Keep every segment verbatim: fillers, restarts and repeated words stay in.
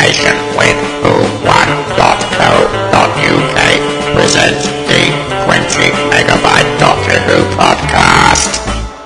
collaboration with who one dot co dot uk presents the twenty megabyte Doctor Who podcast.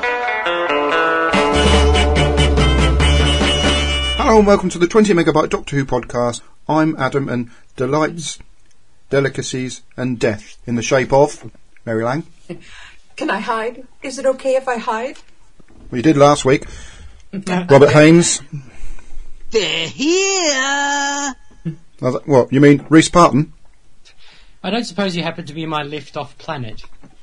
Hello and welcome to the twenty megabyte Doctor Who podcast. I'm Adam, and delights, delicacies and death in the shape of Mary Lang. Can I hide? Is it okay if I hide? Well, you did last week. Robert Haynes. They're here! What, you mean Rhys Parton? I don't suppose you happen to be my lift-off planet.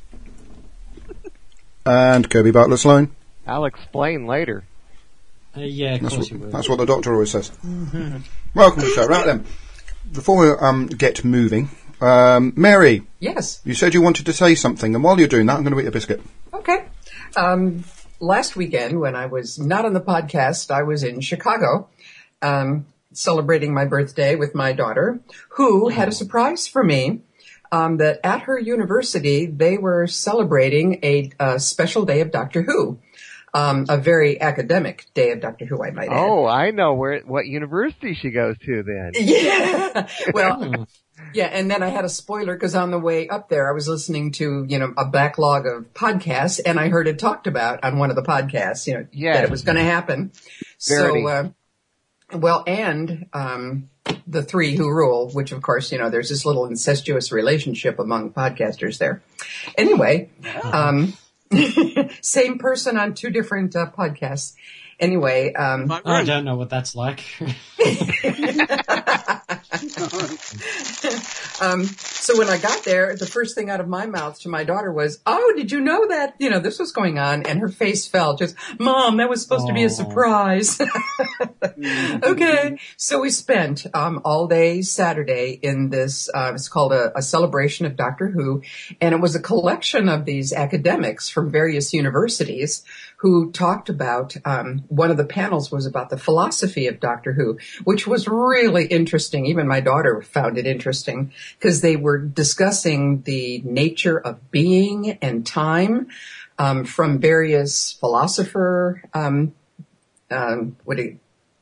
And Kirby Butler Sloan. I'll explain later. Uh, yeah, of That's course what, you will. that's what the Doctor always says. Welcome to the show. Right then, before we um, get moving, um, Mary, Yes. you said you wanted to say something, and while you're doing that, I'm going to eat a biscuit. Okay. Um, last weekend, when I was not on the podcast, I was in Chicago, um, celebrating my birthday with my daughter, who had a surprise for me. Um, that at her university, they were celebrating a, a special day of Doctor Who. Um, a very academic day of Doctor Who, I might add. Oh, I know where what university she goes to then. Yeah. Well, yeah, and then I had a spoiler because on the way up there, I was listening to, you know, a backlog of podcasts, and I heard it talked about on one of the podcasts, you know, Yes. that it was going to happen. Verity. So, uh, well, and um, the Three Who Rule, which, of course, you know, there's this little incestuous relationship among podcasters there. Anyway, um, same person on two different uh, podcasts. Anyway, um, I don't know what that's like. um, so when I got there, the first thing out of my mouth to my daughter was, "Oh, did you know that, you know, this was going on?" And her face fell just, "Mom, that was supposed to be a surprise." Okay. So we spent, um, all day Saturday in this, uh, it's called a, a celebration of Doctor Who. And it was a collection of these academics from various universities who talked about, um, one of the panels was about the philosophy of Doctor Who, which was really interesting. Even my daughter found it interesting because they were discussing the nature of being and time, um, from various philosopher, um, um, what do you,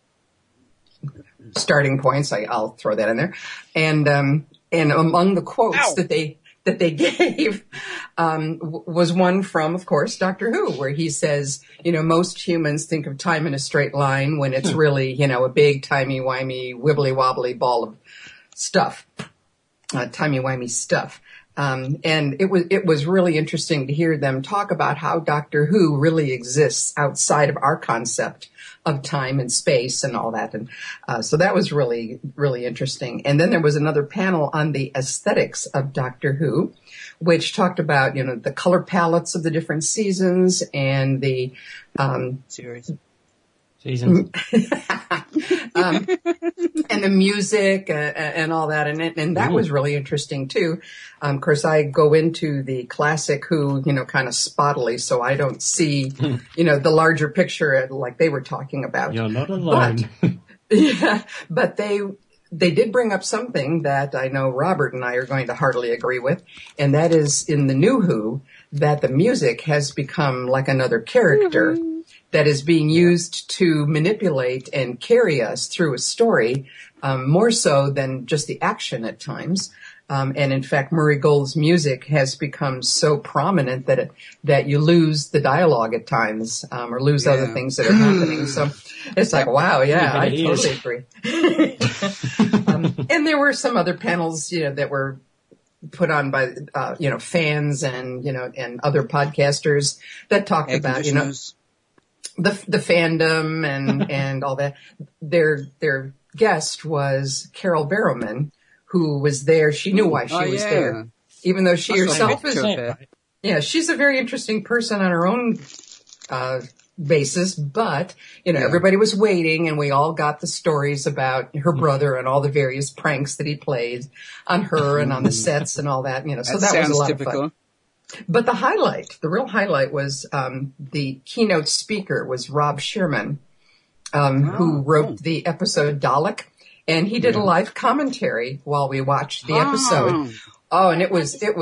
starting points. I, I'll throw that in there. And, um, and among the quotes Ow. that they, that they gave, um, w- was one from, of course, Doctor Who, where he says, you know, most humans think of time in a straight line when it's really, you know, a big timey-wimey, wibbly-wobbly ball of stuff, uh, timey-wimey stuff. Um, and it was, it was really interesting to hear them talk about how Doctor Who really exists outside of our concept of time and space and all that. And, uh, so that was really, really interesting. And then there was another panel on the aesthetics of Doctor Who, which talked about, you know, the color palettes of the different seasons and the, um, Series. Seasons. um, and the music uh, and all that. And, it- and that was really interesting too. Um, of course, I go into the classic Who, you know, kind of spottily, so I don't see, you know, the larger picture like they were talking about. You're not alone. But, yeah, but they, they did bring up something that I know Robert and I are going to heartily agree with, and that is in the new Who, that the music has become like another character that is being used to manipulate and carry us through a story, um, more so than just the action at times. Um, and in fact, Murray Gold's music has become so prominent that it, that you lose the dialogue at times, um, or lose other Yeah. things that are happening. So it's like, wow, yeah, Yeah, I it is. totally agree. um, and there were some other panels, you know, that were put on by, uh, you know, fans and, you know, and other podcasters that talked Air about, you know, conditioners. the the fandom and and all that. Their their guest was Carol Barrowman, who was there. She knew why she Oh, was yeah. there, even though she That's herself what I is. picked up there. Yeah, she's a very interesting person on her own uh basis. But you know, Yeah. everybody was waiting, and we all got the stories about her brother and all the various pranks that he played on her and on the sets and all that. You know, so That that was a sounds lot of typical. fun. But the highlight, the real highlight was um, the keynote speaker was Rob Shearman, um, who wrote the episode Dalek, and he did a live commentary while we watched the episode. Oh. Oh, and it was it was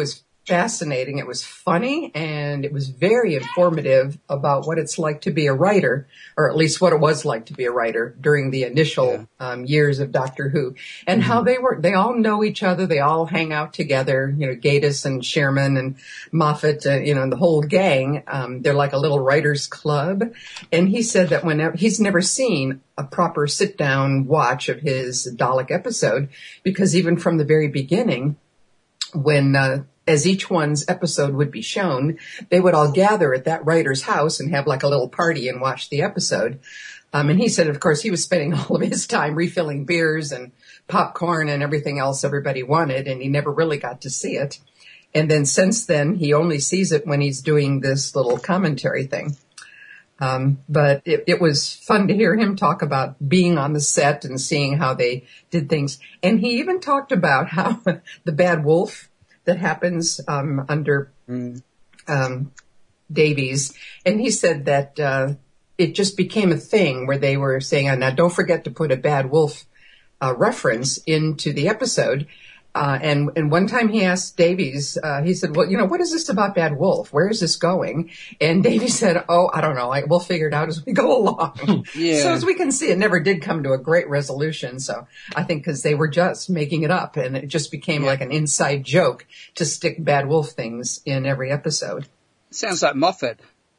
fascinating. It was funny, and it was very informative about what it's like to be a writer, or at least what it was like to be a writer during the initial yeah. um, years of Doctor Who, and mm-hmm. how they were. They all know each other. They all hang out together. You know, Gatiss and Sherman and Moffat. Uh, you know, and the whole gang. Um, they're like a little writers' club. And he said that whenever he's never seen a proper sit-down watch of his Dalek episode, because even from the very beginning, when uh, as each one's episode would be shown, they would all gather at that writer's house and have like a little party and watch the episode. Um, and he said, of course, he was spending all of his time refilling beers and popcorn and everything else everybody wanted, and he never really got to see it. And then since then, he only sees it when he's doing this little commentary thing. Um, but it, it was fun to hear him talk about being on the set and seeing how they did things. And he even talked about how the bad wolf that happens um, under mm. um, Davies. And he said that uh, it just became a thing where they were saying, oh, now don't forget to put a bad wolf uh, reference into the episode. Uh, and, and one time he asked Davies, uh, he said, well, you know, what is this about Bad Wolf? Where is this going? And Davies said, oh, I don't know. I, we'll figure it out as we go along. Yeah. So as we can see, it never did come to a great resolution. So I think because they were just making it up, and it just became yeah. like an inside joke to stick Bad Wolf things in every episode. Sounds like Moffat.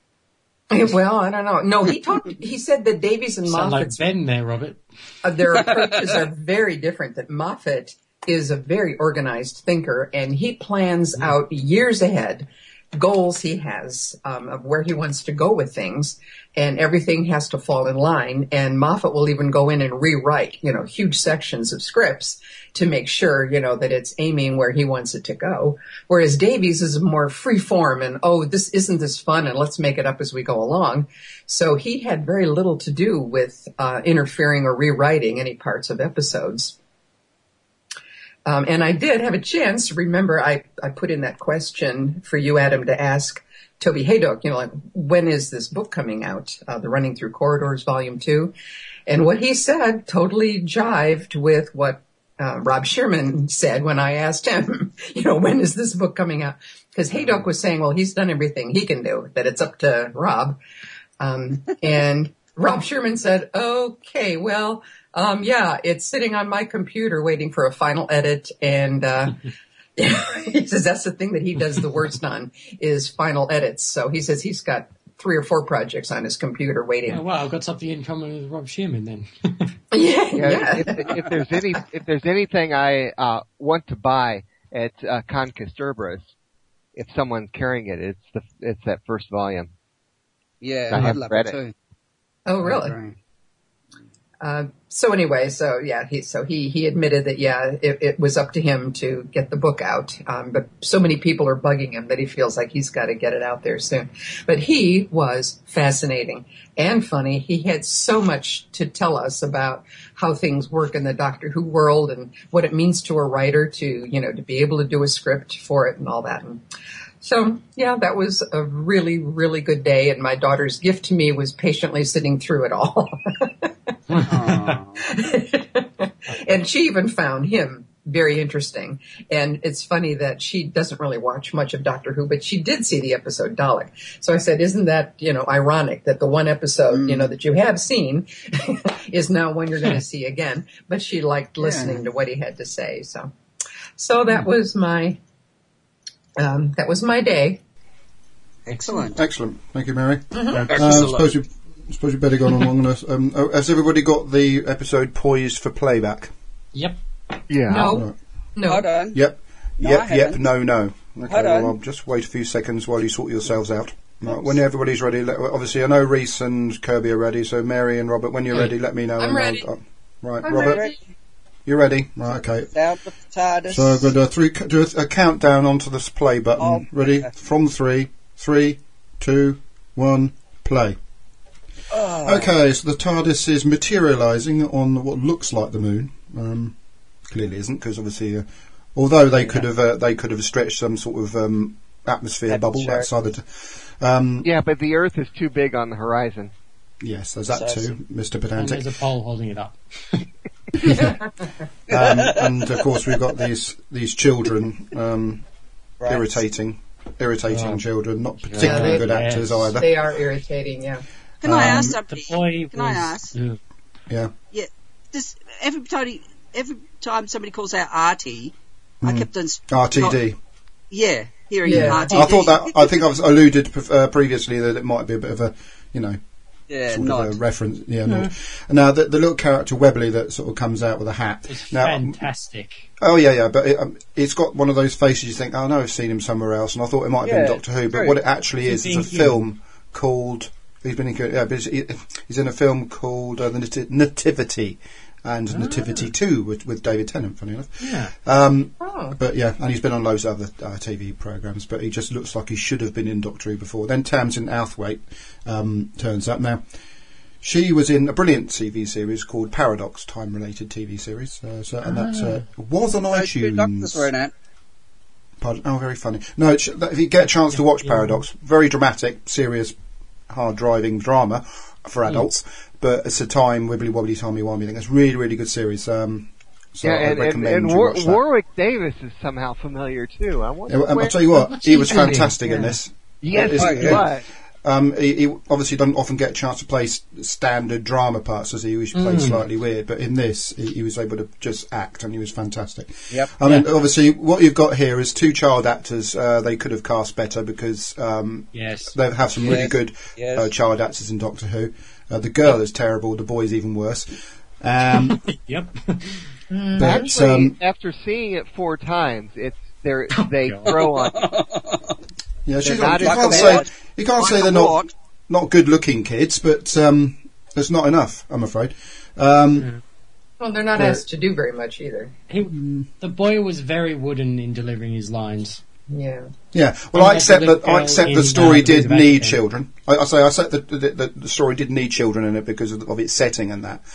Well, I don't know. No, he talked, he said that Davies and Sound Moffat. like Ben there, Robert. Uh, their approaches are very different. That Moffat is a very organized thinker, and he plans mm. out years ahead goals he has um, of where he wants to go with things, and everything has to fall in line. And Moffat will even go in and rewrite, you know, huge sections of scripts to make sure, you know, that it's aiming where he wants it to go. Whereas Davies is more free form and, oh, this isn't this fun, and let's make it up as we go along. So he had very little to do with uh, interfering or rewriting any parts of episodes. Um, and I did have a chance. Remember, I, I put in that question for you, Adam, to ask Toby Haydock, you know, like, when is this book coming out? Uh, the Running Through Corridors, Volume two. And what he said totally jived with what uh, Rob Shearman said when I asked him, you know, when is this book coming out? Because Haydock was saying, well, he's done everything he can do, that it's up to Rob. Um, and Rob Shearman said, okay, well, Um, yeah, it's sitting on my computer waiting for a final edit, and uh he says that's the thing that he does the worst on is final edits. So he says he's got three or four projects on his computer waiting. Oh, wow, I've got something in common with Rob Shearman then. yeah, yeah. yeah. If, if there's any, if there's anything I uh want to buy at uh, Conquistadores, if someone's carrying it, it's the it's that first volume. Yeah, I I'd haven't love read it it. too. Oh, really? Right. Uh, so anyway, so yeah, he, so he, he admitted that, yeah, it, it was up to him to get the book out. Um, but so many people are bugging him that he feels like he's got to get it out there soon. But he was fascinating and funny. He had so much to tell us about how things work in the Doctor Who world and what it means to a writer to, you know, to be able to do a script for it and all that. And so, yeah, that was a really, really good day. And my daughter's gift to me was patiently sitting through it all. And she even found him very interesting. And it's funny that she doesn't really watch much of Doctor Who, but she did see the episode Dalek. So I said, isn't that, you know, ironic that the one episode, mm. you know, that you have seen is now one you're going to see again. But she liked listening yeah. to what he had to say. So, so that was my, um, that was my day. Excellent. Excellent. Thank you, Mary. Mm-hmm. Uh, I suppose you, I suppose you better go on long enough. Um, oh, has everybody got the episode poised for playback? Yep. Yeah. No. Right. No. Hold on. Yep. No, yep. I Yep. haven't. No. No. Okay. Hold Well, on. I'll just wait a few seconds while you sort yourselves out. Right, when everybody's ready, let, obviously I know Reese and Kirby are ready. So Mary and Robert, when you're ready, let me know. I'm and ready. I'll, uh, right, I'm Robert, ready. you're ready. Right. Okay. Down the TARDIS. So I'm going to three, do a, a countdown onto the play button. Oh, ready? okay. From three, three, two, one, play. Oh. Okay, so the TARDIS is materialising on what looks like the moon. Um, clearly isn't, because obviously, uh, although they could have, uh, they could have stretched some sort of um, atmosphere bubble Atmosphere. outside the. T- um, Yeah, but the Earth is too big on the horizon. yes, there's that So- too, Mister And Pedantic. there's a pole holding it up. um, and of course, we've got these these children um, Right. irritating, irritating Oh. children, not particularly they- good actors yes. either. They are irritating, yeah. Can I Um, ask The something? boy Can I was- ask? Ugh. Yeah. Yeah. This every time every time somebody calls out Artie, I kept on s- R T D. not- yeah, hearing Yeah. R T D. I thought that. I think I've alluded uh, previously that it might be a bit of a, you know, yeah, sort not of a reference. Yeah. nod. Now the, the little character Webley that sort of comes out with a hat. It's Now, fantastic. oh yeah, yeah, but it, um, it's got one of those faces you think, oh no, I've seen him somewhere else, and I thought it might have Yeah, been Doctor Who, but true. what it actually is He's is a being film called. He's been in. Yeah, but he's, he's in a film called uh, the Nati- Nativity. And Nativity two with, with David Tennant, funny enough. Yeah. Um, Oh. But yeah, and he's been on loads of other uh, T V programmes, but he just looks like he should have been in Doctor Who before. Then Tamsin Outhwaite um, turns up. Now, she was in a brilliant T V series called Paradox, time-related T V series, uh, so, and that uh, was on Those two doctors were in iTunes. it. Pardon? Oh, very funny. No, it's, that- if you get a chance to watch Yeah. Paradox, very dramatic, serious, hard-driving drama for adults, but it's a time, wibbly-wobbly, timey-wimey thing. It's a really, really good series. Um, so yeah, I and, and, recommend and you War- watch that. Warwick Davis is somehow familiar too. I wonder. Yeah, um, where- I'll tell you what, what's he he was doing? fantastic in Yeah. this. Yes, Is- Oh, he yeah. was. Um, he, he obviously doesn't often get a chance to play s- standard drama parts, as he usually plays slightly weird. But in this, he, he was able to just act, and he was fantastic. Yep. I mean, obviously, what you've got here is two child actors. Uh, they could have cast better because um, Yes. they have some really Yes. good Yes. uh, child actors in Doctor Who. Uh, the girl is terrible. The boy's even worse. Um, Yep. but Actually, um, after seeing it four times, it's they Oh, they God. grow on. yeah, she's not not, you in can't the say bed. you can't say Like they're a not wart. not good looking kids, but um, it's not enough. I'm afraid. Um, Well, they're not Yeah. asked to do very much either. He, the boy was very wooden in delivering his lines. Yeah. Yeah, well, I Unlike accept the that. little I girl accept in, the story uh, did Elizabeth need Kent. children. I, I say I accept that the, the, the story did need children in it because of, of its setting and that.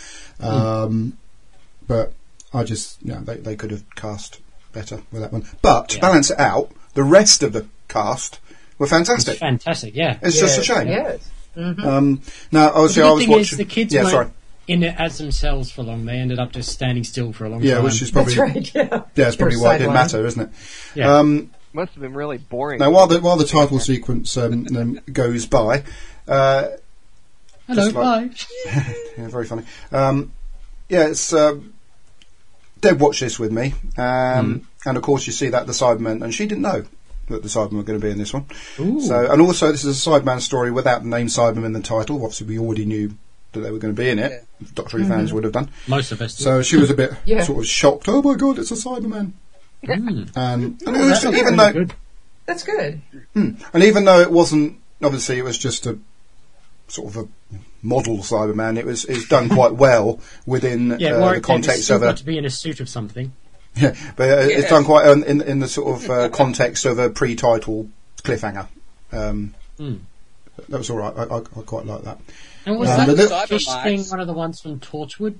Um, but I just, you know, they they could have cast better with that one. But to Yeah. balance it out, the rest of the cast were It's fantastic. fantastic, yeah. It's just a Yes, shame. Yes. Mm-hmm. Um, now, obviously, the I good was thing watching. is the kids yeah, weren't sorry. in it as themselves for long. They ended up just standing still for a long Yeah, time. which is probably That's right. Yeah. yeah, it's probably Or why it didn't sideline. matter, isn't it? Yeah. Um, Must have been really boring. now, while the while the title sequence um, um, goes by. Uh, Hello, just like- bye. Yeah, very funny. Um, yeah, it's um, Deb watched this with me, um, and of course you see that the Cybermen, and she didn't know that the Cybermen were going to be in this one. Ooh. So, and also this is a Cyberman story without the name Cybermen in the title. Obviously, we already knew that they were going to be in it. Doctor Who fans would have done. Most of us did. So she was a bit Yeah. sort of shocked. Oh my God, it's a Cyberman! Mm. And, and Oh, it was, that sounds even really though, good. That's good. and even though it wasn't, obviously, it was just a sort of a model Cyberman. It was it's done quite well within Yeah, uh, the Warwick Davis context still of a. got to be in a suit of something. Yeah, but uh, it's Yes. done quite um, in in the sort of uh, context of a pre-title cliffhanger. Um, Mm. That was all right. I, I, I quite like that. And was Um, that but the the- fish Cybermites. thing one of the ones from Torchwood?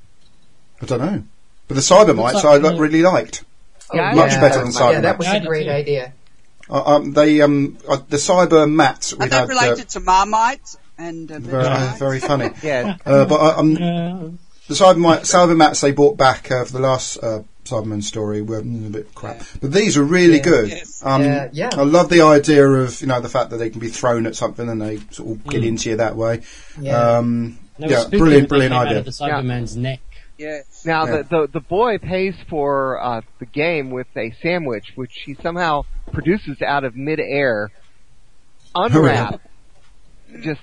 I don't know, but the Cybermites Looks I like- li- really liked. Yeah, Much yeah, better than Yeah, Cybermen. that was Yeah, I a did great too. idea. Uh, um, they um uh, the Cyber Mats we Are they had uh, related to Marmites and uh, very, uh, Vegemite? very funny. Yeah, Uh, but uh, um, Uh, the Cyber Cyber Mats they brought back uh, for the last uh, Cyberman story were mm, a bit crap, but these are really Yeah. good. Yes. Um, Yeah, yeah. I love the idea of you know the fact that they can be thrown at something and they sort of get into you that way. Yeah. Um, they were yeah, spooky brilliant, when they brilliant came idea. Out of the Cyberman's neck. Yeah. Now Yeah. the, the the boy pays for uh, the game with a sandwich, which he somehow produces out of midair, unwrapped. Just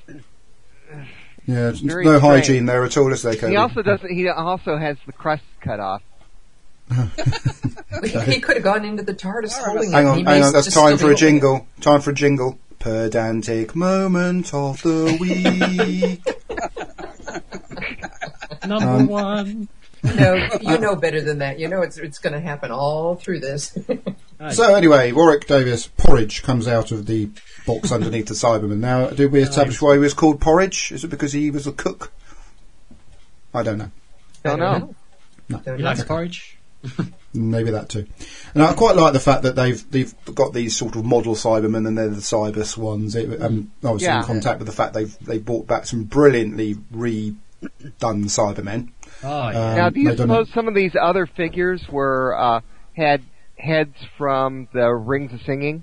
Yeah, there's Very no strange. hygiene there at all, is there, Cody? he also doesn't. He also has the crust cut off. he, he could have gone into the TARDIS holding Hang it. on, He hang may on, that's just time still for a be holding it. jingle. Time for a jingle. Pedantic moment of the week. Number Um, one. No, you know better than that. You know it's it's going to happen all through this. So anyway, Warwick Davis, porridge comes out of the box underneath the Cyberman. Now, did we establish why he was called porridge? Is it because he was a cook? I don't know. Don't know. Don't You know. like porridge? Maybe that too. And I quite like the fact that they've they've got these sort of model Cybermen and they're the Cyber Swans. It, um, I was Yeah. in contact with the fact they've they brought back some brilliantly redone Cybermen. Oh, yeah. Um, Now, do you they done suppose some of these other figures were uh, had heads from the Rings of Singing.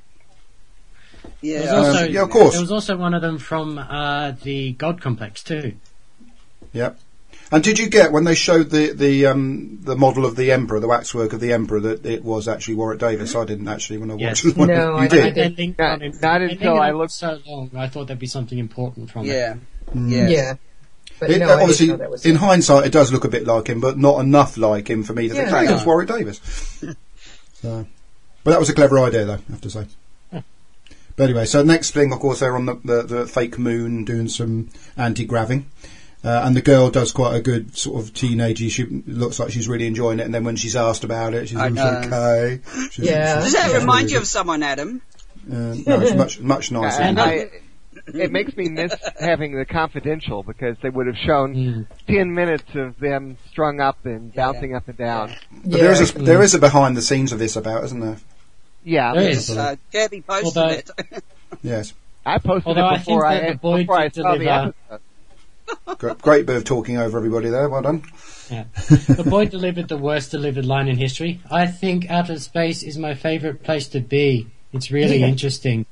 Yeah. There was also, Um, yeah, of course. There was also one of them from uh, the God Complex too. Yep. And did you get when they showed the the um, the model of the Emperor, the waxwork of the Emperor, that it was actually Warwick Davis? I didn't actually when I Yes. watched it. No, you I- did. I They did. linked Not- on it. not They until linked I on it looked- so long. I thought there'd be something important from it. Yeah. Mm. Yeah. Yeah. But It, no, uh, I didn't obviously, know that was in him. hindsight, it does look a bit like him, but not enough like him for me to think, Yeah, hey, no. that's Warwick Davis. So, but that was a clever idea, though, I have to say. But anyway, so next thing, of course, they're on the, the, the fake moon doing some anti-graving. Uh, and the girl does quite a good sort of teenagey. She looks like she's really enjoying it. And then when she's asked about it, she's I always know. okay. She's, Yeah. Does that Yeah. remind you of someone, Adam? Uh, no, it's much much nicer. And than I, it makes me miss having the Confidential because they would have shown Mm. ten minutes of them strung up and bouncing up and down. But there is a, there is a behind the scenes of this about, isn't there? Yeah, There but- is. Uh, Kirby posted Although- it. Yes. I posted Although I it before think I, that the boy before I did saw the deliver- episode. Great, great bit of talking over everybody there. Well done. Yeah. The boy delivered the worst delivered line in history. I think outer space is my favourite place to be. It's really Yeah. interesting.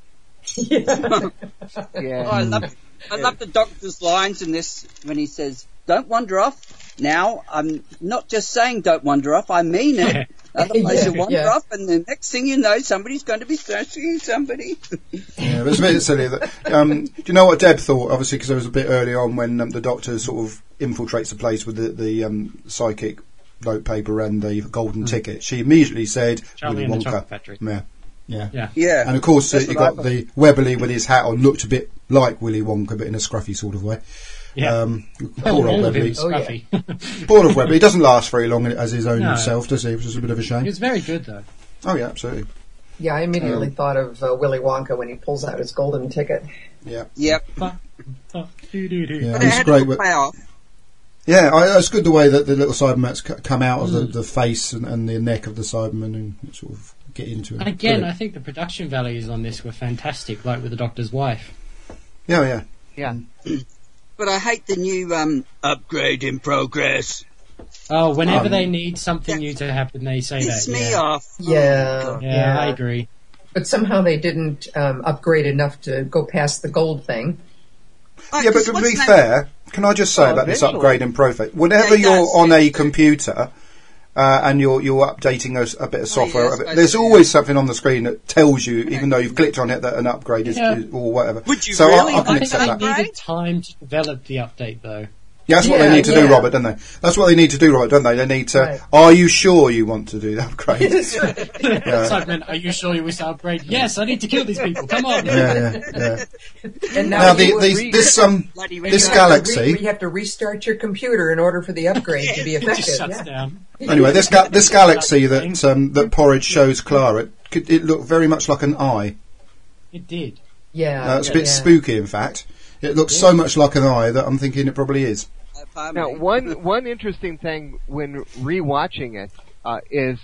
Oh, I Yeah, love, I love the doctor's lines in this when he says, "Don't wander off." Now, I'm not just saying "don't wander off." I mean it. Otherwise, Yeah, you wander yeah. off, and the next thing you know, somebody's going to be searching somebody. Yeah, but it's a bit silly. That, um, do you know what Deb thought? Obviously, because it was a bit early on when um, the Doctor sort of infiltrates the place with the, the um, psychic note paper and the golden ticket. She immediately said, Charlie Willy and the Wonka. Chocolate Factory. Yeah. Yeah. Yeah. Yeah. And of course, uh, That's you what I got the Webley with his hat on, looked a bit like Willy Wonka, but in a scruffy sort of way. Yeah. Um, All poor old of him Webley. is Oh, yeah. scruffy. Poor old Webley. He doesn't last very long as his own No. self, does he? Which is a bit of a He shame. was very good though. Oh, yeah, absolutely. Yeah, I immediately Um, thought of uh, Willy Wonka when he pulls out his golden ticket. Yeah. Yep. Oh, doo-doo-doo. Yeah, But it's it had great. to with- pay off. Yeah, I, it's good the way that the little Cybermats c- come out of Mm. the, the face and, and the neck of the Cyberman and sort of get into it. And again, I Brilliant. think the production values on this were fantastic, like with the Doctor's wife. yeah, yeah. yeah. But I hate the new um, upgrade in progress. Oh, whenever Um, they need something new to happen, they say Piss that. me yeah. off. Yeah, Yeah, I agree. But somehow they didn't um, upgrade enough to go past the gold thing. Oh, Yeah, but 'cause to what's be that- fair, can I just say Well, about this eventually. upgrade in profit? Whenever Yeah, it you're does, on yeah. a computer uh, and you're you're updating a, s- a bit of Oh, software, yeah, a I bit- suppose there's so, always something on the screen that tells you, even though you've clicked on it, that an upgrade is, Yeah. is or whatever. Would you so really? I, I can I think accept they that. Upgrade? needed time to develop the update, though. Yeah, that's what Yeah, they need to yeah. do, Robert, don't they? That's what they need to do, Robert, don't they? They need to. Right. Are you sure you want to do the upgrade? That's right. Cyberman, are you sure you wish to upgrade? Yes, I need to kill these people. Come on. yeah, yeah, yeah. And Now, now, the, you, these, this um, Bloody this red- galaxy. you have to restart your computer in order for the upgrade to be It effective. just shuts Yeah. down. Anyway, this ga- this galaxy that um, that Porridge shows Clara, it, could, it looked very much like an eye. It did. Yeah, Uh, it's a bit yeah. spooky, in fact. It looks so much like an eye that I'm thinking it probably is. Uh, pardon Now, me. one one interesting thing when rewatching it uh, is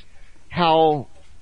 how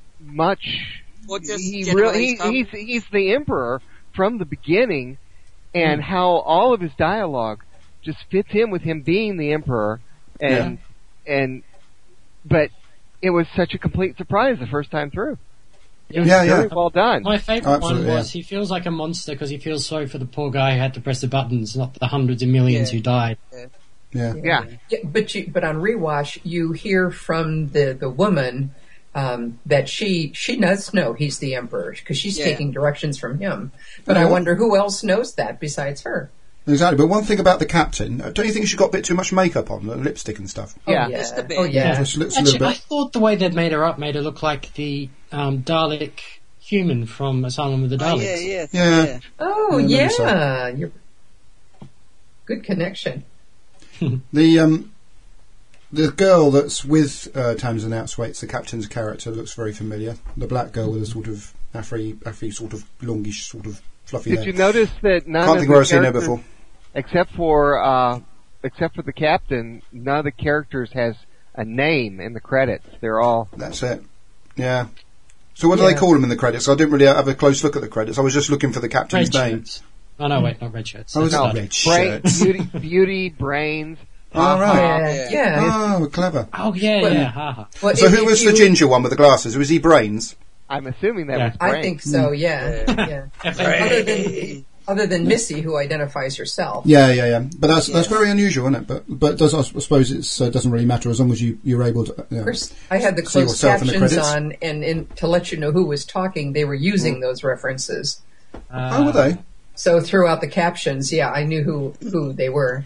much Or just he generally really he, some- he's he's the emperor from the beginning, and how all of his dialogue just fits in with him being the emperor, and and but it was such a complete surprise the first time through. It was Yeah, yeah. very well done. My favourite one Absolutely, was he feels like a monster because he feels sorry for the poor guy who had to press the buttons, not the hundreds of millions Yeah. who died. Yeah. Yeah, Yeah, but you, but on rewatch, you hear from the the woman um, that she she does know he's the emperor because she's Yeah. taking directions from him. But I Yeah. wonder who else knows that besides her. Exactly. But one thing about the captain, uh, don't you think she got a bit too much makeup on, and lipstick and stuff? yeah. Oh yeah. Just a bit. Oh yeah. Yeah. She looks a Actually, little I bit. thought the way they'd made her up made her look like the um, Dalek human from Asylum of the Oh, Daleks. yeah, yeah, Yeah. yeah. Oh Yeah, yeah. maybe so. You're good connection. The um, the girl that's with uh, Tamsin Outhwaite's, the captain's character, looks very familiar. The black girl with a sort of afro, afro sort of longish, sort of fluffy Did hair. you notice that none Can't of think the where I've seen her characters- before. except for uh, except for the captain, none of the characters has a name in the credits. They're all That's it. Yeah. So what do Yeah. they call them in the credits? I didn't really have a close look at the credits. I was just looking for the captain's Red name. shirts. Oh no, wait, not red shirts. Oh, is That's it not- red brain, shirts? beauty, beauty, brains, Oh, right. Yeah, yeah. Oh, clever. Oh yeah, Well, yeah. Ha, ha. Well, So if- who if was you- the ginger one with the glasses? Was he Brains? I'm assuming that Yeah. was I Brain. think so. Yeah, yeah. Other than other than Missy, who identifies herself. Yeah, yeah, yeah. But that's that's Yeah. very unusual, isn't it? But but does I suppose it uh, doesn't really matter as long as you you're able to. Yeah. Of course, I had the See closed yourself in the captions credits? on, and in, to let you know who was talking, they were using those references. Uh, Oh, were they? So throughout the captions, yeah, I knew who who they were.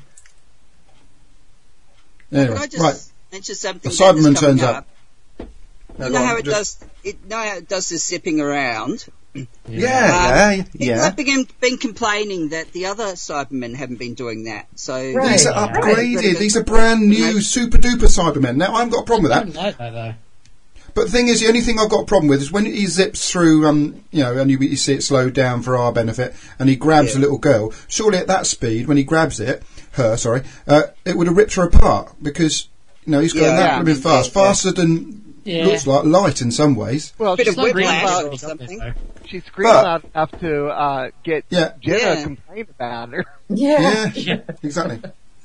Anyway, Can I just right. mention something? The that was Cyberman coming turns up. No, You go know on, how it just- does. It know how it does the zipping around. Yeah, yeah, People yeah. have been, been complaining that the other Cybermen haven't been doing that. So Right. These are Yeah. upgraded. These are brand new, super duper Cybermen. Now I haven't got a problem with I that. didn't like that though. But the thing is, the only thing I've got a problem with is when he zips through, um, you know, and you, you see it slowed down for our benefit, and he grabs Yeah. a little girl. Surely at that speed, when he grabs it, her, sorry, uh, it would have ripped her apart because, you know, he's going Yeah. that Yeah. blooming fast, Yeah. faster than Yeah. looks like light in some ways. Well, Bit she of whiplash screamed or loud, Got something. this, she screamed But- loud enough to uh, get Yeah, Jenna Yeah. complain about her. Yeah. yeah, Yeah. exactly.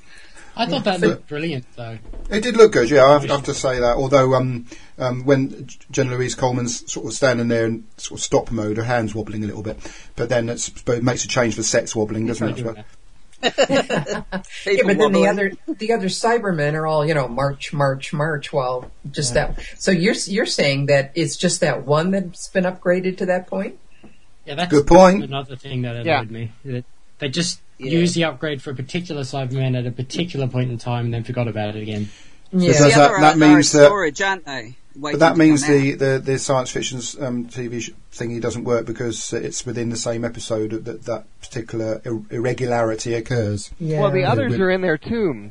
I thought that So- looked brilliant though. It did look good, yeah. I have, I have to say that. Although, um, um, when Jen Louise Coleman's sort of standing there in sort of stop mode, her hands wobbling a little bit, but then it's, but it makes a change for sex wobbling, doesn't it? Doing that. Yeah, people but then the wobbling. other the other Cybermen are all, you know, march, march, march. Well, just that. So you're you're saying that it's just that one that's been upgraded to that point? Yeah, that's Good point. another thing that annoyed Yeah. me. That they just Yeah. used the upgrade for a particular Cyberman at a particular point in time and then forgot about it again. Yeah. Does The that- other that are- means are that- storage, aren't they? Waiting But that to means come the, out. the, the science fiction's um, T V sh- thingy doesn't work because it's within the same episode that that particular ir- irregularity occurs. Yeah. Well, the others we- are in their tombs.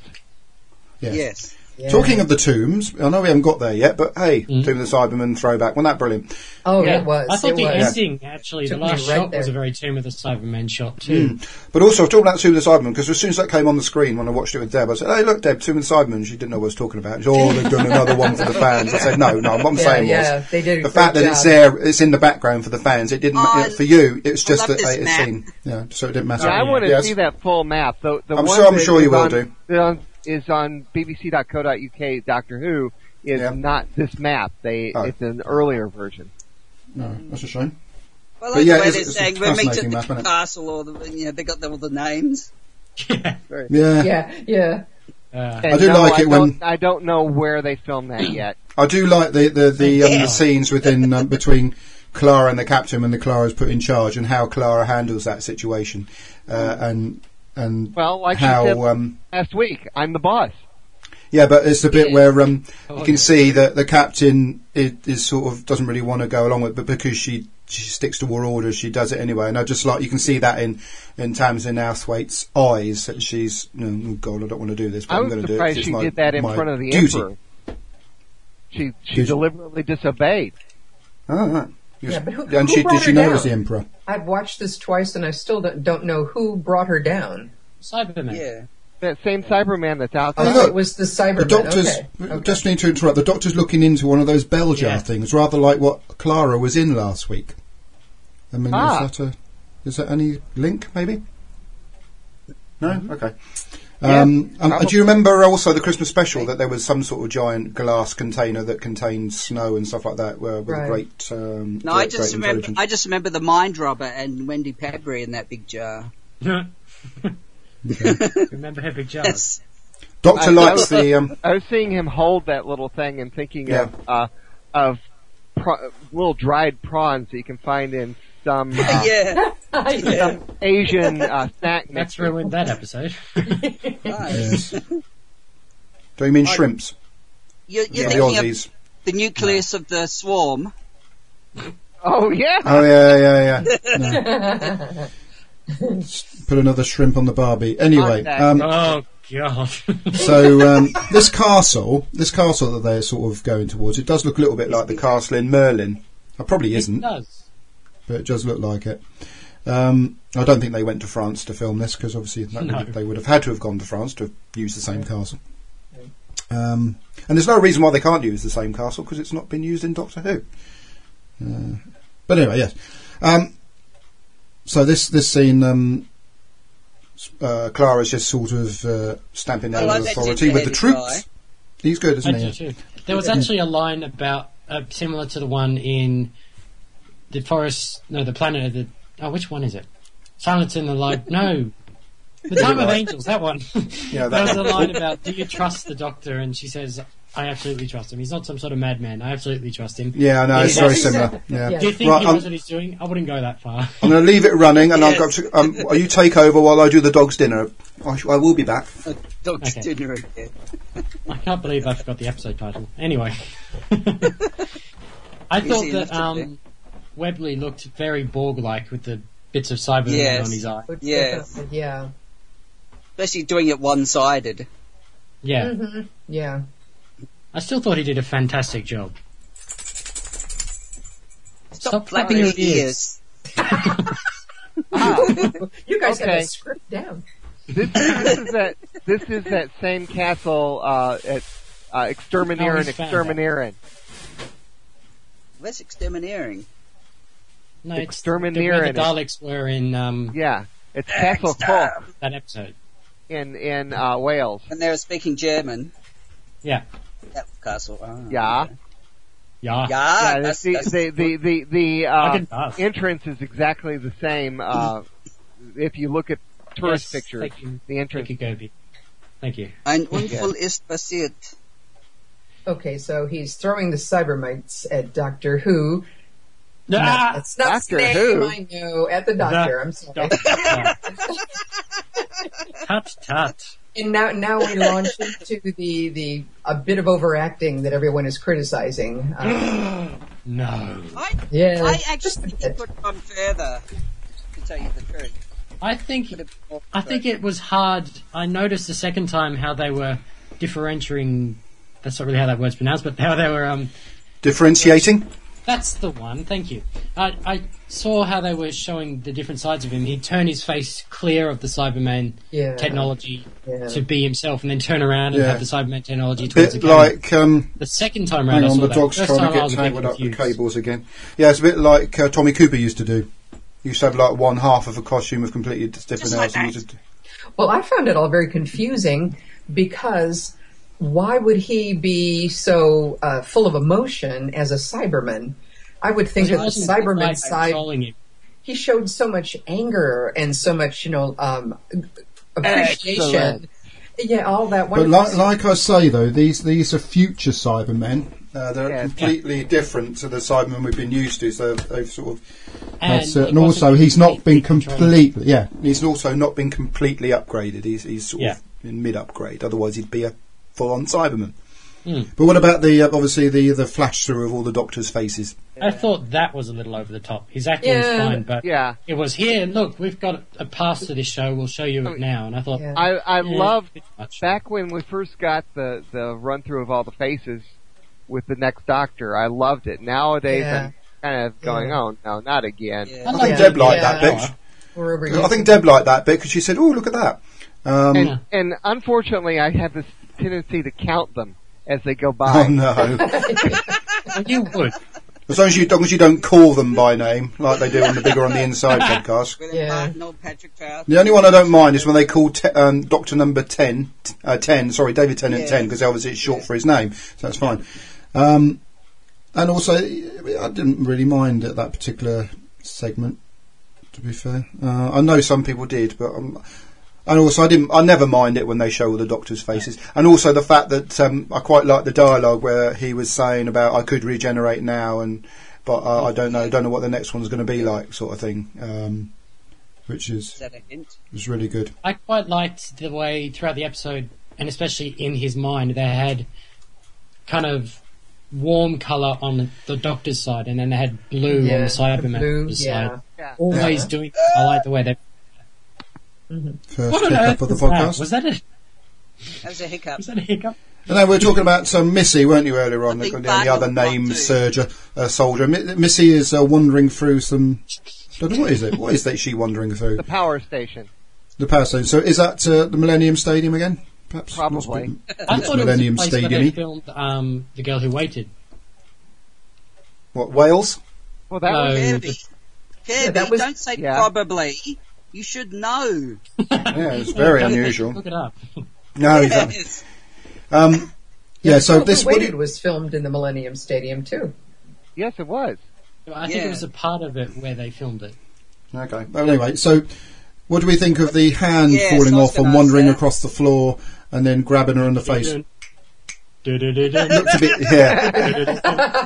Yes. Yes. Yeah. Talking of the tombs, I know we haven't got there yet, but hey, Mm. Tomb of the Cybermen throwback, wasn't that brilliant? Oh, Yeah. it was. I thought it the was. ending, actually, Took the me last right shot was there. a very Tomb of the Cybermen shot too. Mm. But also, talking about Tomb of the Cybermen, because as soon as that came on the screen when I watched it with Deb, I said, hey, look, Deb, Tomb of the Cybermen. She didn't know what I was talking about. She said, oh, they've done another one for the fans. I said, no, no, what I'm Yeah, saying yeah, was, they did a the great fact that job. it's there, it's in the background for the fans. It didn't, Oh, ma- I- for you, it was I just love that this a map. scene. Yeah, so it didn't matter. Yeah, I yeah. want to Yes. see that full map. The, the I'm one sure- I'm that sure you is will on, do. that on- is on b b c dot co dot u k Doctor Who is Yeah. not this map. They Oh. It's an earlier version. No, that's a shame. Well, But like yeah, the way it's- they're it's a saying we're meeting fascinating at map, the isn't it? castle, or the, you know, they got all the names. Yeah. Yeah. Yeah, yeah. Uh, And I do no, like I it when- don't- I don't know where they filmed that yet. I do like the the the, um, Yeah. the scenes within um, between Clara and the captain when the Clara's put in charge, and how Clara handles that situation, uh, and and Well, like she how said um, last week, I'm the boss. yeah, but it's the bit Yeah. where um, Oh, you can yeah. see that the captain is, is sort of doesn't really want to go along with it, but because she she sticks to her orders, she does it anyway. And I just like you can see that in in Tamsin Outhwaite's eyes that she's, you know, oh God, I don't want to do this, but I I'm was going to do it. 'cause surprised it's she my- did that in my front of the duty. Emperor. She she Did she? deliberately disobeyed. Oh, right. Yeah, but who- and who she brought did she her know it was the down? Emperor? I've watched this twice, and I still don't, don't know who brought her down. Cybermen. Yeah. That same Cyberman that's out Oh, there. Oh, look. it was the Cybermen. The doctor's, Okay. okay. just need to interrupt, the doctor's looking into one of those bell jar Yeah. things, rather like what Clara was in last week. I mean, Ah. is that a, is that any link, maybe? No? Okay. Yeah, Um, and, probably. do you remember also the Christmas special that there was some sort of giant glass container that contained snow and stuff like that, where with Right. a great, um, No, great, I just great remember. intelligence? I just remember the mind robber and Wendy Padbury in that big jar. Remember her big jars? Yes. Doctor I- likes I- the, um, I was seeing him hold that little thing and thinking Yeah. of uh, of pro- little dried prawns that you can find in some uh, Yeah. yeah. some Asian uh, snack That's mixer. ruined that episode. Nice. yes. Do you mean I- shrimps? You're, you're The thinking of Aussies. the nucleus of the swarm. Oh yeah. Oh yeah, yeah, yeah. No. Put another shrimp on the Barbie. Anyway, Like that. um, Oh god. so um, this castle, this castle that they're sort of going towards, it does look a little bit like the castle in Merlin. It probably It isn't, does. but it does look like it. Um, I don't think they went to France to film this because obviously that No. would, they would have had to have gone to France to use the same castle. Um, and there's no reason why they can't use the same castle because it's not been used in Doctor Who. Uh, but anyway, yes. Um, so this this scene, um, uh, Clara's just sort of uh, stamping down I like the that authority with the ginger-headed troops. guy. He's good, I isn't do he? too. There was actually a line about uh, similar to the one in the forest. No, the planet of the. Oh, which one is it? Silence in the Light. No, the Time of Angels. That one. Yeah, There that was a one. line about, do you trust the Doctor? And she says, I absolutely trust him. He's not some sort of madman. I absolutely trust him. Yeah, I know, it's Yeah. very similar. Yeah. Yeah. Do you think Right, he um, knows what he's doing? I wouldn't go that far. I'm going to leave it running, and I've got Yes. to. Um, you take over while I do the dog's dinner. I, sh- I will be back. A dog's Okay. dinner again. I can't believe I forgot the episode title. Anyway. I thought Easy that enough to um, Webley looked very Borg-like with the bits of Cyberman Yes. on his eye. Yes. Yeah. Especially doing it one-sided. Yeah. Mm-hmm. Yeah. I still thought he did a fantastic job. Stop, Stop flapping flapping your your ears. You guys have Okay. a script down. This, this is that. This is that same castle uh, at uh, Oh, Extermineering, he's found Extermineering. Where's exterminating? No, it's the, Extermineering where it. the Daleks were in um, Yeah, it's Castle Hulk that episode. in in uh, Wales. When they were speaking German. Yeah. That castle. Oh, Yeah. okay. Yeah. Yeah, Yeah, that's, the, that's the, the, the, the, I uh, can pass. entrance is exactly the same. Uh, if you look at tourist Yes, pictures, thank you. the entrance. Thank you, Gobi. Thank you. Ein Unfall ist passiert. Okay, so he's throwing the Cybermites at Doctor Who. No, Ah! that's not Doctor his name, Who? I know. At the Doctor, I'm sorry. Tut tut. And now, now we launch into the, the a bit of overacting that everyone is criticizing. Uh, No. I, yeah, I just actually a think bit. it could have gone further, to tell you the truth. I think Could have been more I think it was hard. I noticed the second time how they were differentiating. That's not really how that word's pronounced, but how they were. Um, Differentiating? that's the one. Thank you. I, I saw how they were showing the different sides of him. He'd turn his face clear of the Cyberman Yeah. technology Yeah. to be himself, and then turn around and Yeah. have the Cyberman technology towards the Bit camera. like, um, The second time around, hang I on, saw the that. dog's First trying time to I was get a bit tangled up the confused. cables again. Yeah, it's a bit like uh, Tommy Cooper used to do. He used to have like one half of a costume with completely different Just like nails. and that. used to- Well, I found it all very confusing because why would he be so uh, full of emotion as a Cyberman? I would think He that the wasn't Cyberman like side, controlling him. he showed so much anger and so much, you know, um, appreciation. Excellent. Yeah, all that. But wonderful like, like I say, though, these these are future Cybermen. Uh, they're Yes. completely different to the Cybermen we've been used to. So they've sort of And had he certain. wasn't Also, he's not been completely completely. Yeah, he's also not been completely upgraded. He's he's sort Yeah. of in mid upgrade. Otherwise, he'd be a full on Cyberman. Mm. But what about the uh, obviously the the flash through of all the Doctor's faces? I thought that was a little over the top. His acting Yeah. was fine, but Yeah, it was here. Look, we've got a pass to this show. We'll show you it now. And I thought, Yeah. I I yeah, loved it's a bit much. back when we first got the the run through of all the faces with the next Doctor. I loved it. Nowadays, Yeah. I'm kind of going, Yeah. oh no, not again. Yeah. I like think Yeah. Deb liked Yeah. that bit. We're over I think Deb liked that bit because she said, "Oh, look at that." Um, And Yeah. and unfortunately, I have this tendency to count them as they go by. Oh no! Well, you would. As long as you, as long as you don't call them by name like they do on the Bigger on the Inside podcast. William Yeah. Barton, old Patrick Troughton. The only one I don't mind is when they call te- um, Doctor Number ten, t- uh, ten, sorry, David Tennant Yeah. ten, because obviously it's short Yeah. for his name, so that's fine. Um, and also, I didn't really mind at that particular segment, to be fair. Uh, I know some people did, but um, and also I didn't. I never mind it when they show all the Doctors' faces, and also the fact that um, I quite like the dialogue where he was saying about I could regenerate now, and but uh, I don't know, don't know what the next one's going to be like, sort of thing. Um, which is Is that a hint? was really good. I quite liked the way throughout the episode, and especially in his mind, they had kind of warm colour on the Doctor's side, and then they had blue on Yeah, the the Cyberman's blue, side. yeah. Yeah. Always Yeah. doing. I like the way they. First What on hiccup earth of the was that? podcast. Was that a That was a hiccup. was that a hiccup? And then we were talking about um, Missy, weren't you, earlier on? I think The, the only Barton other was named too. soldier, uh, soldier. Mi- Missy is uh, wandering through some. I don't know, what is it? What is that she wandering through? The power station. The power station. So is that uh, the Millennium Stadium again? Perhaps. Probably. Must be- I it's thought Millennium it was the place where Stadium-y. they filmed um, The Girl Who Waited. What, Wales? Well, that No. was Kirby. the- Kirby, that was- don't say Yeah. probably. You should know. Yeah, it's very unusual. Look it up. No, exactly. Yes. Um, yeah, so Who this what do Waited you- was filmed in the Millennium Stadium too. Yes, it was. I think Yeah. it was a part of it where they filmed it. Okay. Well, anyway, so what do we think of the hand Yes, falling I was off and gonna wandering ask that. across the floor and then grabbing her on the face? Du-du-du-du. Looked a bit, yeah.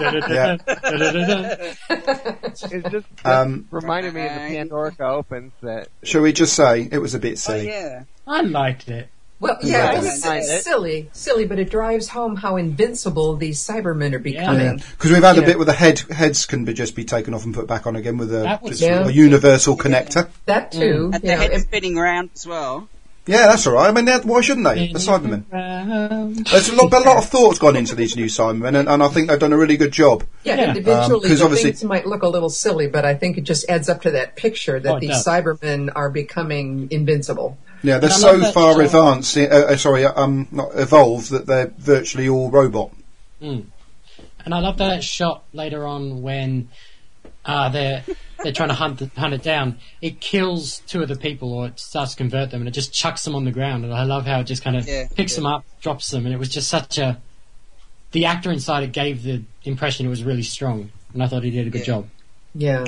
It just Um, reminded me of the Pandorica Opens that Shall we just say it was a bit Oh, silly? yeah. I liked it. Well, yeah, Yeah. it's, Yeah. it's silly, silly, but it drives home how invincible these Cybermen are becoming. Because we've had a Yeah. bit where the head heads can be just be taken off and put back on again with a, That was- just Yeah. a universal connector. That too. And you the know, head if- spinning around as well. Yeah, that's all right. I mean, they're- why shouldn't they? The Cybermen. Around. There's a lot, a lot of thought's gone into these new Cybermen, and, and I think they've done a really good job. yeah, Yeah. individually, Um, 'cause the obviously- things might look a little silly, but I think it just adds up to that picture that Oh, it these does. Cybermen are becoming invincible. Yeah, they're And I so love that far show. advanced. Uh, uh, sorry, um, not evolved that they're virtually all robot. Mm. And I love that shot later on when uh, they're they're trying to hunt the, hunt it down. It kills two of the people, or it starts to convert them, and it just chucks them on the ground. And I love how it just kind of Yeah, picks yeah. them up, drops them, and it was just such a. The actor inside it gave the impression it was really strong, and I thought he did a good Yeah. job. Yeah.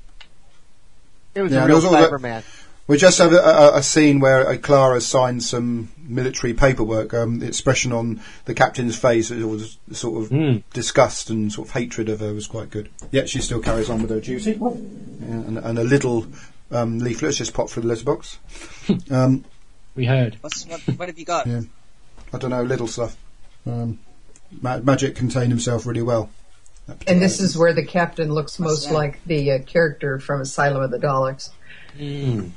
it was Yeah, a there real was all that- Cyberman. We just have a, a, a scene where uh, Clara signed some military paperwork. Um, the expression on the captain's face it was sort of Mm. disgust and sort of hatred of her was quite good. Yet she still carries on with her duty. Yeah, and, and a little um, leaflet has just popped through the letterbox. Um, We heard. What's, what, what have you got? Yeah. I don't know, little stuff. Um, Ma- Magic contained himself really well. And this is where the captain looks What's most that? like the uh, character from Asylum of the Daleks. Mm.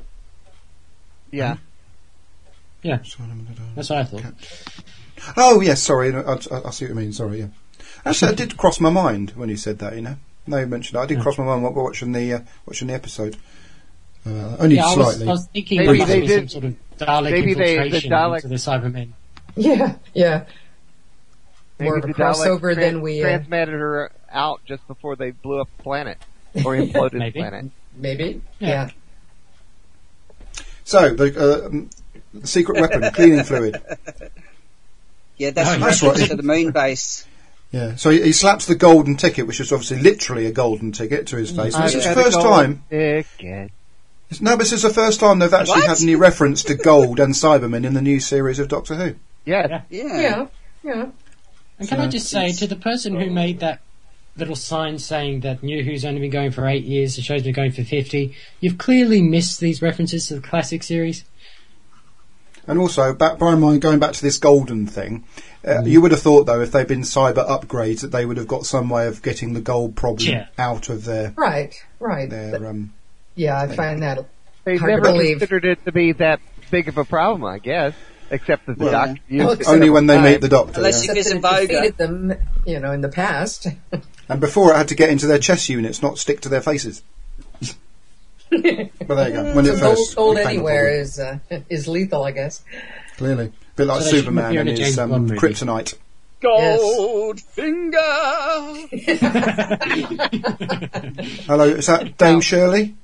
Yeah. Yeah, that's what I thought. Oh yes, sorry. I, I, I see what you mean. Sorry, yeah. Actually, it did cross my mind when you said that. You know, no, you mentioned that. I did Yeah. cross my mind while watching the uh, watching the episode. Uh, only Yeah, I was, slightly. I was thinking Maybe there they might be some did- sort of Dalek maybe they- the infiltration Dalek- into the Cybermen. Yeah, yeah. Maybe More of a the Daleks crossover tran- than we, uh, transmitted her out just before they blew up the planet or imploded the Maybe. planet. Maybe. Yeah. Yeah. So the, uh, um, the secret weapon, cleaning fluid. Yeah, that's Oh, right. that's right. To the moon base. Yeah. So he, he slaps the golden ticket, which is obviously literally a golden ticket, to his face. And I this is the got a first golden time. ticket. No, but this is the first time they've actually What? had any reference to gold and Cybermen in the new series of Doctor Who. Yes. Yeah. Yeah. Yeah. Yeah. And can I just say, to the person who made that little sign saying that New Who's only been going for eight years, the show's been going for fifty, you've clearly missed these references to the classic series. And also, back, bear in mind, going back to this golden thing, uh, you would have thought, though, if they'd been cyber upgrades, that they would have got some way of getting the gold problem Yeah. out of their Right. Right. their. Um, Yeah, I find that. They've Hard to never believe. considered it to be that big of a problem, I guess, except that the Well, doctor used well, it only when they several meet the times. Doctor. Unless yeah. you- Except Gives that them it Boga. defeated them, you know, in the past. And before it had to get into their chest units, not stick to their faces. But there you go. When it So first gold, gold became a anywhere problem. is uh, is lethal, I guess. Clearly, a bit like So they shouldn't Superman appear in and a his James um, Bond movie. kryptonite. Goldfinger. Hello, is that Dame Shirley?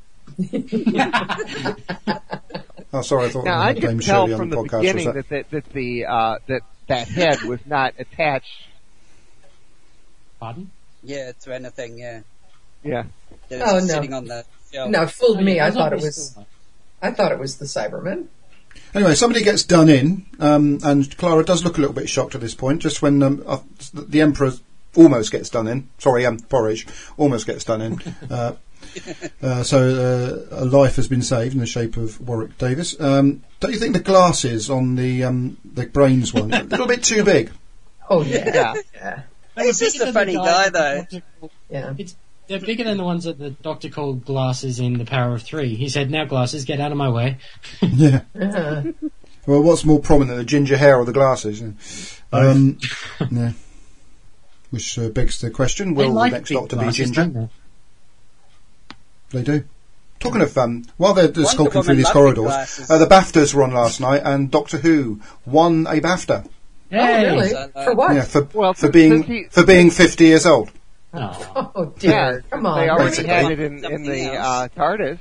Oh, sorry, I thought Now we I had Dame could tell Shirley on from the the podcast. beginning Was that that, that the uh, that that head was not attached. Pardon? Yeah, to anything. Yeah. Yeah. That Oh, was no. sitting on the shelf. No, it fooled Oh, me. yeah, I was thought it always was. still- I thought it was the Cybermen. Anyway, somebody gets done in, um, and Clara does look a little bit shocked at this point, just when um, uh, the Emperor almost gets done in. Sorry, um, Porridge almost gets done in. Uh, uh, so uh, a life has been saved in the shape of Warwick Davis. Um, don't you think the glasses on the um, the brains one a little bit too big? Oh yeah. Yeah. Yeah. They He's were just bigger a than funny the guy, that though. the Doctor called- Yeah. It's, they're bigger than the ones that the Doctor called glasses in The Power of Three. He said, "Now glasses, get out of my way." Yeah. Uh-huh. Well, what's more prominent, the ginger hair or the glasses? Yeah. Um, yeah. Which uh, begs the question: They will like the next big Doctor be glasses, ginger? don't they? They do. Talking of, um, while they're Wonder skulking through Woman these loved corridors, glasses. uh, the BAFTAs were on last night, and Doctor Who won a BAFTA. Oh Hey! really? So, uh, For what? Yeah, for Well, for since- being since he- for being fifty years old. Oh. Oh dear. Yeah. Come on. They already Basically. had it in, in Something the else. uh, TARDIS.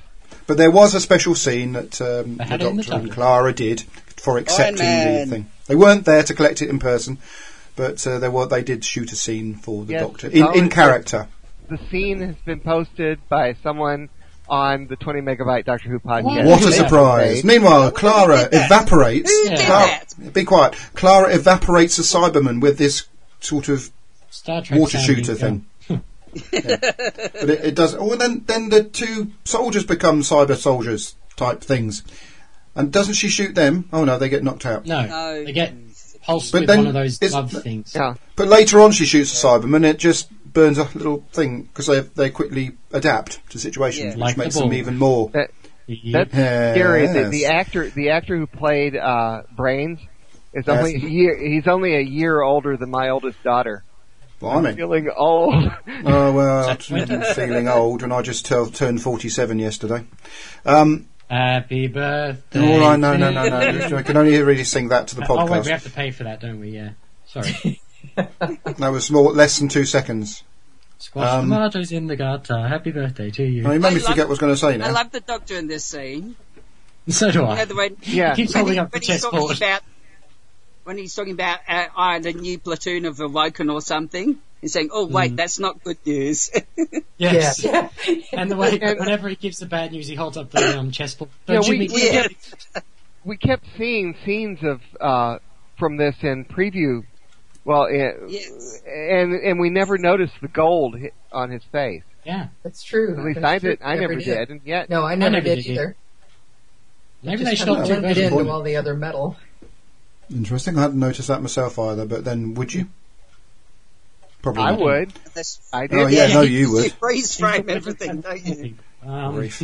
But there was a special scene that um, They the had it in the Doctor and tunnel. Clara did for accepting the Man. thing. They weren't there to collect it in person, but uh, they were. They did shoot a scene for the Yes, Doctor it's in, always in character. The scene has been posted by someone on the twenty megabyte Doctor Who podcast. What a Yeah. surprise! Meanwhile, Clara did that? evaporates. Who did Clara- that? Be quiet. Clara evaporates a Cyberman with this sort of Star Trek water sounding shooter gun. thing. Yeah. But it, it does. Oh, and then then the two soldiers become cyber soldiers type things. And doesn't she shoot them? Oh no, they get knocked out. No, No. they get pulsed But with then one of those it's- glove things. Yeah. But later on, she shoots a Cyberman. It just burns a little thing because they they quickly adapt to situations, Yeah. which Like the makes them ball. even more. That, Yep. that's scary. The, the Yes. actor, the actor who played uh, Brains, is Yes. only a year, he's only a year older than my oldest daughter. Blimey. Feeling old. Oh well, Is that I'm feeling old, and I just tell, turned forty-seven yesterday. Um, Happy birthday. all right, no, to no, no, no. I can only really sing that to the Oh wait, we podcast. have to pay for that, don't we? Yeah. Sorry. That was more, less than two seconds. Squash Um, tomatoes in the gutter. Happy birthday to you. Oh, you made me I love- forget what I was going to say I now. love the Doctor in this scene. So do You I. know, the way, Yeah. He keeps when, holding he, up the when he's talking chessboard. about when he's talking about uh, oh, the new platoon have awoken or something. He's saying, "Oh wait, Mm. that's not good news." Yes. Yeah. And the way, whenever he gives the bad news, he holds up the um, chessboard. Yeah, Don't you we, mean- we, Yeah. kept, we kept seeing scenes of uh, from this in preview. Well, uh, Yes. and and we never noticed the gold hi- on his face. Yeah. That's true. At least That's I true. did. I never did, and yet No, I never, never did, did either. Maybe Just they kind of shot two blended versions. into all the other metal. Interesting. I hadn't noticed that myself either. But then, would you? Probably. I not. would. That's, I did. Oh yeah, no, you would. freeze frame everything, don't you? Um, Grief.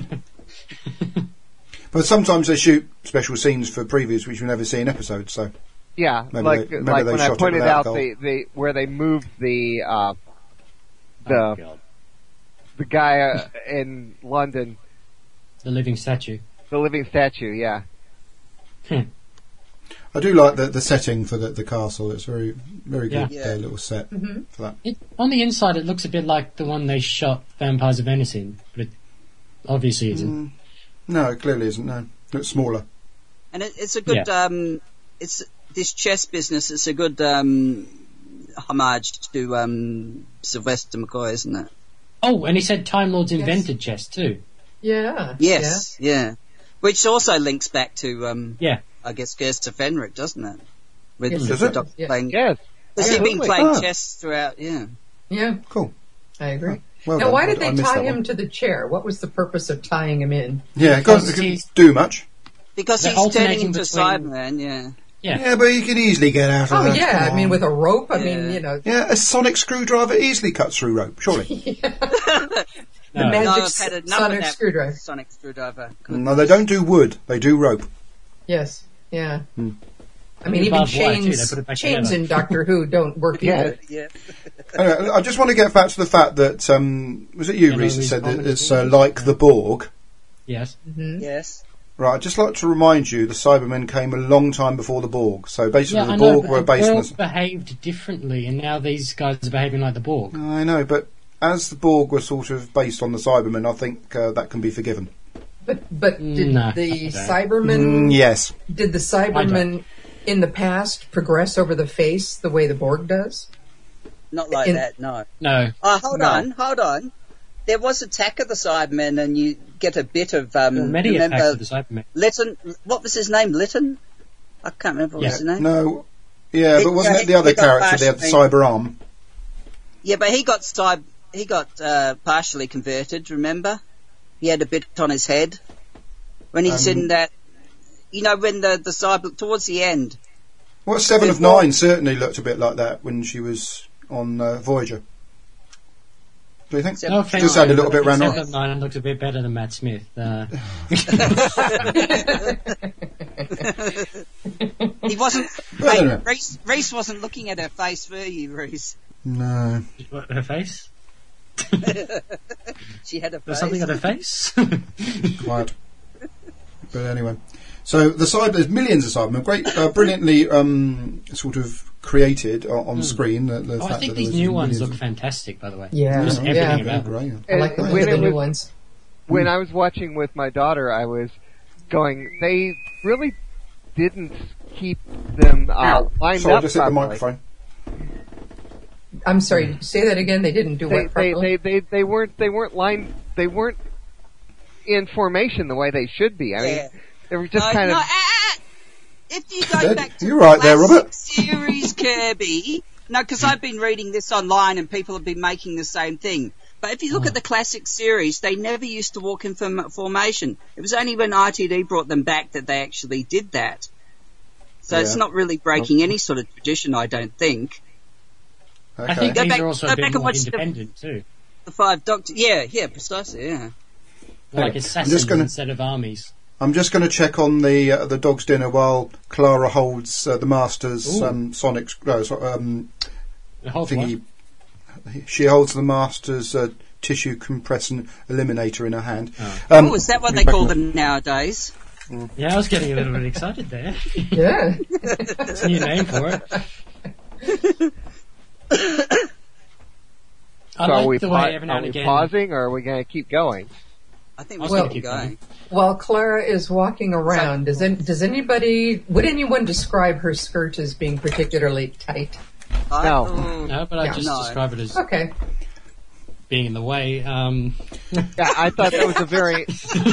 But sometimes they shoot special scenes for previews which we never see in episodes. So Yeah, Maybe like they- maybe like they when I shot it pointed without out gold. the, the where they moved the uh, the oh, God. the guy uh, in London, The living statue. the living statue. Yeah, I do like the the setting for the, the castle. It's very very good. Yeah. Their little set Mm-hmm. for that. It, on the inside, it looks a bit like the one they shot Vampires of Venice in, but it obviously isn't. Mm. No, it clearly isn't. No, it's smaller. And it, it's a good, um, it's this chess business. It's a good um, homage to um, Sylvester McCoy, isn't it? Oh, and he said Time Lords Yes. invented chess too. Yeah. Yes, yeah. Which also links back to, um, Yeah. I guess, Gerster Fenric, doesn't it? With Yes, the Does it? Doctor Yeah. playing, yes. has he been absolutely. playing Ah. chess throughout? Yeah. Yeah. Yeah. Cool. I agree. Well now, done. why I- did I they missed tie that him one. to the chair? What was the purpose of tying him in? Yeah, it can't, Because it can he's- do much. Because They're he's turning alternating into between- Cyberman, yeah. Yeah. Yeah, but you can easily get out of Oh that. yeah, Come I mean on. with a rope. I Yeah. mean, you know, Yeah, a sonic screwdriver easily cuts through rope, surely. the No. magic No, I've had enough sonic of that screwdriver. sonic screwdriver. No, they don't do wood, they do rope. Yes. Yeah. Hmm. I mean, And even barbed wire, too, they chains, put it back chains together. in Doctor Who don't work Yeah. either. Yeah. Anyway, I just want to get back to the fact that, um, was it you, Yeah, no, Reese, that we said that commented it's uh, on it. like the Borg? Yes. Hmm? Yes. Right, I'd just like to remind you the Cybermen came a long time before the Borg. So basically Yeah, the I know, Borg but were the based on Borg the... behaved differently, and now these guys are behaving like the Borg. I know, but as the Borg were sort of based on the Cybermen, I think uh, that can be forgiven. But but did No, the I don't. Cybermen Mm, yes. did the Cybermen in the past progress over the face the way the Borg does? Not like In- that, no. No. Oh, hold No. on, hold on. There was Attack of the Cybermen, and you get a bit of um. There were many remember attacks of the Cybermen. Lytton? What was his name? Lytton? I can't remember what Yeah. was his name. No. Yeah, He- but wasn't yeah, it the other he got character, they had the partially- cyber arm? Yeah, but he got cyb- he got uh, partially converted. Remember, he had a bit on his head when he's Um, in that. You know, when the the cyber towards the end. Well, Seven of Before- Nine certainly looked a bit like that when she was on uh, Voyager. Do you think? Seven No of offense. Just had a little bit Seven round of Nine looks a bit better than Matt Smith. Uh, He wasn't. Well, hey, anyway. Reese, Reese wasn't looking at her face, were you, Reese? No. what, her face? She had a face. There's something on her face? Quiet. But anyway. So the cyber, there's millions of Cybermen, great, uh, brilliantly um, sort of created on, on screen. The, the Oh, fact I think that there these was new ones millions look of- fantastic, by the way. Yeah, Just yeah. everything Yeah, about them. great. I like the And look of when the it new was- ones. when I was watching with my daughter, I was going, they really didn't keep them uh, lined Sorry, up just hit the properly. microphone. I'm sorry. Did you say that again? They didn't do They, what they, properly? they, they, they weren't, they weren't lined, they weren't in formation the way they should be. I mean, Yeah. they were just No, kind no, of, ah, ah, if you go Dead. back to You're the right there, classic Robert. series, Kirby. No, because I've been reading this online and people have been making the same thing. But if you look at the classic series, they never used to walk in form- formation. It was only when I T D brought them back that they actually did that. So it's Yeah. not really breaking any sort of tradition, I don't think. Okay. I think Go these back- are also go a bit back and more watch the- independent too. The Five Doctors, yeah, yeah, precisely, yeah. Like I'm assassins just gonna- instead of armies. I'm just going to check on the uh, the dog's dinner while Clara holds uh, the Master's Ooh. um, Sonic's no, so, um, The whole thingy. She holds the Master's uh, tissue compressing eliminator in her hand. Oh. Um, Oh, is that what let they me back call up. them nowadays? Yeah, I was getting a little bit excited there. Yeah. It's a new name for it. I so are like we, the pa- way every now are and we again. pausing or are we going to keep going? I think I we're was Well- gonna keep going. going. While Clara is walking around, does any, does anybody would anyone describe her skirt as being particularly tight? I- No. oh, No, but I Yeah. just No. describe it as Okay. being in the way. Um, Yeah, I thought that was a very,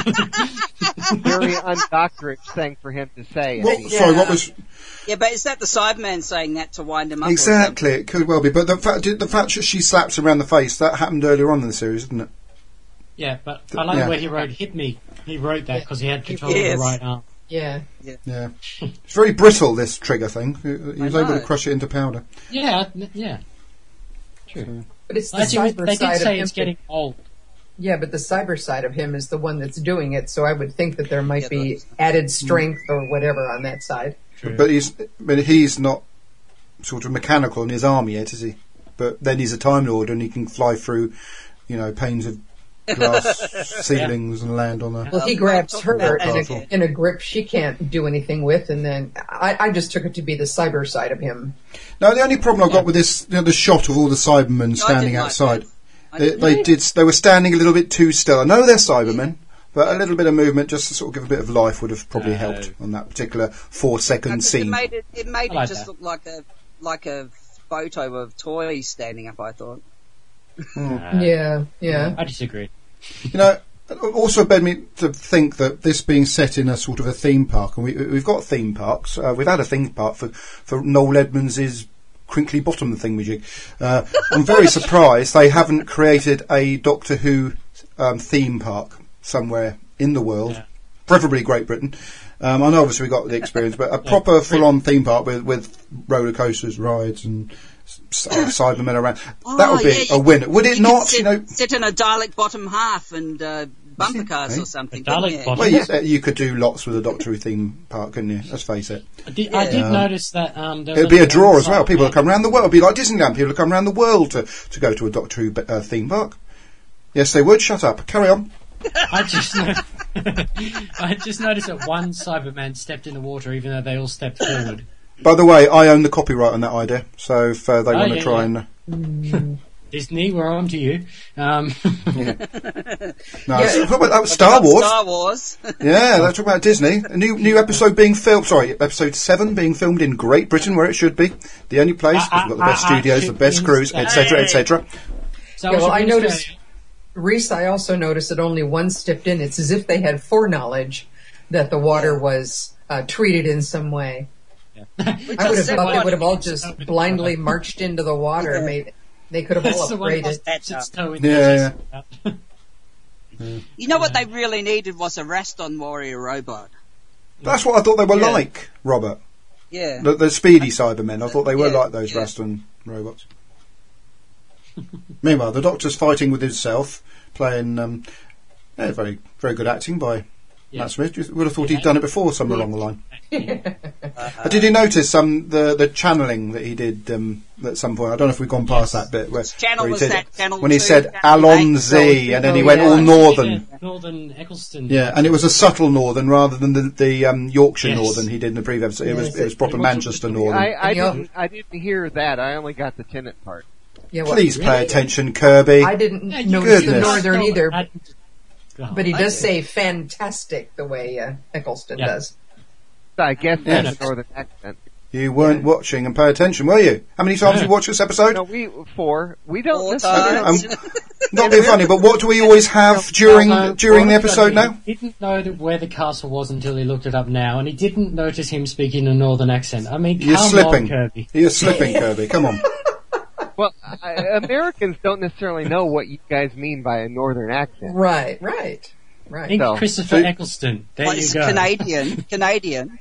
very undoctorish thing for him to say. What, I mean, Sorry, what was Yeah, but is that the Cyberman saying that to wind him up? or exactly? It could well be, but the fact the fact that she slaps him around the face that happened earlier on in the series, didn't it? yeah, but I like Yeah. the way he wrote "hit me." He wrote that because he had control Yes. of the right arm. Yeah. Yeah, it's very brittle. This trigger thing. He he was I able to know. crush it into powder. Yeah, n- yeah. True. But it's the Actually, cyber they side did say of him. it's getting old. Yeah, but the cyber side of him is the one that's doing it, so I would think that there might Yeah, be that's- added strength or whatever on that side. True. But he's but he's not sort of mechanical in his arm yet, is he? But then he's a Time Lord and he can fly through, you know, panes of glass ceilings and land on a. Well, he Um, grabs talk her about in that. a, in a grip she can't do anything with, and then I, I just took it to be the cyber side of him. No, the only problem I've got with this, you know, the shot of all the Cybermen No, I standing didn't like outside. that. I They, didn't they like did. They were standing a little bit too still. I know they're Cybermen, but a little bit of movement, just to sort of give a bit of life, would have probably No. helped on that particular four-second No, 'cause scene. It made it, it, made I it like just that. look like a like a photo of toys standing up, I thought. Uh, Yeah, yeah. I disagree. You know, it also led me to think that this being set in a sort of a theme park, and we, we've got theme parks. Uh, we've had a theme park for, for Noel Edmonds' Crinkly Bottom thingamajig. Uh, I'm very surprised they haven't created a Doctor Who um, theme park somewhere in the world, Yeah. preferably Great Britain. Um, I know obviously we got the experience, but a proper full-on theme park with, with roller coasters, rides, and s- uh, Cybermen around. that Oh, would be yeah, a you- winner, would it You not? could sit, You know, sit in a Dalek bottom half and uh, bumper cars Okay. or something. A Dalek couldn't you? bottom- well, you, uh, you could do lots with a Doctor Who theme park, couldn't you? Let's face it. I did, I did Yeah. notice that um, there was It'd be a only draw one as well. People Cyberman. would come around the world. It'd be like Disneyland. People would come around the world to, to go to a Doctor Who uh, theme park. Yes, they would. Shut up. Carry on. I just no- I just noticed that one Cyberman stepped in the water, even though they all stepped forward. By the way, I own the copyright on that idea. So if uh, they Oh, want to yeah, try yeah. and... Disney, we're on to you. Um, No, Yeah. so- what about- that was Star Wars. Star Wars. Yeah, they're talking about Disney. A new new episode being filmed. Sorry, episode seven being filmed in Great Britain, where it should be. The only place. Ah, We've got the best ah, ah, studios, the should best be crews, in et cetera, et cetera. so Yeah, well, should I be noticed, Australia. Reese, I also noticed that only one stepped in. It's as if they had foreknowledge that the water was uh, treated in some way. I would have said thought they what? would have all just blindly marched into the water and made. They could have That's all the one that upgraded. dips its toe in Yeah, the You know what they really needed was a Raston warrior robot. That's what I thought they were Yeah. like, Robert. Yeah. The, the speedy Cybermen. I thought they were Yeah, like those yeah. Raston robots. Meanwhile, the Doctor's fighting with himself, playing um, yeah, very very good acting by Yeah. Matt Smith. You would have thought Yeah. he'd done it before somewhere along the line. Uh, But did you notice um, the the channeling that he did um, at some point? I don't know if we've gone past that bit. Where, Which channel where he was did that? it. Channel when he two, said channel eight? Alonzi, and then he Oh, went yeah. all northern. Yeah, Northern Eccleston. Yeah, and it was a subtle northern rather than the, the um, Yorkshire Yes. northern he did in the previous episode. It was Yes. it was proper It was- Manchester northern. I, I And you- didn't. I didn't hear that. I only got the tenant part. Yeah, well, Please pay Really? attention, Kirby. I didn't Yeah, you notice the goodness. northern either. Hadn't- Oh, But he I does do. say fantastic the way uh, Eccleston Yeah. does. I guess Yeah. that's a northern accent. You weren't watching and pay attention, were you? How many times No. you watched this episode? No, we four. We don't Four necessarily. times. Not being funny, but what do we always have during No, during the Ron episode Dudley now? didn't know that where the castle was until he looked it up now, and he didn't notice him speaking a northern accent. I mean, You're come slipping. on, Kirby. You're slipping, Kirby. Come on. Well, I, Americans don't necessarily know what you guys mean by a northern accent. Right, right, right. Think So- Christopher So- Eccleston. There Well, you it's go. Canadian. Canadian.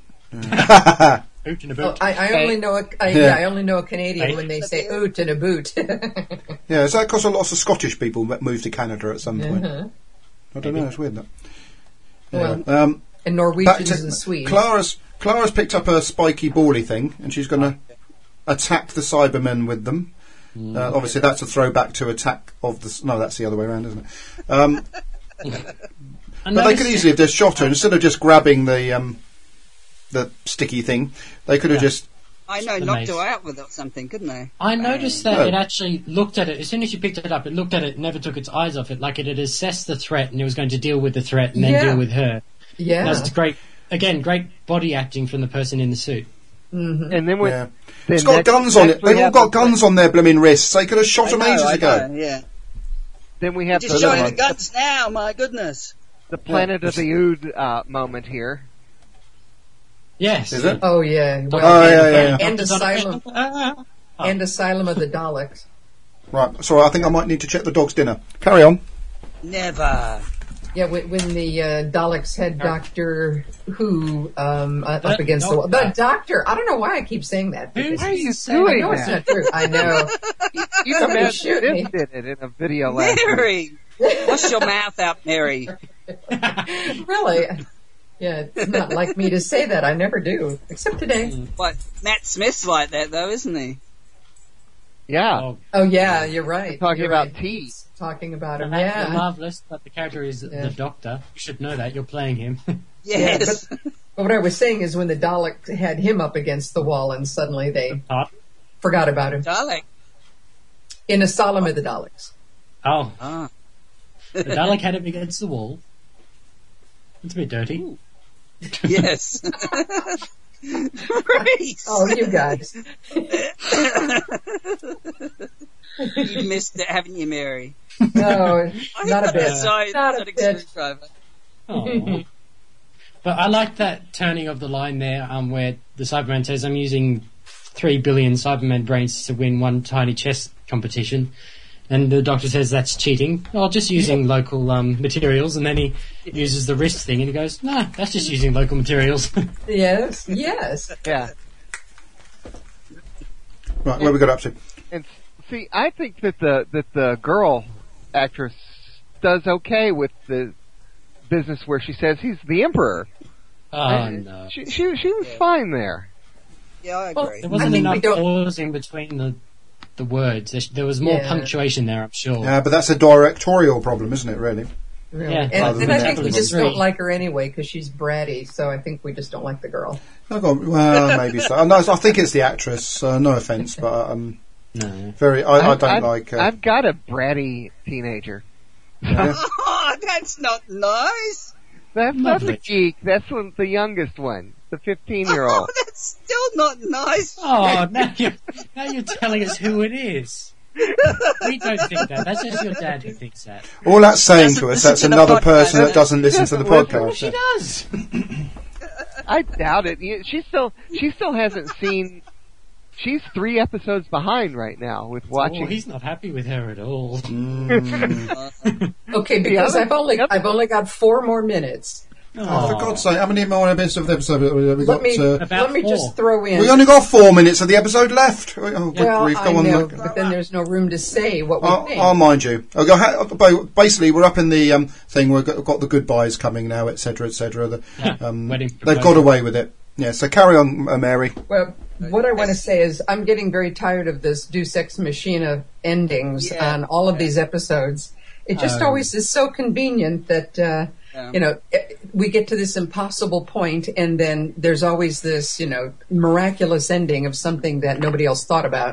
Oot and a Oh, boot. I, I Hey. only know a, I, Yeah. yeah. I only know a Canadian Hey. when they say oot and a boot. Yeah, is that because a lot of Scottish people that moved to Canada at some point? Uh-huh. I don't know. It's weird that. Well, Anyway, um, and back Norwegians to and Swedes. Clara's. Clara's picked up a spiky bally thing, and she's going to attack the Cybermen with them. Uh, obviously, that's a throwback to Attack of the. S- No, that's the other way around, isn't it? Um, I but they noticed- could easily have just shot her instead of just grabbing the um, the sticky thing. They could have Yeah. just. I know, The knocked mace. her out with it or something, couldn't they? I noticed that No. it actually looked at it, as soon as you picked it up, it looked at it, never took its eyes off it, like it had assessed the threat and it was going to deal with the threat and then Yeah. deal with her. Yeah. That was great, again, great body acting from the person in the suit. And then when Yeah. then It's got next- guns on next it. we They've all have got the- guns on their blooming wrists. They could have shot I them know, ages I ago. know, yeah. Then we have Just the, showing never the mind. guns now, my goodness. the Planet of the Ood uh, moment here. Yes. Is it? Oh yeah. Well, Oh, and, yeah, yeah, and, yeah. and Asylum Ah. Oh. and Asylum of the Daleks. Right. Sorry, I think I might need to check the dog's dinner. Carry on. Never. Yeah, when, when the uh, Daleks had Doctor Who um, uh, The up against the wall. The Doctor. Doctor. I don't know why I keep saying that. Who because Why are you I I doing know it's that? not true. I know. You Somebody imagine shoot this me. did it in a video last week. Mary! Wash your mouth out, Mary. Really? Yeah, it's not like me to say that. I never do, except today. What? Matt Smith's like that, though, isn't he? Yeah. Oh, Oh yeah, you're right. Talking You're about right. tea. Talking about the him. actor Yeah. marvelous, but the character is Yeah. the Doctor. You should know that. You're playing him. Yes. But what I was saying is when the Dalek had him up against the wall, and suddenly they oh, forgot about him. Dalek. In Asylum of the Daleks. oh, Ah. the Dalek had him against the wall. It's a bit dirty. Yes. Reese. Oh, you guys. You've missed it, haven't you, Mary? No, not a bit. Sorry, Not a Sonic bit. Screwdriver. Oh. But I like that turning of the line there, um, where the Cyberman says, "I'm using three billion Cyberman brains to win one tiny chess competition," and the Doctor says that's cheating. Oh, just using local um, materials, and then he uses the wrist thing, and he goes, "No, that's just using local materials." Yes, yes. Yeah. Right, where we got up to? And see, I think that the that the girl actress does okay with the business where she says he's the Emperor. oh I- no, She she she was fine there. Yeah, I Well, agree. there I wasn't think enough we don't- pausing between the the words. There, there was more Yeah. punctuation there, I'm sure. Yeah, but that's a directorial problem, isn't it? Really? Really. Yeah. And, Rather and than I think we that. just Three. don't like her anyway because she's bratty. So I think we just don't like the girl. I've got, well, maybe so. No, I think it's the actress. Uh, no offence, but um, No. very. I, I I've- don't I've, like. Uh, I've got a bratty teenager. Oh, that's not nice. That's not the Lovely. geek. That's one, the youngest one, the fifteen-year-old. Oh, that's still not nice. Oh, now you're, now you're telling us who it is. We don't think that. That's just your dad who thinks that. all that's saying Doesn't to us, listen that's to the another podcast. person that doesn't listen to the Doesn't podcast. She does. I doubt it. You- She still she still hasn't seen. She's three episodes behind right now with watching. Oh, he's not happy with her at all. Mm. Okay, because other- I've only the other- I've only got four more minutes. Oh, for God's sake, how many more minutes of the episode have we Let got? me Uh, About let me four. just throw in. we only got four minutes of the episode left. Oh, good well, grief, I go on. know, look. but then there's no room to say what we I'll, think. I'll mind you. Okay, ha- ba- basically, we're up in the um, thing. We've got, got the goodbyes coming now, et cetera, et cetera. The, Yeah, um, wedding they've got proposal. away with it. Yeah, so carry on, uh, Mary. Well, what I want to say is I'm getting very tired of this Deus Ex Machina endings Yeah. on all of these episodes. It just Um, always is so convenient that, uh, Yeah. you know, eh, we get to this impossible point and then there's always this, you know, miraculous ending of something that nobody else thought about.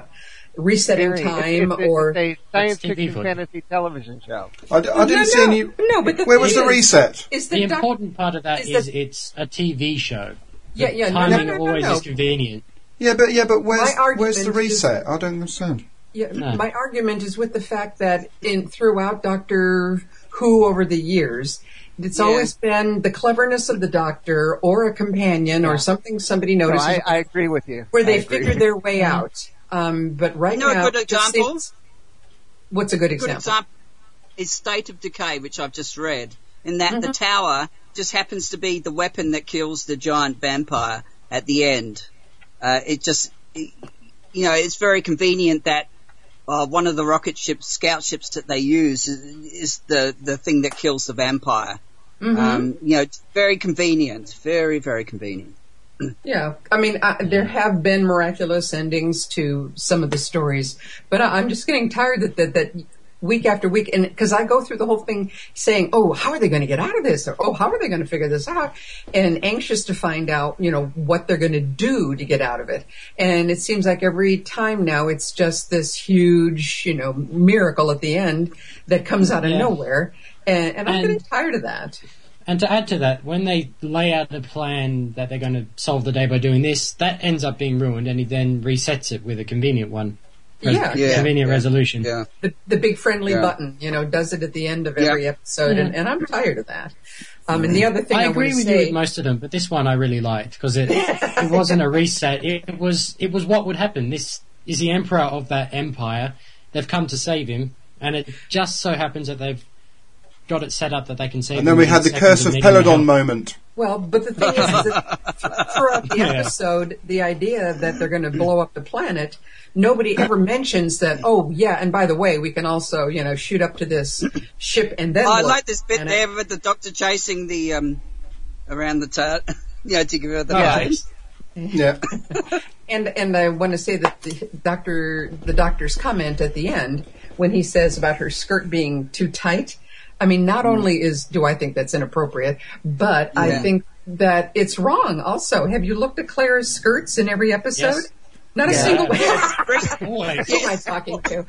resetting Mary, time it's, it's, or it's a science T V fiction footage. fantasy television show. I, d- I didn't no, see no, any. no, but the Where was thing the is- reset? Is The the doc- important part of that is is that- it's a T V show. Yeah, The yeah, no, timing no, no, no, always no. is convenient. Yeah, but yeah, but where's My where's the argument is- reset? I don't understand. Yeah, No. my argument is with the fact that in throughout Doctor Who over the years, it's Yeah. always been the cleverness of the Doctor or a companion or something somebody So notices I, I agree with you. where I they agree. figured their way out. Um, but right You know a now, good it just example? seems- what's a good Good example? example is State of Decay, which I've just read, in that Mm-hmm. the tower just happens to be the weapon that kills the giant vampire at the end. Uh, it just, it, you know, it's very convenient that uh, one of the rocket ships, scout ships that they use is, is the, the thing that kills the vampire. Mm-hmm. Um, you know, it's very convenient, very, very convenient. Yeah, I mean, I, there have been miraculous endings to some of the stories, but I, I'm just getting tired that that, that week after week, and because I go through the whole thing saying, "Oh, how are they going to get out of this?" or "Oh, how are they going to figure this out?" and anxious to find out, you know, what they're going to do to get out of it. And it seems like every time now, it's just this huge, you know, miracle at the end that comes out of Yeah. nowhere, and, and I'm And- getting tired of that. And to add to that, when they lay out the plan that they're going to solve the day by doing this, that ends up being ruined, and he then resets it with a convenient one. Res- Yeah. Yeah. Convenient Yeah. resolution. Yeah. The, the big friendly Yeah. button, you know, does it at the end of Yeah. every episode, Yeah. and, and I'm tired of that. Um, and the other thing I I, agree want with to you say, with most of them, but this one I really liked because it it wasn't a reset. It, it was it was what would happen. This is the emperor of that empire. They've come to save him, and it just so happens that they've got it set up that they can save him. And then we within had the seconds curse of needing Peladon help. moment. well, but the thing is, is that throughout the Yeah. episode, the idea that they're going to blow up the planet, nobody ever mentions that. Oh, yeah, and by the way, we can also, you know, shoot up to this ship and then. Oh, I blow like up this the bit planet. there with the doctor chasing the um around the turret. you know, to give her the Yeah. face. Yeah, And and I want to say that the doctor, the doctor's comment at the end when he says about her skirt being too tight. I mean, not only is do I think that's inappropriate, but I Yeah. think that it's wrong. Also, have you looked at Claire's skirts in every episode? Yes. Not a Yeah. single one. Always. Who am I talking to?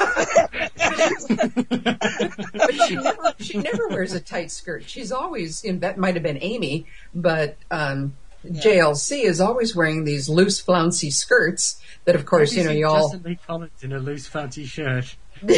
But she never, she never wears a tight skirt. She's always, and that might have been Amy, but um, J L C is always wearing these loose, flouncy skirts that, of course, you know, you all, Justin Lee Collins in a loose, fancy shirt.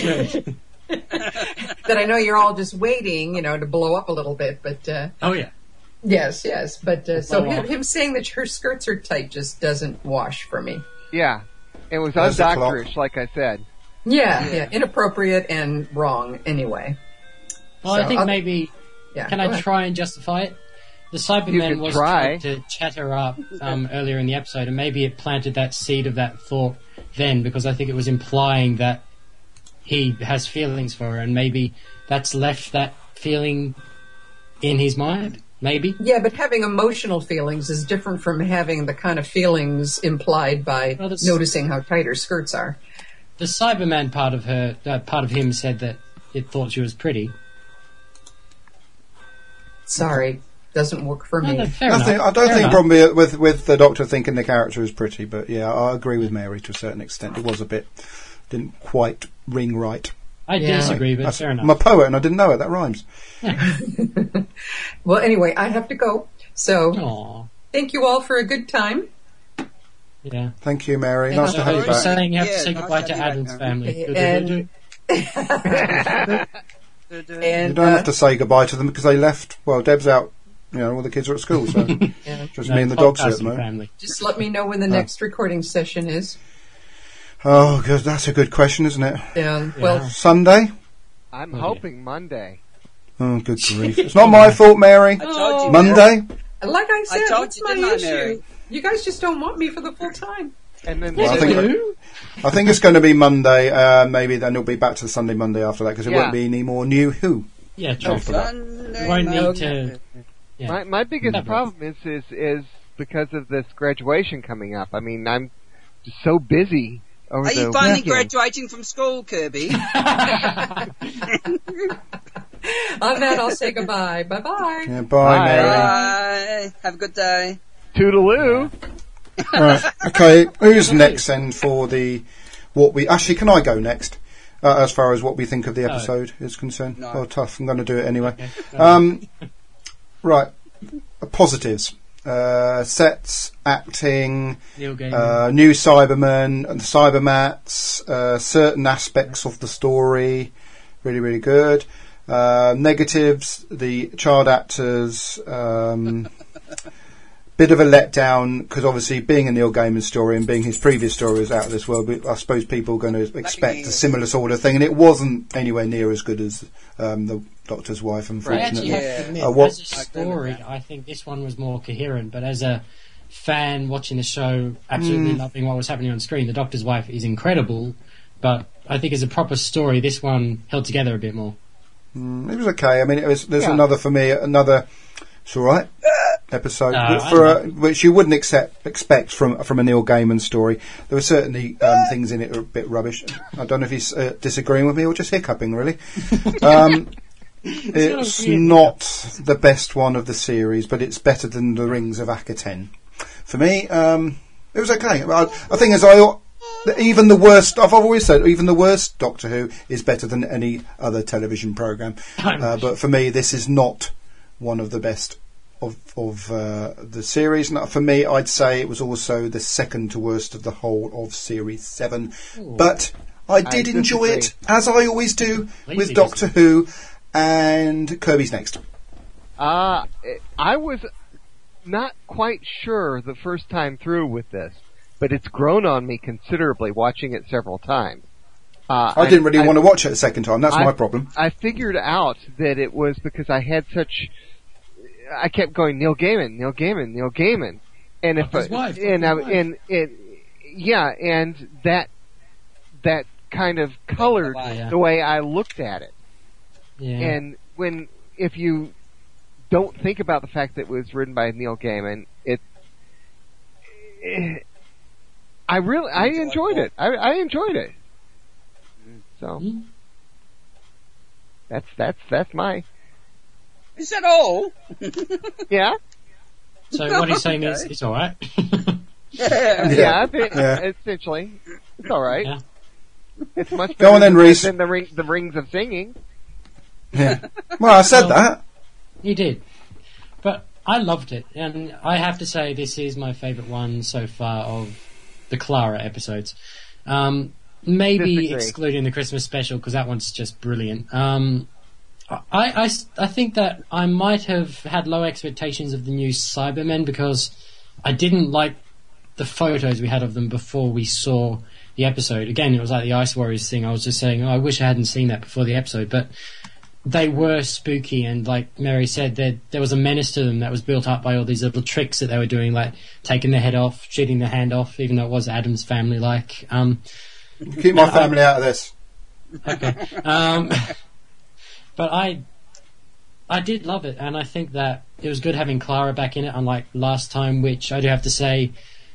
that I know you're all just waiting, you know, to blow up a little bit. But uh, Oh yeah. yes, yes. But uh, so blow him, up. him saying that her skirts are tight just doesn't wash for me. Yeah. It was There's the undoctorish, like I said. Yeah, yeah, Yeah. inappropriate and wrong anyway. Well, So I think I'll- maybe. Yeah. Can go I ahead. try and justify it? The You Cyberman can was try. trying to chat her up um, earlier in the episode, and maybe it planted that seed of that thought then, because I think it was implying that he has feelings for her, and maybe that's left that feeling in his mind. Maybe. Yeah, but having emotional feelings is different from having the kind of feelings implied by Well, that's- noticing how tight her skirts are. The Cyberman part of her, uh, part of him, said that it thought she was pretty. Sorry, doesn't work for No, me. no, fair Nothing, enough. I don't Fair think enough. probably with with the Doctor thinking the character is pretty, but yeah, I agree with Mary to a certain extent. It was a bit didn't quite ring right. I Yeah. disagree, but That's- fair enough. I'm a poet and I didn't know it. That rhymes. Well, anyway, I have to go. So Aw, thank you all for a good time. yeah. Thank you, Mary. And Nice I- to I have you was back. saying you have Yeah, to say nice goodbye to to have you Adam's back, family. And- You And don't uh, have to say goodbye to them because they left. Well, Deb's out. You know, all the kids are at school, so yeah, just No, me and the dogs here at the podcasting moment. family. just let me know when the next recording session is. Oh, good. That's a good question, isn't it? And well, Sunday? I'm Oh, yeah. hoping Monday. Oh, good grief! It's not my fault, Mary. I told you. Monday? like I said, told what's you, my didn't I, issue? Mary? You guys just don't want me for the full time. And then Well, I Yes, think- we do. I think it's going to be Monday. Uh, maybe then it'll be back to the Sunday, Monday after that because there Yeah. won't be any more new Who. Yeah, true. After that. Sunday You won't need night. to. Yeah. my my biggest Never. problem is is is because of this graduation coming up. I mean, I'm just so busy over Are the you finally weekend. graduating from school, Kirby? On that, I'll say goodbye. Bye bye. Yeah, bye, Bye. Mary. Bye. Have a good day. Toodaloo. Right. Okay, who's next then for the what we actually can I go next? Uh, as far as what we think of the No. episode is concerned. No. Oh, tough. I'm going to do it anyway. Okay. Um, right. Uh, Positives. Uh, sets, acting, Neil Gaiman. uh, new Cybermen, and the Cybermats, uh, certain aspects of the story. Really, really good. Uh, negatives, the child actors, um, bit of a letdown, because obviously being a Neil Gaiman story and being his previous story is out of this world, but I suppose people are going to expect a similar sort of thing, and it wasn't anywhere near as good as um, The Doctor's Wife, I unfortunately. actually have to admit, Uh, what- as a story, I think this one was more coherent, but as a fan watching the show, absolutely Mm. loving what was happening on screen, The Doctor's Wife is incredible, but I think as a proper story, this one held together a bit more. Mm, it was okay. I mean, it was. There's Yeah. another for me. Another. It's all right. Episode No, which- I for know. a, which you wouldn't accept, expect from from a Neil Gaiman story. There were certainly um, things in it that were a bit rubbish. I don't know if he's uh, disagreeing with me or just hiccuping. Really, um, it's weird not the best one of the series, but it's better than The Rings of Akaten. For me, um, it was okay. I, I think as I. Even the worst, I've always said, even the worst Doctor Who is better than any other television programme. Uh, but for me, this is not one of the best of of uh, the series. And for me, I'd say it was also the second to worst of the whole of Series seven. But I did I enjoy disagree. it, as I always do, Lazy with Doctor Who and Kirby's Next. Uh, I was not quite sure the first time through with this, but it's grown on me considerably watching it several times. Uh, I didn't really want to watch it a second time. That's I- my problem. I figured out that it was because I had such. I kept going Neil Gaiman, Neil Gaiman, Neil Gaiman, and if Doctor's I, Wife, and I, Doctor's Wife. and it, yeah, and that that kind of colored Yeah. the way I looked at it. Yeah. And when if you don't think about the fact that it was written by Neil Gaiman, it. it I really, I enjoyed it. I, I enjoyed it. So Mm. that's that's that's my Is that all? yeah So what he's saying is, Okay. it's alright. Yeah. yeah, I think- Yeah. essentially it's all right. Yeah. It's much Go better on then, than, Reese. than the ring the rings of singing. Yeah. Well, I said Well- that. You did. But I loved it, and I have to say this is my favourite one so far of the Clara episodes. Um, maybe Disagree. excluding the Christmas special, because that one's just brilliant. Um, I, I, I think that I might have had low expectations of the new Cybermen, because I didn't like the photos we had of them before we saw the episode. Again, it was like the Ice Warriors thing. I was just saying, oh, I wish I hadn't seen that before the episode, but they were spooky, and like Mary said, there there was a menace to them that was built up by all these little tricks that they were doing, like taking their head off, shooting their hand off, even though it was Adam's family. Like, um, Keep my family out of this. okay, um, but I I did love it, and I think that it was good having Clara back in it, unlike last time, which I do have to say,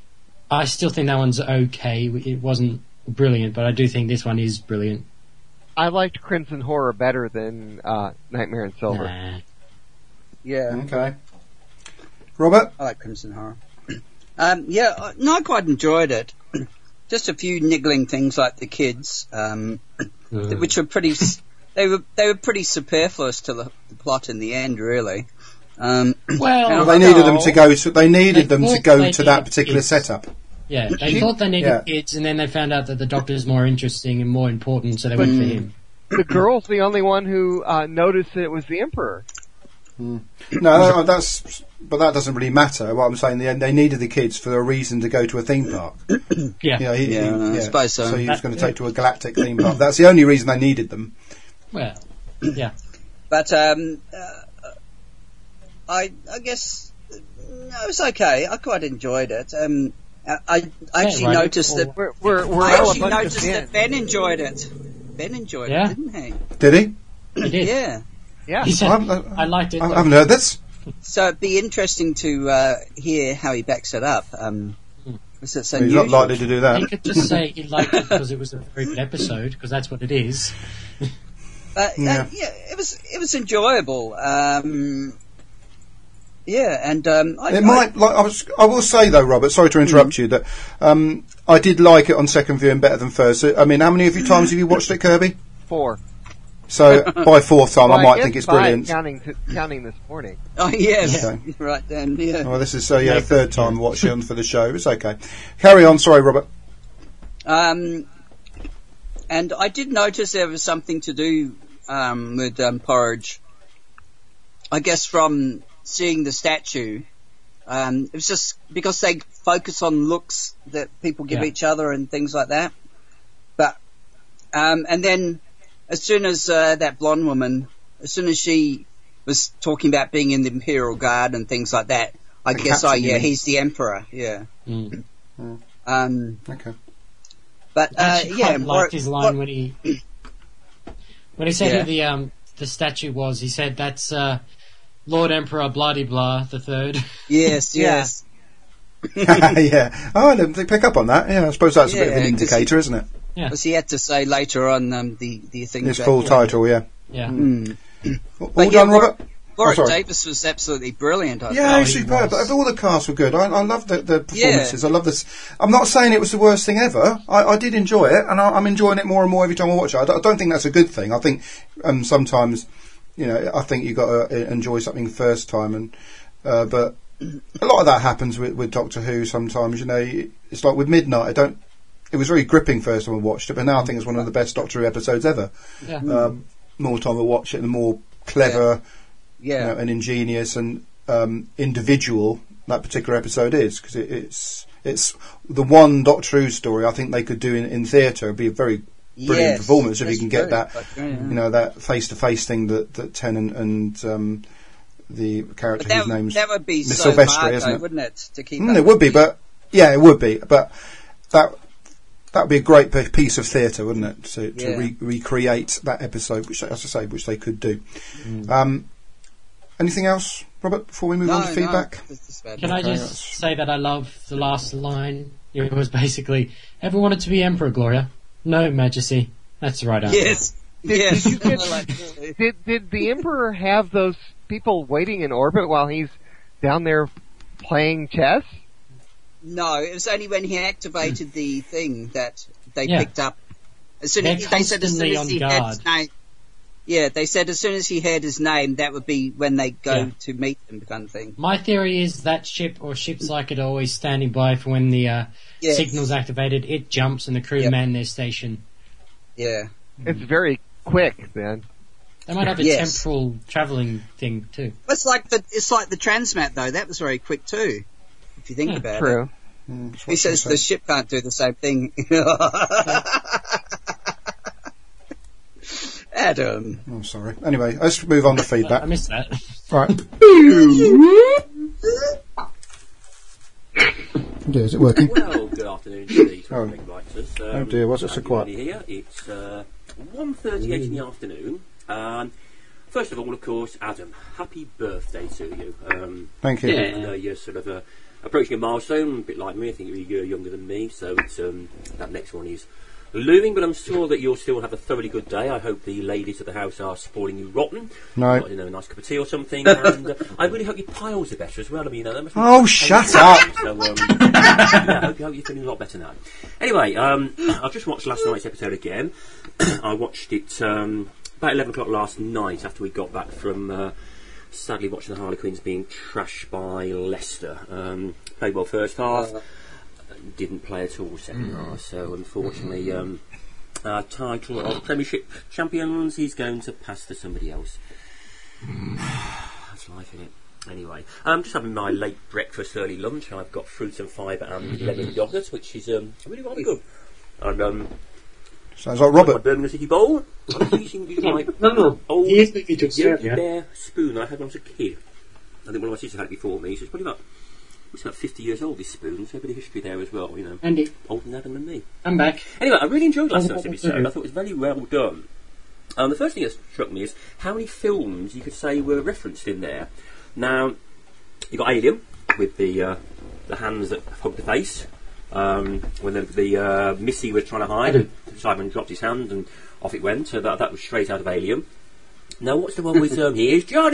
I still think that one's okay. It wasn't brilliant, but I do think this one is brilliant. I liked Crimson Horror better than uh, Nightmare in Silver. Nah. Yeah. Okay. Robert? I like Crimson Horror. Um, yeah, I- no, I quite enjoyed it. Just a few niggling things like the kids, um, which were pretty. s- They were they were pretty superfluous to the, the plot in the end, really. Um, Well, Well, they needed them to go to, they needed They them to thought go they to that needed particular kids. setup. yeah, they thought they needed Yeah. kids, and then they found out that the Doctor's more interesting and more important, so they went for him. The girl's the only one who uh, noticed that it was the Emperor. No, no, that's, but that doesn't really matter. What I'm saying, they, they needed the kids for a reason to go to a theme park. Yeah. You know, he, Yeah, he- I suppose so. So he was going to take to a galactic theme park. That's the only reason they needed them. Well, yeah. but um, uh, I I guess uh, no, it was okay. I quite enjoyed it. Um, I, I I actually right. noticed that. We're we're, we're I all a actually bunch of noticed men. that Ben enjoyed it. Ben enjoyed Yeah? it, didn't he? Did he? He did. Yeah. Yeah. He said, I haven't- I liked it. I haven't heard this. So it'd be interesting to uh, hear how he backs it up. Um, because it's He's unusual. not likely to do He that. could just say he liked it because it was a very good episode, because that's what it is. But, uh, Yeah. yeah, it was it was enjoyable. Um, Yeah, and um, I, It I, might, like I was, I will say though, Robert. Sorry to interrupt mm. you. That um, I did like it on second viewing better than first. So, I mean, how many of you times have you watched it, Kirby? Four. So by fourth time, well, I might I think it's five, brilliant. Counting, to, counting this morning. Oh yes, Okay. Right then. Yeah. Well, this is uh, yeah third time watching for the show. It's okay. Carry on. Sorry, Robert. Um, and I did notice there was something to do um, with um, Porridge. I guess from seeing the statue, um, it was just because they focus on looks that people give yeah. each other and things like that. But um, and then as soon as uh, that blonde woman, as soon as she was talking about being in the Imperial Guard and things like that, I The guess, oh captain, yeah, you mean? he's the Emperor. Yeah. Mm. Um, Okay. but I uh, actually yeah, quite liked what- his line what- when he when he said Yeah. who the um the statue was. He said that's uh, Lord Emperor blah blah the third. Yes, yes. yeah. Oh, I didn't pick up on that. Yeah, I suppose that's a bit of an Yeah, 'cause indicator, isn't it? Yeah, Because he had to say later on um, the the thing. His that- full title. Yeah. yeah. Mm. All But done, yeah, Robert. Warwick Oh, sorry. Davis was absolutely brilliant. I Yeah, thought. he's superb. was. But all the cast were good. I, I love the, the performances. Yeah. I love this. I'm not saying it was the worst thing ever. I, I did enjoy it, and I, I'm enjoying it more and more every time I watch it. I don't, I don't think that's a good thing. I think um, sometimes, you know, I think you've got to enjoy something first time, and uh, but a lot of that happens with, with Doctor Who. Sometimes, you know, it's like with Midnight. I don't. It was very gripping first time I watched it, but now I think it's one of the best Doctor Who episodes ever. Yeah. Um, more time I watch it, the more clever. Yeah. You know, and ingenious and um, individual that particular episode is, because it, it's it's the one Doctor Who story I think they could do in, in theatre. It'd be a very brilliant Yes, performance if you that's can get very that, good, yeah. you know, that face to face thing that that Tennant and um, the character But that, whose name's that would be Miss so Silvestri, hard, isn't though, it? wouldn't it, to keep Mm, up it would be, with the- but yeah, it would be, but that that would be a great p- piece of theatre, wouldn't it? To, to Yeah. re- recreate that episode, which, as I say, which they could do. Mm. Um, anything else, Robert? Before we move no, on to feedback. No, that's just bad. Can I Okay, just that's- say that I love the last line? It was basically, ever wanted to be Emperor, Gloria? No, Majesty. That's the right answer. Yes. Yes. Did you get- I like that. Did did the Emperor have those people waiting in orbit while he's down there playing chess? No, it was only when he activated the thing that they Yeah. picked up. As soon They're as they said, as soon constantly as on he had guard. his name. Yeah, they said as soon as he heard his name, that would be when they go Yeah. to meet him, kind of thing. My theory is that ship or ships like it are always standing by for when the uh, Yes. signal's activated, it jumps and the crew Yep. man their station. Yeah. It's very quick then. They might have a Yes. temporal travelling thing too. It's like the it's like the Transmat though. That was very quick too, if you think Yeah. about it. True. Mm, that's what He I says was the saying. ship can't do the same thing. Adam. Oh, sorry. Anyway, let's move on to I feedback. missed that. Right. Dear, is it working? Well, good afternoon indeed, Oh. Rick Writers. Um, Oh dear, what's it so Andy quiet? Riley here. It's uh, one thirty-eight in the afternoon. Um, first of all, of course, Adam, happy birthday to you. Um, Thank you. yeah, I know you're sort of uh, approaching a milestone, a bit like me. I think you're a year younger than me, so it's, um, that next one is looming, but I'm sure that you'll still have a thoroughly good day. I hope the ladies of the house are spoiling you rotten. No. Got, you know, a nice cup of tea or something, and uh, I really hope your piles are better as well. I mean, you know, that must be Oh, shut painful. up. So, um, yeah, I hope, I hope you're feeling a lot better now. Anyway, um, I've just watched last night's episode again. I watched it um, about eleven o'clock last night after we got back from uh, sadly watching the Harlequins being trashed by Leicester. Um, played well first half. Didn't play at all second half, so unfortunately, um, our title of Premiership champions is going to pass to somebody else. That's life, innit? Anyway, I'm just having my late breakfast, early lunch. I've got fruit and fibre and lemon yoghurt, which is um, really rather good. And um, Sounds like my Robert. Birmingham City bowl. I'm using my No, no. old He is moving to Australia. Yogi Bear spoon I had when I was a kid. I think one of my sisters had it before me, so it's probably about it's about fifty years old, this spoon, so a bit of history there as well, you know. Andy, Older than Adam and me. I'm back. Anyway, I really enjoyed last Oh, night's oh, episode. oh. I thought it was very well done. Um, the first thing that struck me is how many films you could say were referenced in there. Now, you got Alien with the uh, the hands that hug the face. Um, when the, the uh, Missy was trying to hide, and Simon dropped his hand and off it went. So that that was straight out of Alien. Now, what's the one with um, here's Johnny?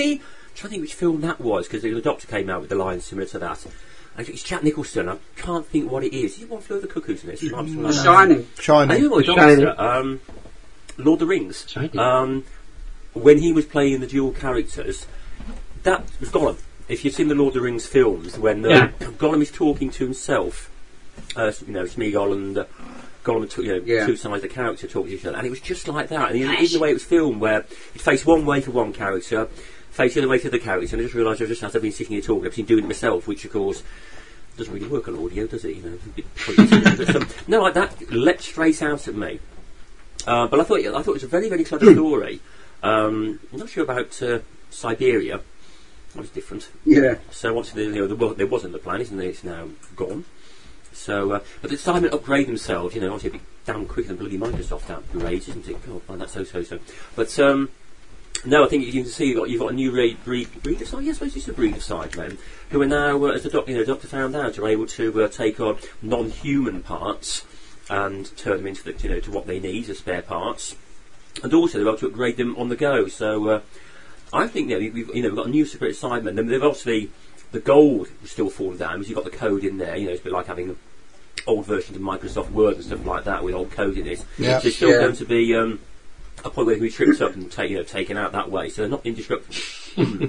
trying to think which film that was, because the Doctor came out with the line similar to that. And it's Jack Nicholson. I can't think what it is. Is it One Flew Over the Cuckoo's Nest? Mm, Shining. Shining. I know what Doctor. Um, Lord of the Rings. Shining. Um, when he was playing the dual characters, that was Gollum. If you've seen the Lord of the Rings films, when uh, Yeah. Gollum is talking to himself, uh, you know, Smeagol and uh, Gollum, two, you know, Yeah. two sides of the character talking to each other, and it was just like that. And even even the way it was filmed, where it faced one way for one character, faced the other way for the other character, and I just realised I just as I've been sitting here talking, I've been doing it myself, which of course doesn't really work on audio, does it? You know, a bit pointless. But, um, no, like that leapt straight out at me. Uh, but I thought I thought it was a very very clever story. Um, I'm not sure about uh, Siberia. That was different. Yeah. So what's the, you know, there, was, there wasn't the plan, isn't there? It's now gone. So, uh, but the Simon upgrade themselves, you know, obviously a bit damn quicker than bloody Microsoft upgrades, isn't it? God, oh, that's so so so. But um, no, I think you can see you've got you've got a new breed, breed, breed of side. Yes, I suppose it's a breed of Sidemen who are now, uh, as the doc, you know, doctor found out, are able to uh, take on non-human parts and turn them into the, you know, to what they need as spare parts, and also they're able to upgrade them on the go. So. Uh, I think you know, we've, you know, we've got a new Spirit Sidemen. They've obviously, the gold is still falling down because you've got the code in there. You know, it's a bit like having old versions of Microsoft Word and stuff like that with old code in it. Yeah. So it's still Yeah. going to be um, a point where it can be tripped up and ta- you know, taken out that way. So they're not indestructible.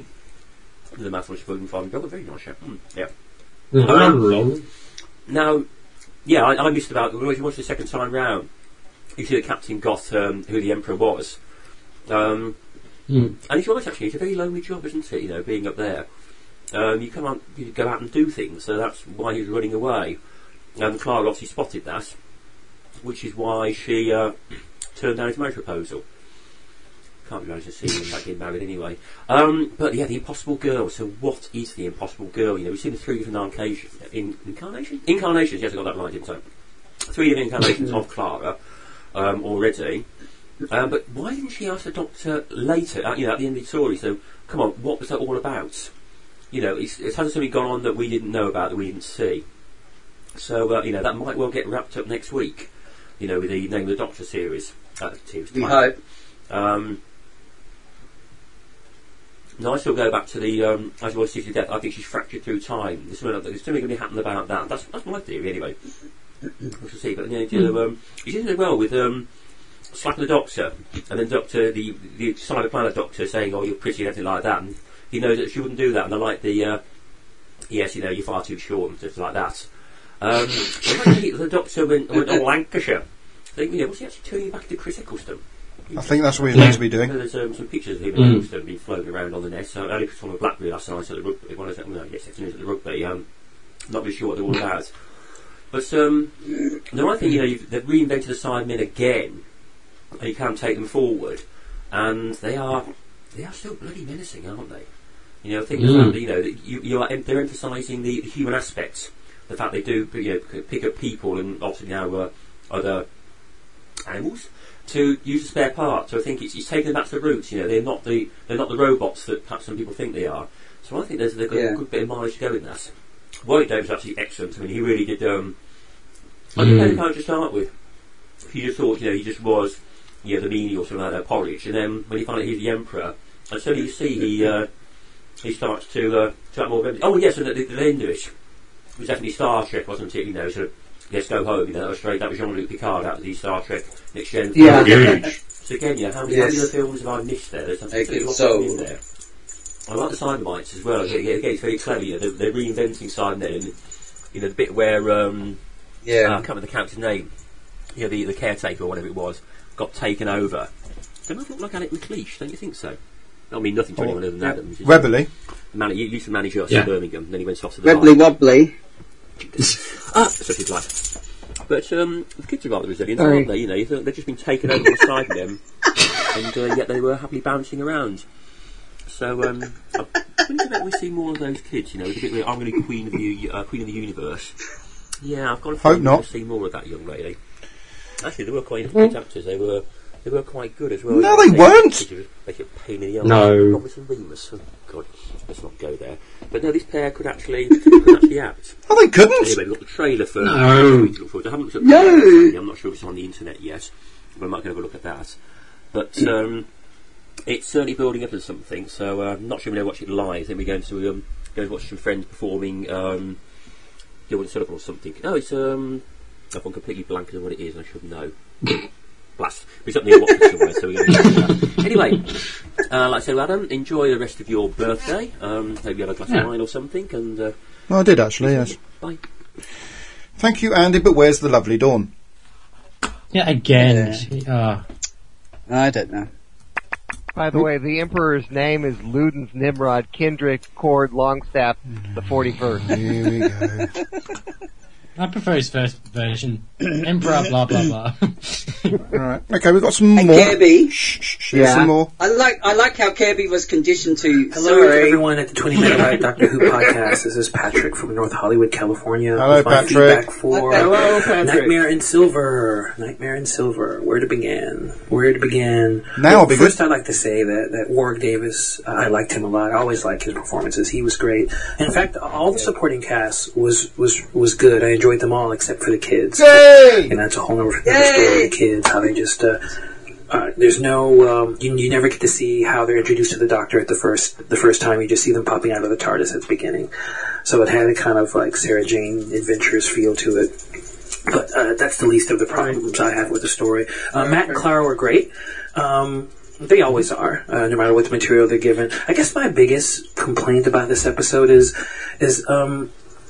The math was food and farming. But very nice, yeah. Mm, yeah. Um, now, yeah, I, I missed about, when you watched the second time round, you see the captain got um, who the Emperor was. Um, Mm. And it's right, actually, it's a very lonely job, isn't it, you know, being up there. Um, you come out, you go out and do things, so that's why he was running away. And Clara obviously spotted that, which is why she uh, turned down his marriage proposal. Can't be managed to see him back getting married anyway. Um, but yeah, the Impossible Girl. So what is the Impossible Girl? You know, we've seen the three different incarnations. In, incarnation? Incarnations, yes, I got that right, didn't I? Three different incarnations of Clara um, already. Um, but why didn't she ask the Doctor later, uh, you know, at the end of the story? So, come on, what was that all about? You know, it's, it hasn't something gone on that we didn't know about, that we didn't see. So, uh, you know, that might well get wrapped up next week, you know, with the Name of the Doctor series. Uh, series We hope. Um, no, I still go back to the, um, as well as City of Death, I think she's fractured through time. There's something, there's something going to happen about that. That's, that's my theory, anyway. We shall see. But, you know, um, she's doing well with, um, slapping the Doctor, and then Doctor, the, the Cyber Planet Doctor saying, oh, you're pretty and everything like that, and he knows that she wouldn't do that, and I like the, uh, yes, you know, you're far too short, and stuff like that. Um, the, the Doctor went, went to Lancashire. I think, you know, was he actually turning back to Chris Eccleston? I think that's what he's meant to be doing. So there's um, some pictures of him Mm. and Eccleston being floating around on the net. So I only saw on Blackberry last night at the rugby, one of the, no, yes, afternoons at the rugby, um, not really sure what they're all about. But, um, no, I think, you know, you've, they've reinvented the Sidemen again, and you can take them forward, and they are they are still bloody menacing, aren't they? You know, I think Mm. the fact that, you know, that you, you are em- they're emphasising the, the human aspects, the fact they do, you know, pick up people and obviously now uh, other animals to use a spare part. So I think it's, it's taking them back to the roots. You know, they're not the they're not the robots that perhaps some people think they are. So I think there's they've got Yeah. a good bit of mileage to go in that. Warwick Davis was absolutely excellent. I mean, he really did. Um, I didn't know the character to start with. He just thought, you know, he just was, you know, the meanie or something like that, porridge. And then when he found out he's the Emperor, and so you see he uh, he starts to uh, to have more of everything. Oh yes, and the, the, the end of it was definitely Star Trek, wasn't it? You know, sort of let's go home. You know, that was straight. That was Jean-Luc Picard out of the Star Trek Next Gen. Yeah. So again, yeah, how many, Yes. how many other films have I missed there? There's Make absolutely it lots so. of them in there. I like the Cybermites as well. Again, again, it's very clever. You know, they're, they're reinventing Cybermen. And, you know, the bit where um, uh, I Yeah. can't remember the character's name. You know, the the caretaker or whatever it was got taken over. They might look like Alec McLeish, don't you think so? I mean, nothing to Oh, anyone other than Adams. is it? Weberly. Man- he used to manage us Yeah. in Birmingham, then he went off to the Webbly bar. wobbly. Ah, such is life. But um, the kids are rather resilient, Sorry. aren't they? You know, you thought they've just been taken over on the side of them, and uh, yet they were happily bouncing around. So, um, I wonder if we see more of those kids. You know, with a bit like, I'm going to be queen of the u- uh, queen of the universe. Yeah, I've got a Hope feeling we're not. going to see more of that young lady. Actually, they were quite good actors. They were. They were quite good as well. No, they weren't. They were like a pain in the arse. No. Thomas and Remus. Oh, God, let's not go there. But no, this pair could actually could actually act. Oh, they couldn't. Anyway, we've got the trailer for No. next week to look forward to. I haven't looked at the No. trailer, actually. I'm not sure if it's on the internet yet, but I might go have a look at that. But um, it's certainly building up as something. So uh, I'm not sure we're going to watch it live. I think we're going to um, go and watch some friends performing um, Gilbert Sullivan or something. No, it's um, I've gone completely blank as to what it is. I should know. Blast. It's up near Watford somewhere, so we're going to do that. Anyway, uh, like I said, Adam, enjoy the rest of your birthday. Um, hope you have a glass Yeah. of wine or something. And uh, Well, I did actually, yes. bye. Thank you, Andy, but where's the lovely Dawn? Yeah, again. Yeah. She- ah. I don't know. By the way, the Emperor's name is Ludens Nimrod Kendrick Cord Longstaff the forty-first. Here we go. I prefer his first version. Emperor, blah, blah, blah. Alright. Okay, we've got some Hey, more. Kirby. Shh, shh, shh. Here's some more. I like I like how Kirby was conditioned to. Hello, sorry. everyone at the twenty Megabyte Doctor Who podcast. This is Patrick from North Hollywood, California. Hello, with my Patrick. feedback for Hello, Patrick. Nightmare in Silver. Nightmare in Silver. Where to begin? Where to begin? Now well, will be first, good. I'd like to say that, that Warwick Davis, uh, I liked him a lot. I always liked his performances. He was great. And in fact, all the supporting cast was, was, was good. I enjoyed them all except for the kids. Yay! And that's a whole other story. The kids, how they just, uh, uh, there's no, um, you, you never get to see how they're introduced to the Doctor at the first, the first time. You just see them popping out of the TARDIS at the beginning. So it had a kind of like Sarah Jane Adventures feel to it. But uh, that's the least of the problems I have with the story. Uh, Matt and Clara were great. Um, they always are, uh, no matter what the material they're given. I guess my biggest complaint about this episode is, is, um,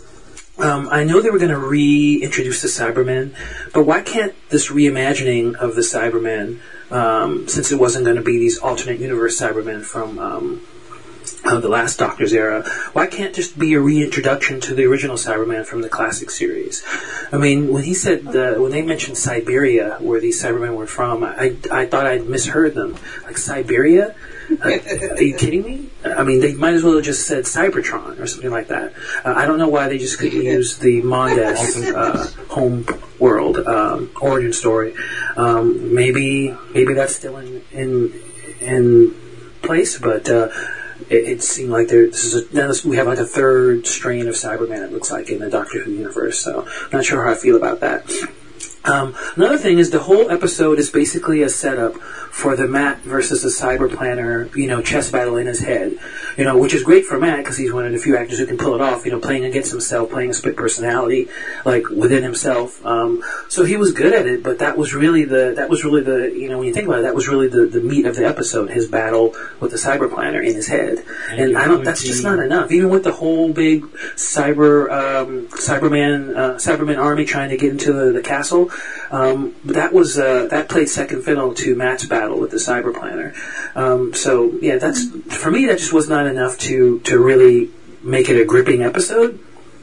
Um, I know they were going to reintroduce the Cybermen, but why can't this reimagining of the Cybermen, um, since it wasn't going to be these alternate universe Cybermen from um, uh, the last Doctor's era, why can't just be a reintroduction to the original Cybermen from the classic series? I mean, when he said the, when they mentioned Siberia, where these Cybermen were from, I, I thought I'd misheard them. Like Siberia? Uh, are you kidding me? I mean, they might as well have just said Cybertron or something like that. Uh, I don't know why they just couldn't use the Mondes uh, home world um, origin story. Um, maybe maybe that's still in in, in place, but uh, it, it seemed like there. This is a, now this, we have like a third strain of Cyberman. It looks like in the Doctor Who universe. So I'm not sure how I feel about that. Um, another thing is the whole episode is basically a setup for the Matt versus the Cyber Planner, you know, chess battle in his head, you know, which is great for Matt because he's one of the few actors who can pull it off, you know, playing against himself, playing a split personality, like within himself. Um, so he was good at it, but that was really the, that was really the, you know, when you think about it, that was really the, the meat of the episode, his battle with the Cyber Planner in his head. And I don't, that's just not enough. Even with the whole big cyber, um, Cyberman, uh, Cyberman army trying to get into the, the castle, um, that was, uh, that played second fiddle to Matt's battle with the Cyber Planner. Um, so yeah, that's, for me, that just was not enough to, to really make it a gripping episode.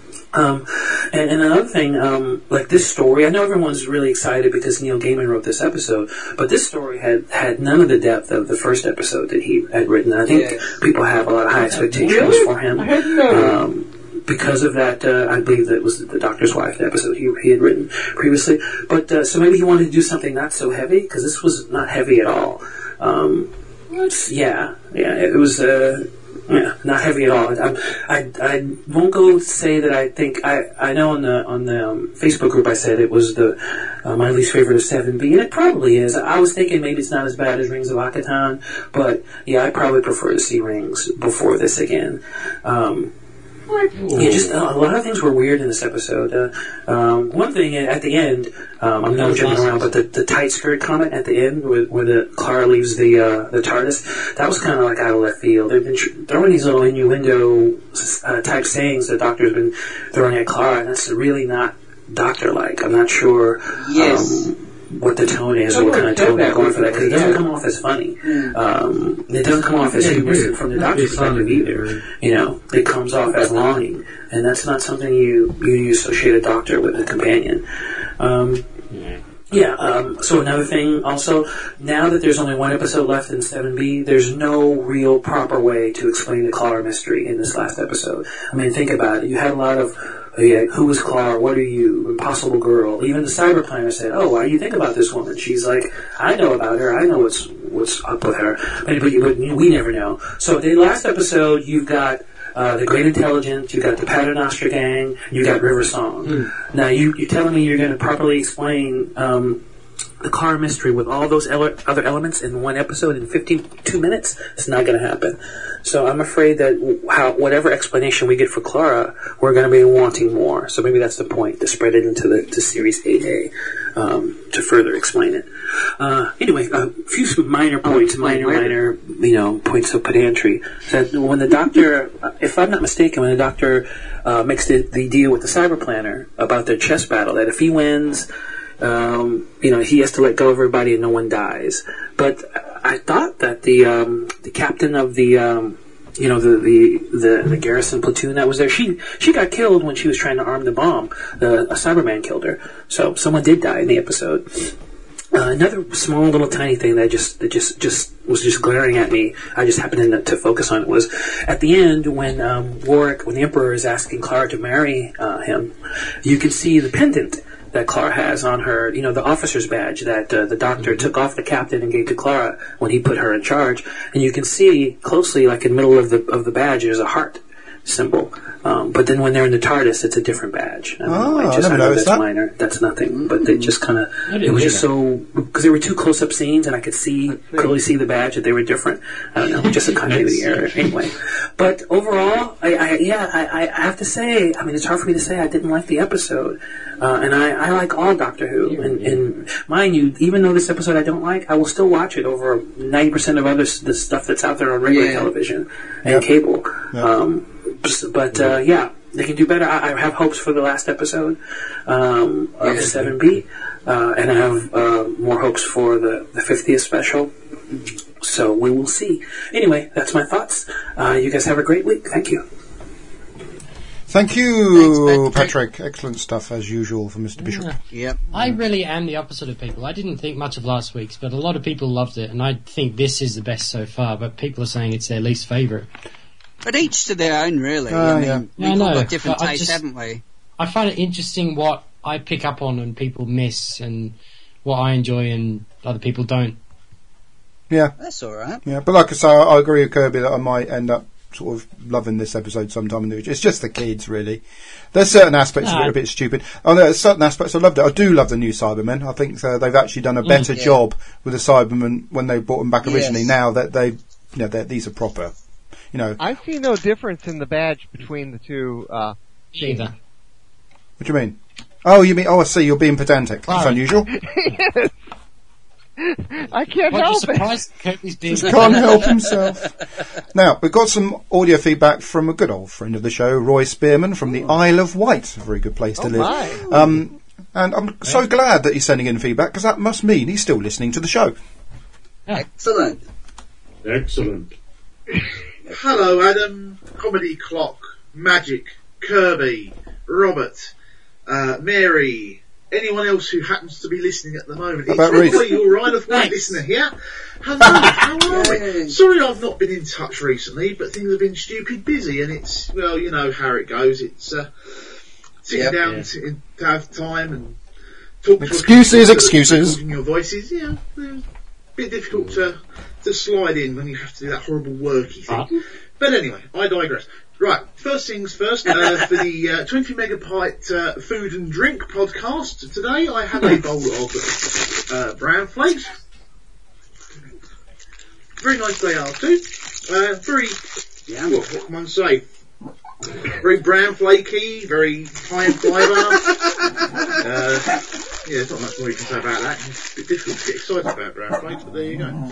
Um, and, and another thing, um, like this story, I know everyone's really excited because Neil Gaiman wrote this episode, but this story had, had none of the depth of the first episode that he had written. I think Yeah. people have a lot of high expectations Really? for him. I had no. Um, because of that, uh, I believe that was the Doctor's Wife, the episode he, he had written previously. But uh, so maybe he wanted to do something not so heavy, because this was not heavy at all. Um, yeah, yeah, it was uh, yeah, not heavy at all. I, I, I won't go say that I think I, I know on the on the um, Facebook group I said it was the uh, my least favorite of seven B, and it probably is. I was thinking maybe it's not as bad as Rings of Akatan, but yeah, I probably prefer to see Rings before this again. Um, Yeah, just uh, a lot of things were weird in this episode. Uh, um, one thing at the end, um, I'm not jumping around, but the, the tight skirt comment at the end, where, where the Clara leaves the uh, the TARDIS, that was kind of like out of left field. They've been tr- throwing these little innuendo uh, type sayings the Doctor's been throwing at Clara, and that's really not Doctor-like. I'm not sure. Yes. Um, what the tone is or what kind of tone they're going for that, because it doesn't come off as funny. Um, it doesn't come off as humorous from the Doctor's perspective either. You know, it comes off as longing, and that's not something you, you associate a Doctor with a companion. Um, yeah, um, so another thing also, now that there's only one episode left in seven B, there's no real proper way to explain the Clara mystery in this last episode. I mean, think about it. You had a lot of Yeah, who is Clara? What are you? Impossible girl. Even the Cyber Planner said, "Oh, why do you think about this woman?" She's like, "I know about her. I know what's what's up with her." But, but, but we never know. So the last episode, you've got uh, the Great Intelligence, you've got the Paternoster Gang, you got River Song. Mm. Now you, you're telling me you're going to properly explain um, the Clara mystery with all those ele- other elements in one episode in fifty-two minutes. It's not going to happen. So I'm afraid that how, whatever explanation we get for Clara, we're going to be wanting more. So maybe that's the point, to spread it into the to Series eight A um, to further explain it. Uh, anyway, a few minor points, minor, minor, you know, points of pedantry. That when the Doctor, if I'm not mistaken, when the Doctor uh, makes the, the deal with the Cyber Planner about their chess battle, that if he wins, um, you know, he has to let go of everybody and no one dies. But I thought that the um, the captain of the um, you know the, the the the garrison platoon that was there, she she got killed when she was trying to arm the bomb. The, a Cyberman killed her, so someone did die in the episode. Uh, another small little tiny thing that just that just just was just glaring at me. I just happened to, to focus on it was at the end when um, Warwick, when the Emperor is asking Clara to marry uh, him, you can see the pendant that Clara has on her, you know, the officer's badge that uh, the Doctor took off the captain and gave to Clara when he put her in charge. And you can see closely, like in the middle of the of the badge, there's a heart symbol. Um, but then when they're in the TARDIS, it's a different badge. I, oh, I, just, I never I know noticed that's that. minor. That's nothing. But it just kind of, it was just so, because there were two close-up scenes and I could see, clearly see the badge, that they were different. I don't know, just a continuity error. Anyway. But overall, I, I yeah, I, I have to say, I mean, it's hard for me to say I didn't like the episode. Uh, and I, I like all Doctor Who. And, and mind you, even though this episode I don't like, I will still watch it over ninety percent of other s- the stuff that's out there on regular Yeah. television and Yep. cable. Yep. Um, but, uh, yeah, they can do better. I, I have hopes for the last episode um, of Yeah. seven B. Uh, and I have uh, more hopes for the, the fiftieth special. So we will see. Anyway, that's my thoughts. Uh, you guys have a great week. Thank you. Thank you, Thanks, Patrick. Patrick. Excellent stuff, as usual, from Mister Bishop. Yep. I really am the opposite of people. I didn't think much of last week's, but a lot of people loved it, and I think this is the best so far, but people are saying it's their least favourite. But each to their own, really. Oh, I mean, yeah. we've Yeah, I all know, got different but I tastes, just- haven't we? I find it interesting what I pick up on and people miss, and what I enjoy and other people don't. Yeah, That's all right. yeah. But like I say, I, I agree with Kirby that I might end up sort of loving this episode sometime in the future. It's just the kids, really. There's certain aspects of it Nah. are a bit stupid. Oh, no, there's certain aspects I loved it. I do love the new Cybermen. I think uh, they've actually done a better yeah. job with the Cybermen when they brought them back originally. Yes. Now that they, you know, they're- these are proper. You know, I see no difference in the badge between the two. Uh, Either. what do you mean? Oh, you mean? Oh, I see. You're being pedantic. That's Right. unusual. yes. I can't What, you help it. surprised Kirby's being... Can't help himself. Now, we've got some audio feedback from a good old friend of the show, Roy Spearman from the Isle of Wight. A very good place to Oh, live. my. Um, and I'm so glad that he's sending in feedback, because that must mean he's still listening to the show. Excellent. Excellent. Hello, Adam, Comedy Clock, Magic, Kirby, Robert, uh, Mary, anyone else who happens to be listening at the moment. How about it's Reece? Roy, your Isle of Wight listener here. Hello, how are we? Sorry I've not been in touch recently, but things have been stupid busy, and it's, well, you know how it goes. It's uh, sitting Yep. down Yeah. to, to have time and talk to a Excuses, computer excuses. recording your voices, yeah. yeah. Bit difficult to to slide in when you have to do that horrible worky thing. Pardon? But anyway, I digress. Right, first things first, uh, for the uh, twenty megabyte uh, food and drink podcast today, I have a bowl of uh, bran flakes. Very nice they are too. Uh, very, Yeah. what, what can one say? Very brown flaky, very high in fibre. uh, yeah, there's not much more you can say about that. It's a bit difficult to get excited about brown flakes, but there you go.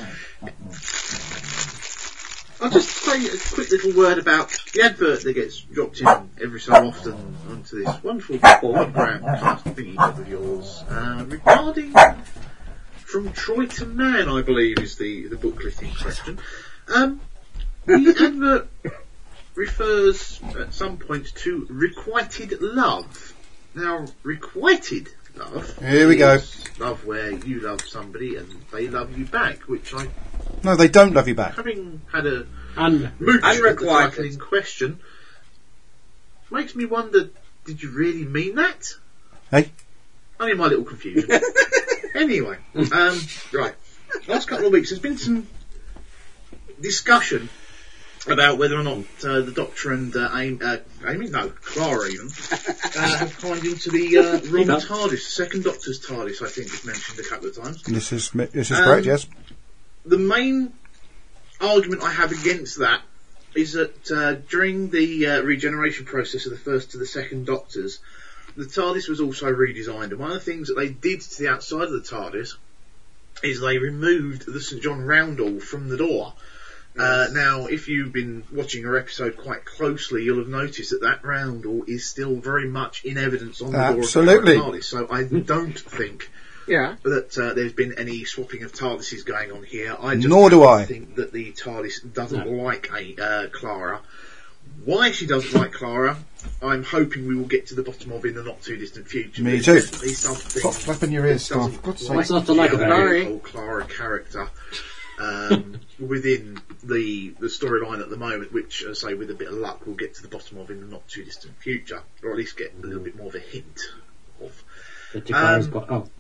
I'll just say a quick little word about the advert that gets dropped in every so often onto this wonderful program cast thingy job of yours, uh, regarding From Troy to Man, I believe, is the, the booklet in question. Um, the advert refers at some point to requited love. Now, requited love Here we go. is love where you love somebody and they love you back, which I, No, they don't love you back. having had a Un- mooch with the Unrequited. title in question, makes me wonder, did you really mean that? Hey? Only my little confusion. Anyway, um, right. Last couple of weeks there's been some discussion about whether or not uh, the Doctor and uh, Amy, uh, Amy, no, Clara even, uh, and climbed into the uh, wrong TARDIS, the second Doctor's TARDIS, I think was mentioned a couple of times. This is this is Um, correct, yes. The main argument I have against that is that uh, during the uh, regeneration process of the first to the second Doctors, the TARDIS was also redesigned, and one of the things that they did to the outside of the TARDIS is they removed the St John roundel from the door. Uh, now, if you've been watching our episode quite closely, you'll have noticed that that roundel is still very much in evidence on the Absolutely. door of the TARDIS. So I don't think Yeah. that uh, there's been any swapping of TARDISes going on here. I just Nor do I. think that the TARDIS doesn't like a uh, Clara. Why she doesn't like Clara, I'm hoping we will get to the bottom of in the not too distant future. Me There's too. definitely something Stop flapping your ears, that doesn't Steve. God's quite sake. What's not to like feel about the it? whole Clara character um, within the the storyline at the moment, which, as I say, with a bit of luck, we'll get to the bottom of in the not too distant future, or at least get a little bit more of a hint of. The Jakara's Um, got, oh,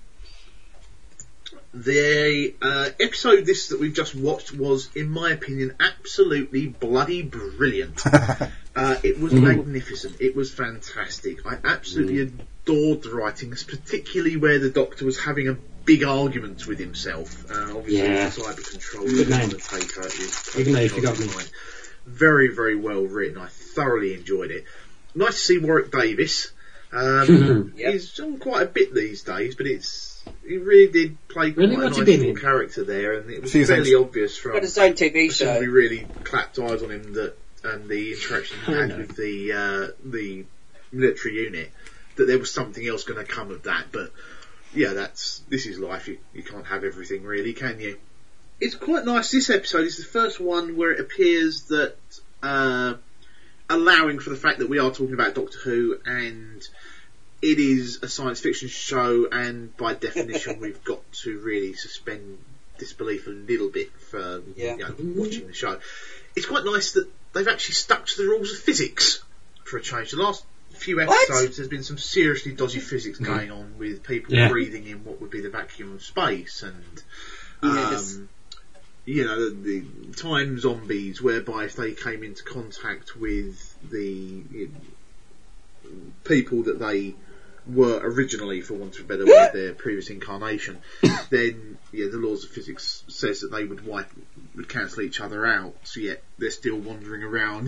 The uh, episode this that we've just watched was, in my opinion, absolutely bloody brilliant. uh, it was magnificent. It was fantastic. I absolutely adored the writings, particularly where the Doctor was having a big argument with himself. Uh, obviously, Yeah. the cyber control Good the name. Undertaker is Even though you totally forgot me. fine. Very, very well written. I thoroughly enjoyed it. Nice to see Warwick Davis. Um, Yep. He's on quite a bit these days, but it's he really did play quite Really? a What's nice he been little in? character there, and it was Few fairly things. obvious from Got his own T V as soon as show. we really clapped eyes on him that and the interaction he I had know. with the uh, the military unit that there was something else going to come of that. But yeah, that's this is life. You, you can't have everything, really, can you? It's quite nice. This episode is the first one where it appears that uh, allowing for the fact that we are talking about Doctor Who and it is a science fiction show, and by definition we've got to really suspend disbelief a little bit for Yeah. you know, watching the show. It's quite nice that they've actually stuck to the rules of physics for a change. The last few What? episodes there's been some seriously dodgy physics going on with people Yeah. breathing in what would be the vacuum of space, and Yes. um, you know, the, the time zombies, whereby if they came into contact with the you know, people that they were originally, for want of a better word, their previous incarnation, then yeah, the laws of physics says that they would wipe, would cancel each other out. So yet they're still wandering around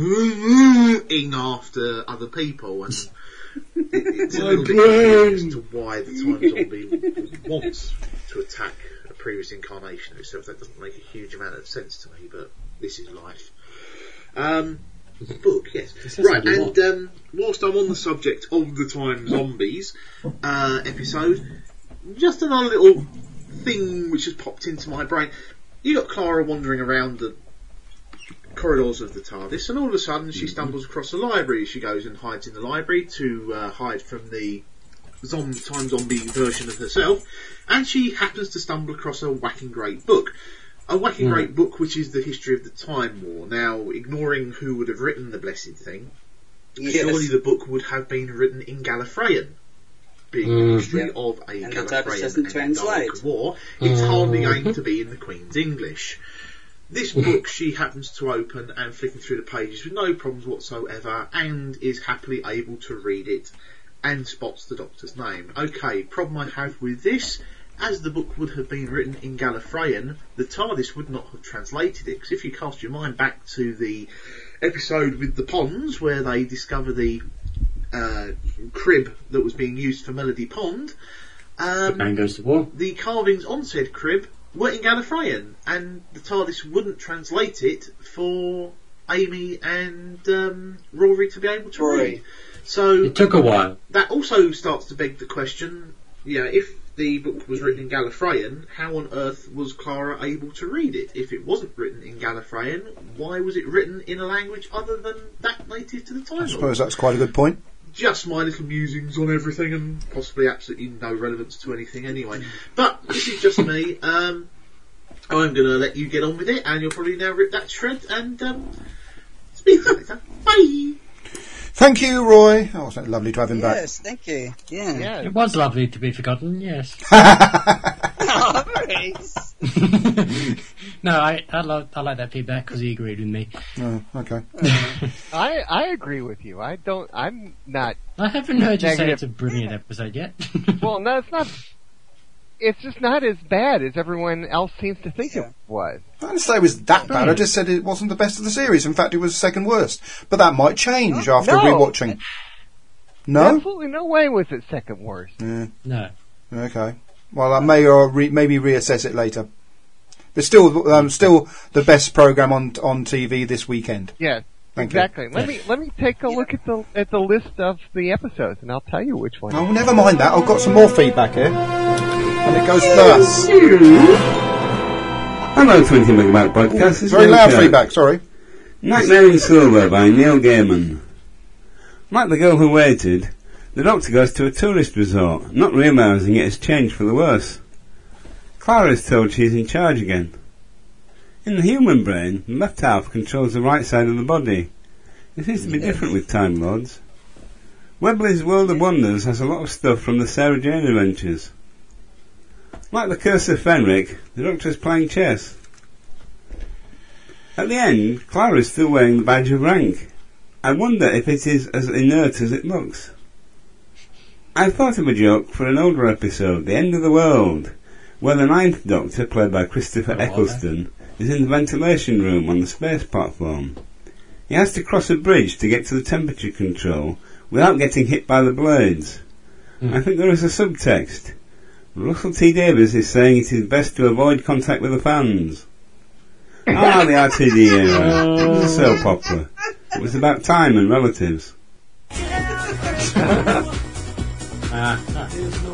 ing after other people, and it, it's a little bit confusing as to why the time zombie would want to attack a previous incarnation of itself. That doesn't make a huge amount of sense to me, but this is life. Um, book, yes. This Right, isn't and um, whilst I'm on the subject of the Time Zombies uh, episode, just another little thing which has popped into my brain. You got Clara wandering around the corridors of the TARDIS, and all of a sudden she stumbles across a library. She goes and hides in the library to uh, hide from the zom- time zombie version of herself, and she happens to stumble across a whacking great book. A whacking Mm. great book which is the history of the Time War. Now, ignoring who would have written the blessed thing, surely the book would have been written in Gallifreyan. Being Mm. the history Yep. of a And the TARDIS Gallifreyan doesn't and translate. Dalek war, it's Mm. hardly going to be in the Queen's English. This book she happens to open and flicking through the pages with no problems whatsoever, and is happily able to read it and spots the Doctor's name. Okay, problem I have with this, as the book would have been written in Gallifreyan, the TARDIS would not have translated it, because if you cast your mind back to the episode with the ponds, where they discover the uh, crib that was being used for Melody Pond, um, Man goes to war. the carvings on said crib were in Gallifreyan, and the TARDIS wouldn't translate it for Amy and um, Rory to be able to Rory. read. So It took a while. that also starts to beg the question, yeah, if the book was written in Gallifreyan, how on earth was Clara able to read it? If it wasn't written in Gallifreyan, why was it written in a language other than that native to the Time I Lord? suppose that's quite a good point. Just my little musings on everything, and possibly absolutely no relevance to anything anyway. But this is just me. Um, I'm going to let you get on with it, and you'll probably now rip that shred and um, speak to you later. Bye! Thank you, Roy. Oh, wasn't it lovely to have him Yes, thank you. Yeah. Yeah. It was lovely to be forgotten, yes. Oh, Maurice. No, I I, love, I like that feedback because he agreed with me. Oh, okay. I I agree with you. I don't. I'm not. I haven't heard you say Negative. it's a brilliant episode yet. Well, no, it's not. It's just not as bad as everyone else seems to think it was. I didn't say it was that bad. I just said it wasn't the best of the series. In fact, it was second worst. But that might change after No. rewatching. No? Absolutely no way was it second worst. Yeah. No. Okay. Well, I may or re- maybe reassess it later. But still, um, still the best program on on T V this weekend. Yes, Thank you. exactly. Let me let me take a look at the at the list of the episodes, and I'll tell you which one. Oh, never mind that. I've got some more feedback here, and it goes thus. Hello, twenty Megabyte Podcast. It's Very Neil loud Kirk. feedback. Sorry. Nightmare in Silver by Neil Gaiman. Like the girl who waited, the Doctor goes to a tourist resort, not realising it has changed for the worse. Clara is told she is in charge again. In the human brain, the left half controls the right side of the body. It seems to be different with Time Lords. Webley's World of Wonders has a lot of stuff from the Sarah Jane adventures. Like the Curse of Fenric, the Doctor is playing chess. At the end, Clara is still wearing the badge of rank. I wonder if it is as inert as it looks. I thought of a joke for an older episode, The End of the World, where the Ninth Doctor, played by Christopher Oh, Eccleston, is in the ventilation room on the space platform. He has to cross a bridge to get to the temperature control without getting hit by the blades. Mm. I think there is a subtext. Russell T Davies is saying it is best to avoid contact with the fans. Ah, the R T D era. It was a soap opera. It was about time and relatives. Ah, ah.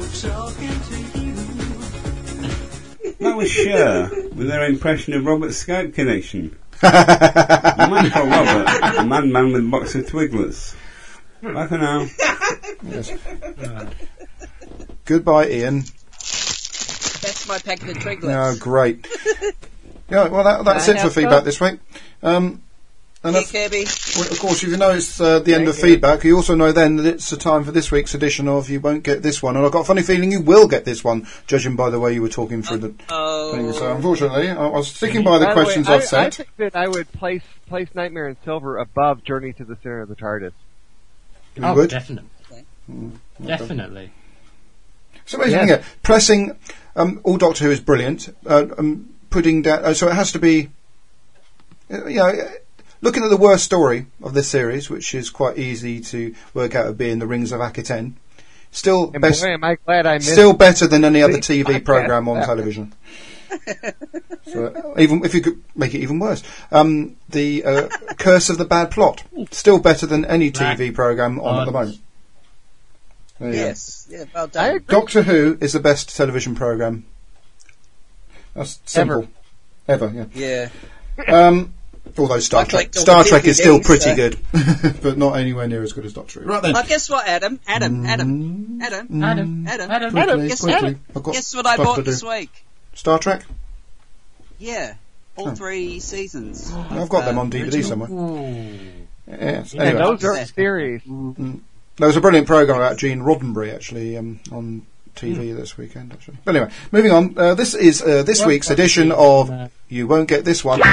That was Cher, with her impression of Robert's Skype connection. You might call Robert a madman with a box of Twiglets. Bye for now. Yes. Goodbye, Ian. That's my packet of Twiglets. Oh, great. Yeah, well, that, that's Can I it for have feedback some? this week. Um, and Here, of, Kirby. well, of course, if you know it's uh, the end of Thank you. feedback, you also know then that it's the time for this week's edition of You Won't Get This One. And I've got a funny feeling you will get this one, judging by the way you were talking through the Oh. thing. So, unfortunately, I was sticking by the By the way, questions I, I've I set. think that I would place place Nightmare in Silver above Journey to the Center of the TARDIS. You Oh, would? definitely. Definitely. So amazing, Yeah. yeah. Pressing, um, all Doctor Who is brilliant. Uh, um, putting down, uh, so it has to be, uh, you know, uh, looking at the worst story of this series, which is quite easy to work out of being The Rings of Akhaten. Still And best, boy, am I glad I missed still better than any other the T V podcast. program on television. So, even if you could make it even worse, um, the uh, Curse of the Bad Plot, still better than any T V program on at the moment. There you go. Yes. Yeah, well I done. agree. Doctor Who is the best television program. That's simple. Ever, Yeah. yeah. Um, although Star I Trek, collect all Star the Trek is still D V Ds, pretty so- good, but not anywhere near as good as Doctor Who. Right then. Well, guess what, Adam? Adam, Adam, Adam, Adam, Adam, Adam, Quickly, Adam, guess, quickly. Adam. I've got Guess what I stuff bought to do. this week? Star Trek. Yeah. All Oh. three seasons. I've got them Uh, on D V D somewhere. Ooh. Yes. Yeah, Anyway, And those are Yeah. series. there was a brilliant program about Gene Roddenberry actually um, on T V this weekend. Actually, but anyway, moving on. Uh, this is uh, this Well, week's well, edition uh, of You Won't Get This One.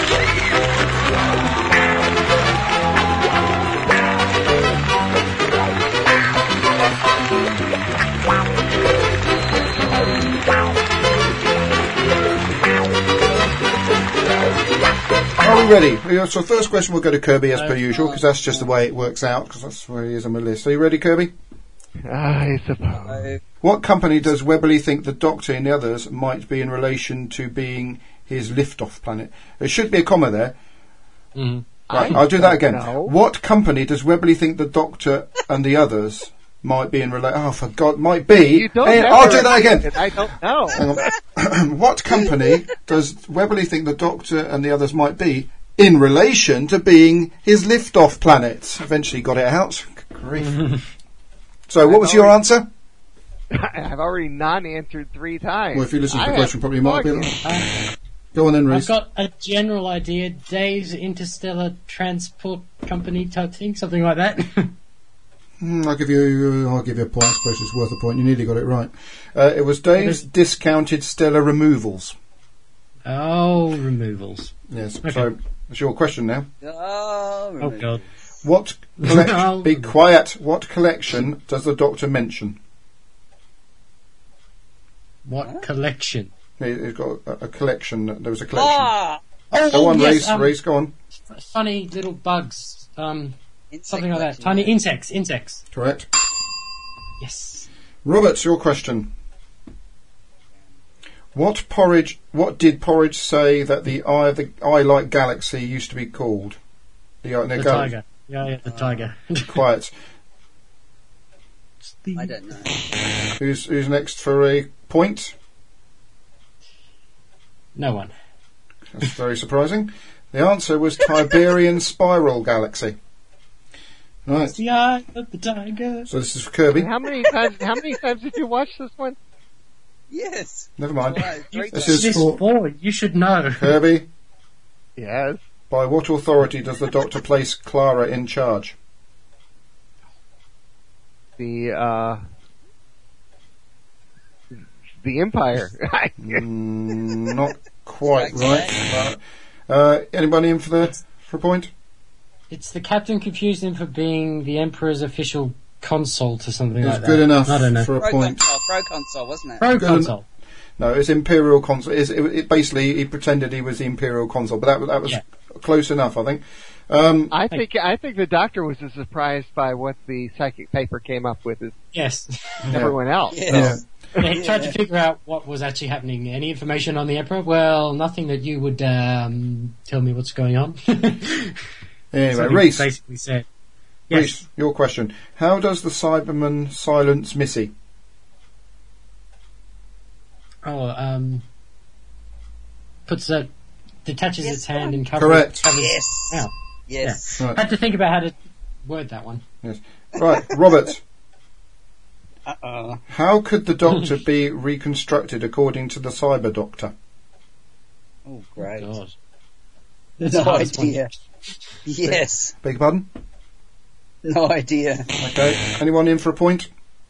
Are we ready? Yeah, so first question will go to Kirby as per usual, because that's just the way it works out, because that's where he is on my list. Are you ready, Kirby? I suppose. Uh, What company does Webley think the Doctor and the others might be in relation to being his liftoff planet? There should be a comma there. Mm. Right, I I'll do that don't again. know. What company does Webley think the Doctor and the others might be in relation? Oh, for God, might be. You don't Hey, have I'll to do that again. repeat it. I don't know. Hang on. What company does Webley think the Doctor and the others might be in relation to being his liftoff planet? Eventually got it out. Grief. So, what was your answer? I've already non-answered three times. Well, if you listen to I the question, have probably might be. fucking- Go on then, I've Reese. got a general idea. Dave's Interstellar Transport Company type thing, something like that. Hmm, I'll give you. I'll give you a point. I suppose it's worth a point. You nearly got it right. Uh, it was Dave's Discounted Stellar Removals. Oh, removals. Yes. Okay. So it's your question now. Oh, Oh, God. What collection? Be quiet. What collection does the Doctor mention? What collection? He- He's got a, a collection. There was a collection. Ah! Oh, Go on, yes, Reese. um, Reese, go on. f- funny little bugs. Um, Insect something like that. collection. Tiny insects. Insects. Correct. Yes. Robert, your question. What porridge? What did Porridge say that the eye of the eye-like galaxy used to be called? The, uh, The gal- tiger. Yeah, yeah, the tiger. Quiet. I don't know. Who's who's next for a point? No one. That's very surprising. The answer was Tiberian Spiral Galaxy. Right. The eye of the tiger. So this is for Kirby. How many times? How many times did you watch this one? Yes. Never mind. Right, three This times. is This for boy, you should know. Kirby. Yes. By what authority does the Doctor place Clara in charge? The uh, the Empire. Mm, not quite right. But, uh, anybody in for the for a point? It's the captain confused him for being the Emperor's official consult or something It's like that. good enough I don't know. for a Pro point. console, pro console, wasn't it? Pro Good consult. No, it was Imperial Consul. It, it, it basically he pretended he was the Imperial Consul, but that was that was Yeah. close enough, I think. Um, I think I think the Doctor was as surprised by what the psychic paper came up with as Yes. everyone else. Yes. Yeah, he tried to figure out what was actually happening. Any information on the Emperor? Well, nothing that you would um, tell me what's going on. anyway, So he Reese, basically said, yes. Reese, your question: how does the Cyberman silence Missy? Oh, um, puts that, detaches Yes, its hand one. and covers. Correct. Covers Yes. out. Yes. Right. Had to think about how to word that one. Yes. Right, Robert. Uh-oh. How could the Doctor be reconstructed according to the Cyber Doctor? Oh, great. God. No the hardest one. idea. Yes. Beg your pardon? No idea. Okay. Anyone in for a point?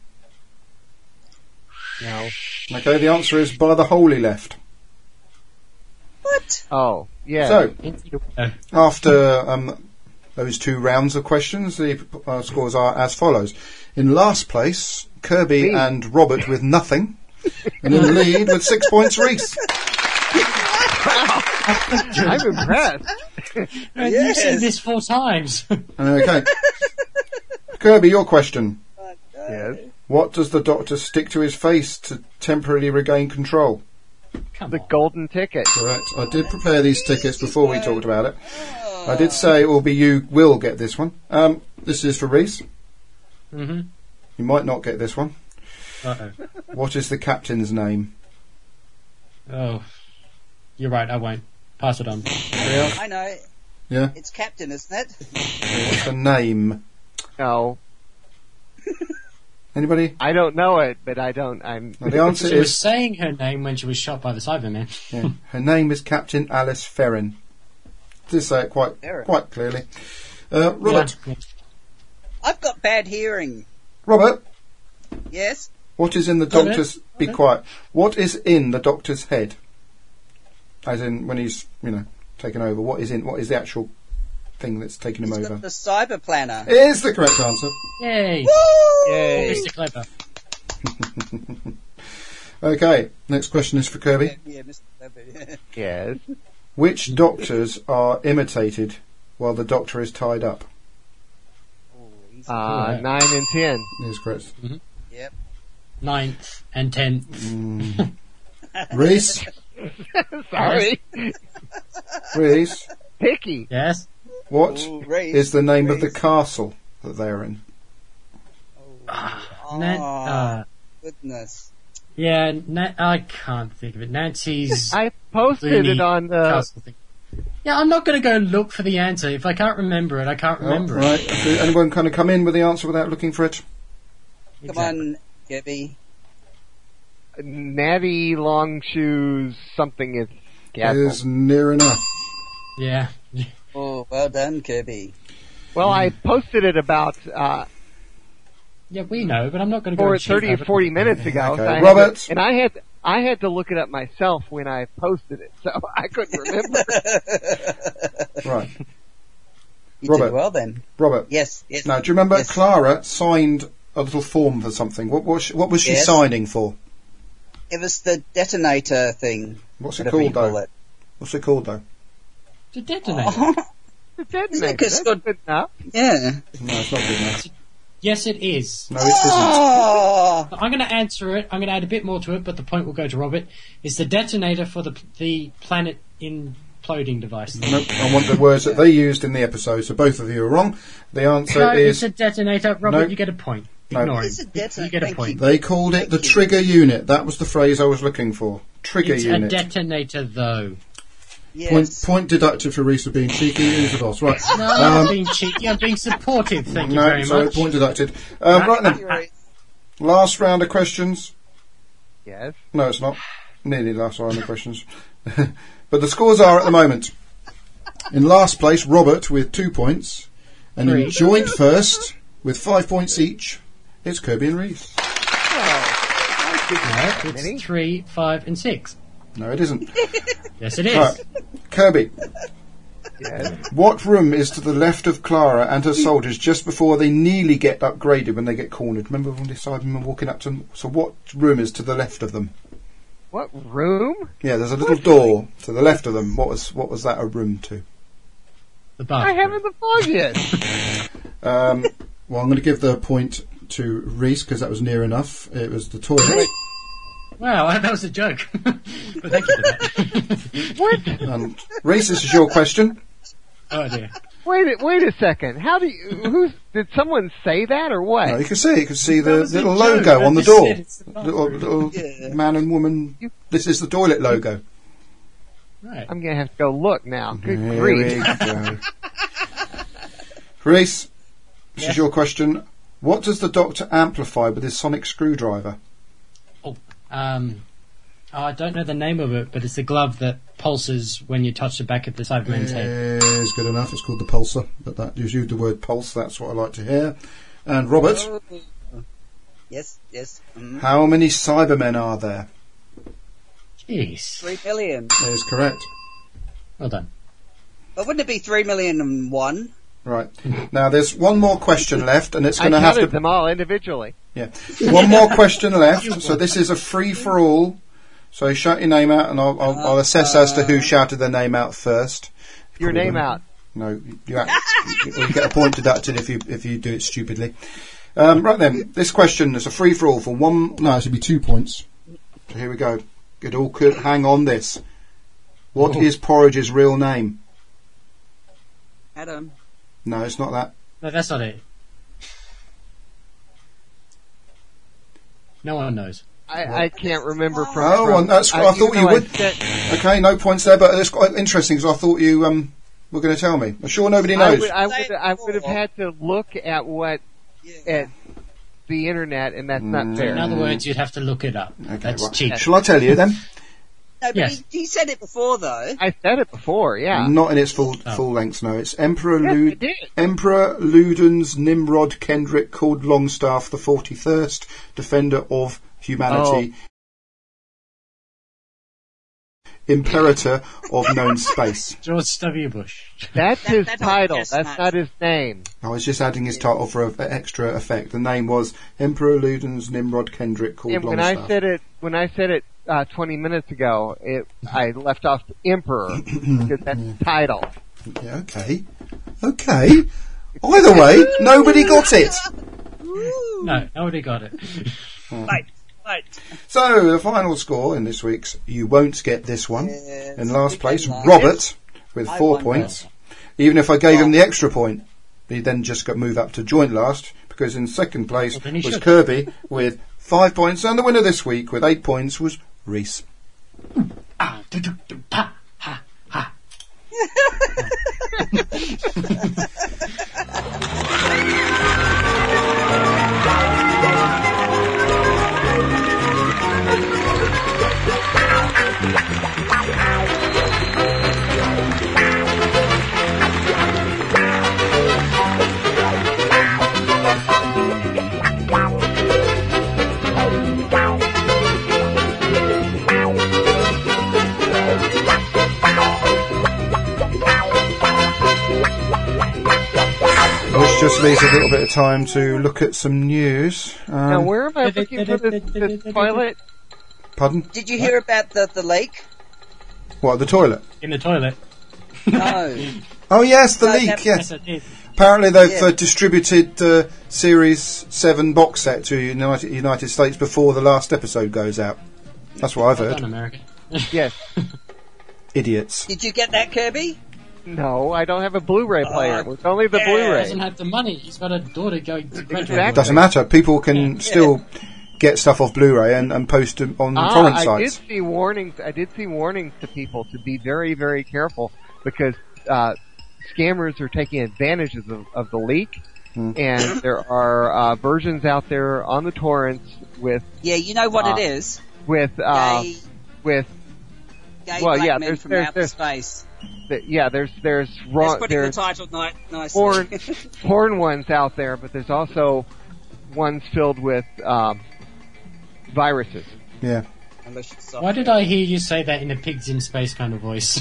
No. Okay, the answer is by the hole he left. What? Oh, yeah. So, Uh, after um, those two rounds of questions, the uh, scores are as follows. In last place, Kirby Me. and Robert with nothing. And in the lead with six points, Reese. I'm impressed. You Yes. said this four times. Okay. Kirby, your question. Yes. What does the Doctor stick to his face to temporarily regain control? Come The on. golden ticket. Correct. I did prepare these tickets before we talked about it. I did say it will be you will get this one. Um, this is for Reese. Mm-hmm. You might not get this one. Uh-oh. What is the captain's name? Oh. You're right, I won't. Pass it on. Yeah. I know. Yeah. It's Captain, isn't it? What's the name? No, Anybody? I don't know it, but I don't. I'm. Well, the answer She was is saying her name when she was shot by the Cyberman. yeah, her name is Captain Alice Ferrin. Did say it quite Ferrin. quite clearly. Uh, Robert. Yeah. I've got bad hearing. Robert. Yes? What is in the Go ahead. Doctor's? Be quiet. What is in the Doctor's head? As in when he's you know taken over. What is in? What is the actual thing that's taken him He's over? got the cyber planner. It is the correct answer. Yay! Woo! Yay. Mister Clever. Okay, next question is for Kirby. Yeah, Mister Clever. Yes. Which doctors are imitated while the Doctor is tied up? Oh, he's Uh, Yeah. nine and ten. It is correct. Yep. Ninth and tenth. Mm. Reese? Sorry. Reese? Picky. Yes? What Ooh, Reese. is the name of the Reese. castle that they are in? Oh, Nan- uh, goodness. yeah, Na- I can't think of it. Nancy's I posted Looney it on the. castle thing. Yeah, I'm not going to go look for the answer. If I can't remember it, I can't remember Oh, right. Did anyone kind of come in with the answer without looking for it? it. Come on, Gabby. Natty long shoes something is It castle. is near enough. Yeah. Oh, well done, Kirby. Well, I posted it about uh, Yeah, we know, but I'm not going to go Or and cheat thirty or over- forty minutes ago. Okay. So I had Robert. to- and I had I had to look it up myself when I posted it, so I couldn't remember. Right. You Robert. did well then. Robert. Yes, yes. Now, do you remember Yes. Clara signed a little form for something? What was she, what was she Yes. signing for? It was the detonator thing. What's it whatever you called, call though? it. What's it called, though? The detonator. The detonator. Look, it's That's got- good enough. Yeah. No, it's not good enough. Yes, it is. No, it isn't. Oh, I'm going to answer it. I'm going to add a bit more to it, but the point will go to Robert. It's the detonator for the the planet imploding device. Nope, I want the words that they used in the episode, so both of you are wrong. The answer No, is... it's a detonator. Robert, No. you get a point. No. Ignore him. It's a detonator. You get a Thank point. you. They called it the trigger unit. That was the phrase I was looking for. Trigger It's unit. a detonator, though. yes. Point, point deducted for Reese for being cheeky. Who's the boss? Right. No, I'm not Um, being cheeky. I'm being supportive. Thank you no, very so much. point deducted. Um, right then, You're- last round of questions. Yes. No, it's not. Nearly last round of questions. But the scores are at the moment. In last place, Robert with two points. And in Three. joint first, with five points each, it's Kirby and Reese. No, it's three, five, and six. No, it isn't. Yes, it is. Right. Kirby, Yes. what room is to the left of Clara and her soldiers just before they nearly get upgraded when they get cornered? Remember when they decided them walking up to them? So what room is to the left of them? What room? Yeah, there's a little door to the left of them. What was what was that a room to? The I bathroom. haven't the foggiest. Um, well, I'm going to give the point to Reese because that was near enough. It was the toilet. Wow, that was a joke. But thank you for that. What? And Reese, this is your question. Oh dear. Wait, a- wait a second. How do you? Who's? Did someone say that or what? No, you can see it. You can see That the was a little joke. logo I on the just door. said it's the bathroom. Little, little Yeah. man and woman. This is the toilet logo. Right. I'm gonna have to go look now. Good Here grief. we go. Reese, this Yes. is your question. What does the Doctor amplify with his sonic screwdriver? Um, oh, I don't know the name of it, but it's the glove that pulses when you touch the back of the Cyberman's head. Is good enough. It's called the pulsar, but that you used the word pulse. That's what I like to hear. And Robert, Oh. Yes, yes. Mm. how many Cybermen are there? Jeez. Three million. That is correct. Well done. Well, wouldn't it be three million and one? Right. Now there's one more question left, and it's I going to have counted to. them all individually. Yeah. One more question left. So this is a free for all. So shout your name out, and I'll, I'll, I'll assess as to who shouted their name out first. Your Probably name won't. out. No, you, act, you you get a point deducted if you if you do it stupidly. Um, right then, this question is a free for all for one. No, it should be two points. So here we go. It all could hang on this. What is Porridge's real name? Adam. No, it's not that. No, that's not it. No one knows. I, I can't remember from. Oh, from and that's. I, I- thought even you though I would. said- Okay, no points there, but it's quite interesting because I thought you um were going to tell me. I'm sure nobody I knows. would, I would, I would have had to look at what at the internet, and that's not Mm. fair. In other words, you'd have to look it up. Okay, That's right. cheap. Shall I tell you then? No, but Yes. he, he said it before, though. I said it before, yeah. Not in its full Oh. full length. No, it's Emperor Yes, Lud- I did. Emperor Ludens Nimrod Kendrick called Longstaff the forty-first Defender of Humanity, Imperator of known space. George W. Bush. That's That- his that's title. not That's chestnut. not his name. I was just adding his title for a, extra effect. The name was Emperor Ludens Nimrod Kendrick called And when Longstaff. I said it, when I said it uh, twenty minutes ago, it I left off Emperor because that's the title. Yeah, okay, okay. Either way, nobody got it. No, nobody got it. Right, right. So the final score in this week's You Won't Get This One. Yes, In last we place, can like Robert with I four won points. Even if I gave him the extra point, he then just got moved up to joint last because in second place Well, then he was should. Kirby with five points, and the winner this week with eight points was Reese. Ah, do, do, do, pa, ha, ha. leaves a little bit of time to look at some news. Um, now, where am I looking for the, the toilet? Pardon? Did you hear about the, the leak? What, the toilet? In the toilet. No. Oh, yes, the No, leak, that- yes. Yes, I did. Apparently they've Yeah. uh, distributed uh, Series seven box set to United, United States before the last episode goes out. That's what I've Well heard. done, America. Yes. Idiots. Did you get that, Kirby? No, I don't have a Blu-ray player. Oh, It's only the yeah. He Blu-ray. doesn't have the money. He's got a daughter going to graduate. Exactly. Doesn't matter. People can Yeah. still get stuff off Blu-ray and, and post them on Ah, torrent I sites. did see warnings. I did see warnings to people to be very, very careful because uh, scammers are taking advantage of the, of the leak, Hmm. and there are uh, versions out there on the torrents with Yeah, you know what Uh, it is? with uh, Gay, with gay well, black yeah, men there's- from there's- outer there's- space. the, yeah. There's there's That's wrong putting the there's title ni- nicely. porn porn ones out there, but there's also ones filled with um, viruses. Yeah. Unless it's Why did I hear you say that in a pigs in space kind of voice?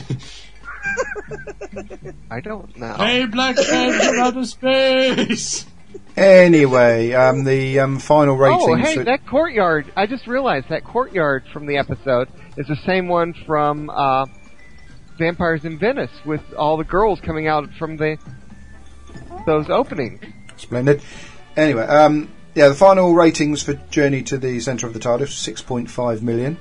I don't know. Hey, black man from outer space! Anyway, um, the um, final ratings. Oh, hey, for- that courtyard. I just realized that courtyard from the episode is the same one from uh, Vampires in Venice, with all the girls coming out from the those openings. Splendid. Anyway, um, yeah, the final ratings for Journey to the Centre of the TARDIS, six point five million.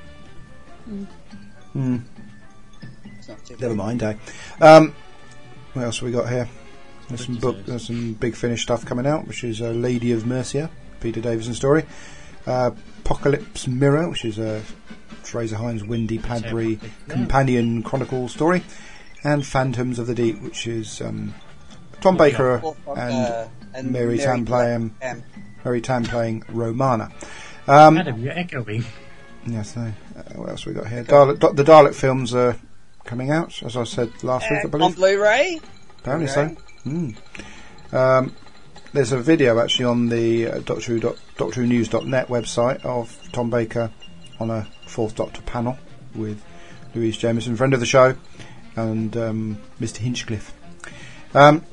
Hmm. It's not too Never bad. mind, eh? Um, what else have we got here? There's some book, there's some Big Finish stuff coming out, which is uh, Lady of Mercia, Peter Davison story. Uh, Apocalypse Mirror, which is a Fraser Hines, Windy Padbury Yeah. companion chronicle story, and Phantoms of the Deep, which is um, Tom Baker Well, and uh, and Mary Tam playing Tam. Mary Tam playing Romana. Um, Adam, you're echoing. yes, no. Uh, what else we got here? Dalek, Da- the Dalek films are coming out, as I said last week, I Uh, on believe. Blu-ray? Apparently Blu-ray. so. Mm. Um, there's a video actually on the uh, Doctor Who, doc, Doctor Who News dot net website of Tom Baker on a Fourth Doctor panel with Louise Jameson, friend of the show, and um, Mister Hinchcliffe. Um,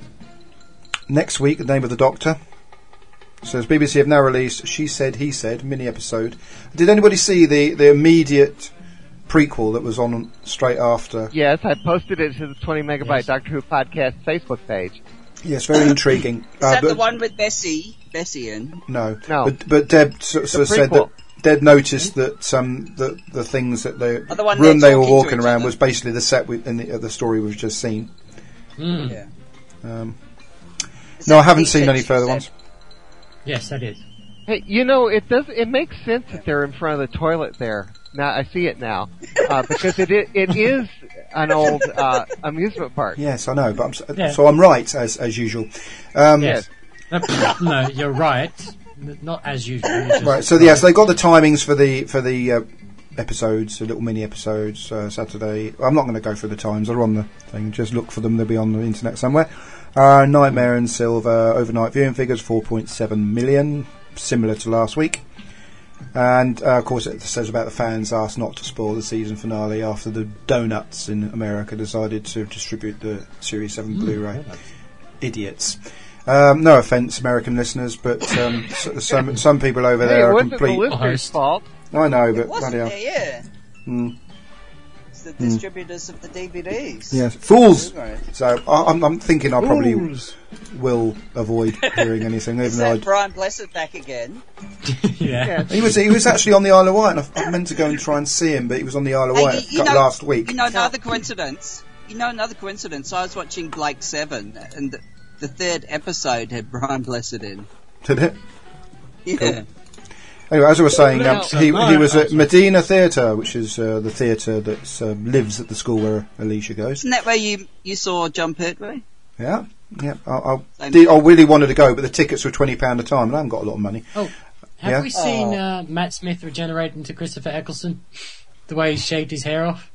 next week, The Name of the Doctor. Says B B C have now released She Said, He Said mini episode. Did anybody see the, the immediate prequel that was on straight after? Yes, I posted it to the twenty megabyte Yes. Doctor Who podcast Facebook page. Yes, very intriguing. Is that Uh, the but- one with Bessie? Bessie in? No, No. But, but Deb sort of The said prequel. that Deb noticed that um, the the things that the Oh, the one room they're they were talking to walking each around other. was basically the set we, in the, uh, the story we've just seen. Mm. Yeah. Um, Is no, that I haven't he seen said, any she further said? ones. Yes, that is. Hey, you know, it does. It makes sense that they're in front of the toilet there. Now I see it now, uh, because it it, it is an old uh, amusement park. Yes, I know, but I'm, s- Yeah. so I'm right as as usual. Um, Yes. No, no, you're right. N- Not as usual. You're just Right. So yes, they got the timings for the for the uh, episodes, the little mini episodes. Uh, Saturday. I'm not going to go through the times. They're on the thing. Just look for them. They'll be on the internet somewhere. Uh, Nightmare and Silver overnight viewing figures four point seven million, similar to last week. And uh, of course, it says about the fans asked not to spoil the season finale after the donuts in America decided to distribute the Series seven Blu-ray. Idiots. Um, no offence, American listeners, but um, s- some some people over Hey, there it are wasn't the complete. listener's Host. fault. I know, It but wasn't bloody hell. there, yeah. Mm. It's the distributors of the D V Ds. Yes, fools. Blu-ray. So I, I'm, I'm thinking I probably Fools. will avoid hearing anything, Is even though that I, Brian Blessed back again? yeah. he was he was actually on the Isle of Wight, and I, I meant to go and try and see him, but he was on the Isle of Hey, Wight you- you know- last week. You know another coincidence? You know another coincidence? I was watching Blake Seven, and the, the third episode had Brian Blessed in. Did it? Yeah. Anyway, as I was saying, um, So he he no, was I'm at sorry. Medina Theatre, which is uh, the theatre that um, lives at the school where Alicia goes. Isn't that where you you saw John Pertwee? Yeah, yeah. I, I, Same did, I really wanted to go, but the tickets were twenty pound a time, and I haven't got a lot of money. Oh, have Yeah? we seen Oh. uh, Matt Smith regenerate into Christopher Eccleston? The way he shaved his hair off?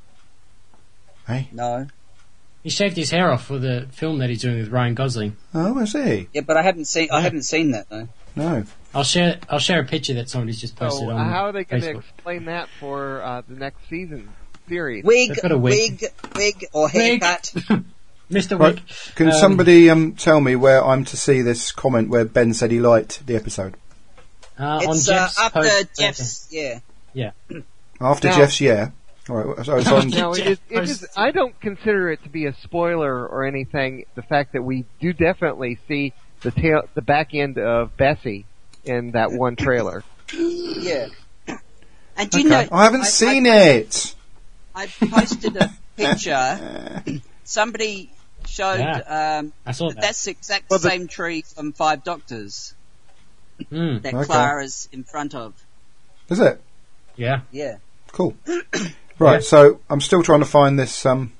Hey, No. He shaved his hair off for the film that he's doing with Ryan Gosling. oh, I see. Yeah, but I haven't seen I Yeah. haven't seen that though. No, I'll share I'll share a picture that somebody's just posted So on how are they going to Facebook. explain that for uh, the next season series? Wig, They've got a wig. wig, wig, or Wig. haircut. Mister Right. Wick. Can um, somebody um, tell me where I'm to see this comment where Ben said he liked the episode? Uh, on It's uh, Jeff's after post- Jeff's, yeah. Yeah. After Now- Jeff's yeah. All right, so it's on. No, it is, it is, I don't consider it to be a spoiler or anything. The fact that we do definitely see the tail, the back end of Bessie in that one trailer. Yeah. And do you Okay. know, I haven't seen it. I posted a picture. Somebody showed Yeah, um, I saw that that. that's the exact Well, the- same tree from Five Doctors Mm, that Okay. Clara's in front of. Is it? yeah. Yeah. Cool. Right, Yeah. so I'm still trying to find this um,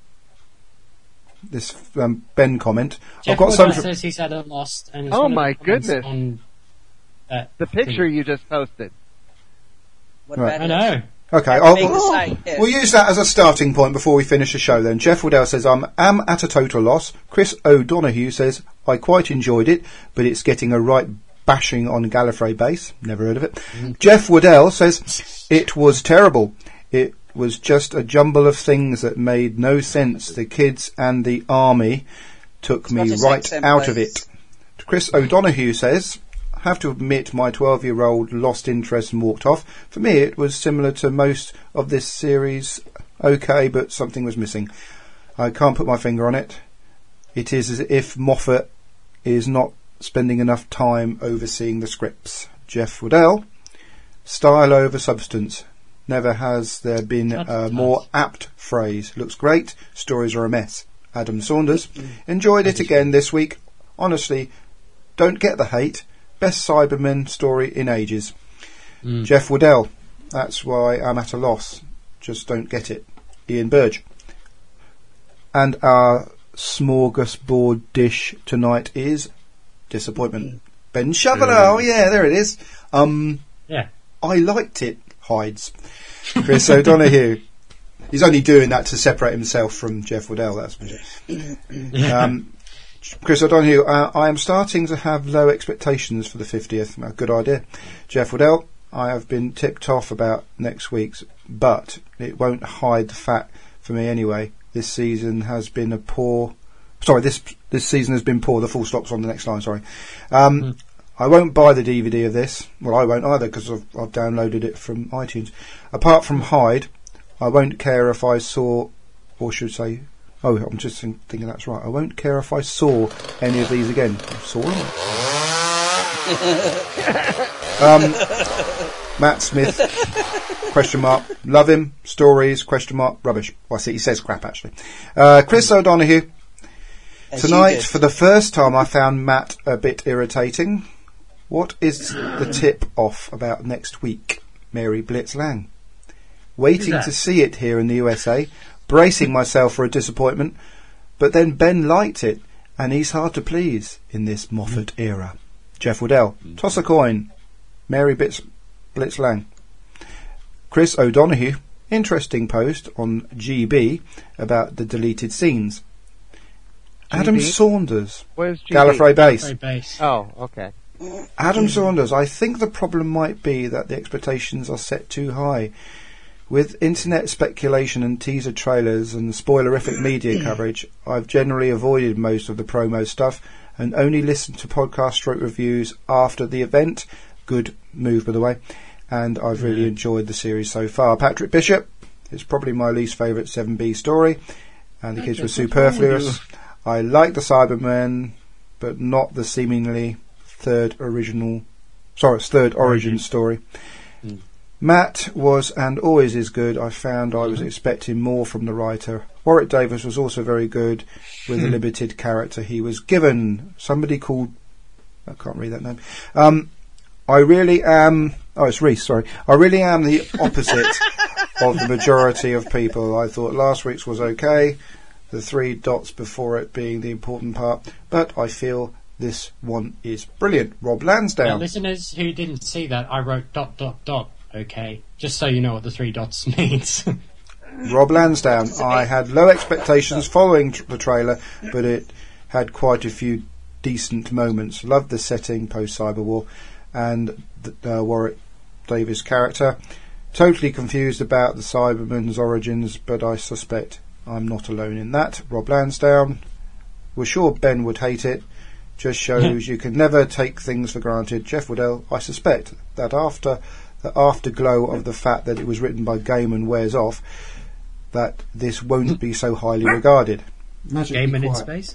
this um, Ben comment. Jeff I've got Woodward some. says he's had a lost. And it's Oh one of my the comments goodness. On that The picture thing. you just posted. What Right. about I it? know. Okay, I I'll, mean to we'll, say, yeah. we'll use that as a starting point before we finish the show then. Jeff Woodell says, I am at a total loss. Chris O'Donoghue says, I quite enjoyed it, but it's getting a right bashing on Gallifrey base. Never heard of it. Jeff Woodell says, it was terrible. It was just a jumble of things that made no sense. The kids and the army took me Scottish right accent, out of please. it. Chris O'Donoghue says, I have to admit my twelve-year-old lost interest and walked off. For me, it was similar to most of this series. Okay, but something was missing. I can't put my finger on it. It is as if Moffat is not spending enough time overseeing the scripts. Jeff Woodell, style over substance. Never has there been a more apt phrase. Looks great. Stories are a mess. Adam Saunders, enjoyed it again this week. Honestly, don't get the hate. Best Cybermen story in ages. Mm. Jeff Woodell, that's why I'm at a loss. Just don't get it. Ian Burge. And our smorgasbord dish tonight is disappointment. Ben Shoveler, oh yeah, there it is. Um, Yeah. I liked it, hides. Chris O'Donoghue. He's only doing that to separate himself from Jeff Woodell, that's um, Chris O'Donoghue, uh, I am starting to have low expectations for the fiftieth. A good idea. Jeff Woodell, I have been tipped off about next week's, but it won't hide the fact for me anyway. This season has been a poor. Sorry, this this season has been poor. The full stop's on the next line. Sorry. Um, Mm. I won't buy the D V D of this. Well, I won't either because I've, I've downloaded it from iTunes. Apart from Hyde, I won't care if I saw, or should say. Oh, I'm just think- thinking that's right. I won't care if I saw any of these again. Saw them? um, Matt Smith, question mark. Love him. Stories, question mark. Rubbish. Well, I see, he says crap, actually. Uh, Chris O'Donoghue. As you Tonight, did. for the first time, I found Matt a bit irritating. What is the tip off about next week? Mary Blitz Lang. Waiting that? to see it here in the U S A. Bracing myself for a disappointment, but then Ben liked it, and he's hard to please in this Moffat era. Jeff Woodell, toss a coin. Mary Blitz, Blitz Lang. Chris O'Donoghue, interesting post on G B about the deleted scenes. Adam G B? Saunders, Where's G B? Gallifrey Base. Very base. Oh, okay. Adam Saunders, I think the problem might be that the expectations are set too high. With internet speculation and teaser trailers and spoilerific media coverage, I've generally avoided most of the promo stuff and only listened to podcast stroke reviews after the event. Good move, by the way. And I've really enjoyed the series so far. Patrick Bishop, it's probably my least favourite seven B story, and the kids were superfluous. I like the Cybermen, but not the seemingly third original, sorry, it's third origin story. Matt was and always is good. I found I was expecting more from the writer. Warwick Davis was also very good with the limited character he was given. Somebody called, I can't read that name. Um, I really am, oh it's Reese, sorry. I really am the opposite of the majority of people. I thought last week's was okay, the three dots before it being the important part, but I feel this one is brilliant. Rob Now, Lansdowne. listeners who didn't see that, I wrote dot dot dot. Okay, just so you know what the three dots means. Rob Lansdowne. I had low expectations following tr- the trailer, but it had quite a few decent moments. Loved the setting post Cyber War and the, uh, Warwick Davis character. Totally confused about the Cybermen's origins, but I suspect I'm not alone in that. Rob Lansdowne. We're sure Ben would hate it. Just shows you can never take things for granted. Jeff Waddell, I suspect that after the afterglow of the fact that it was written by Gaiman wears off, that this won't be so highly regarded. Gaiman in space?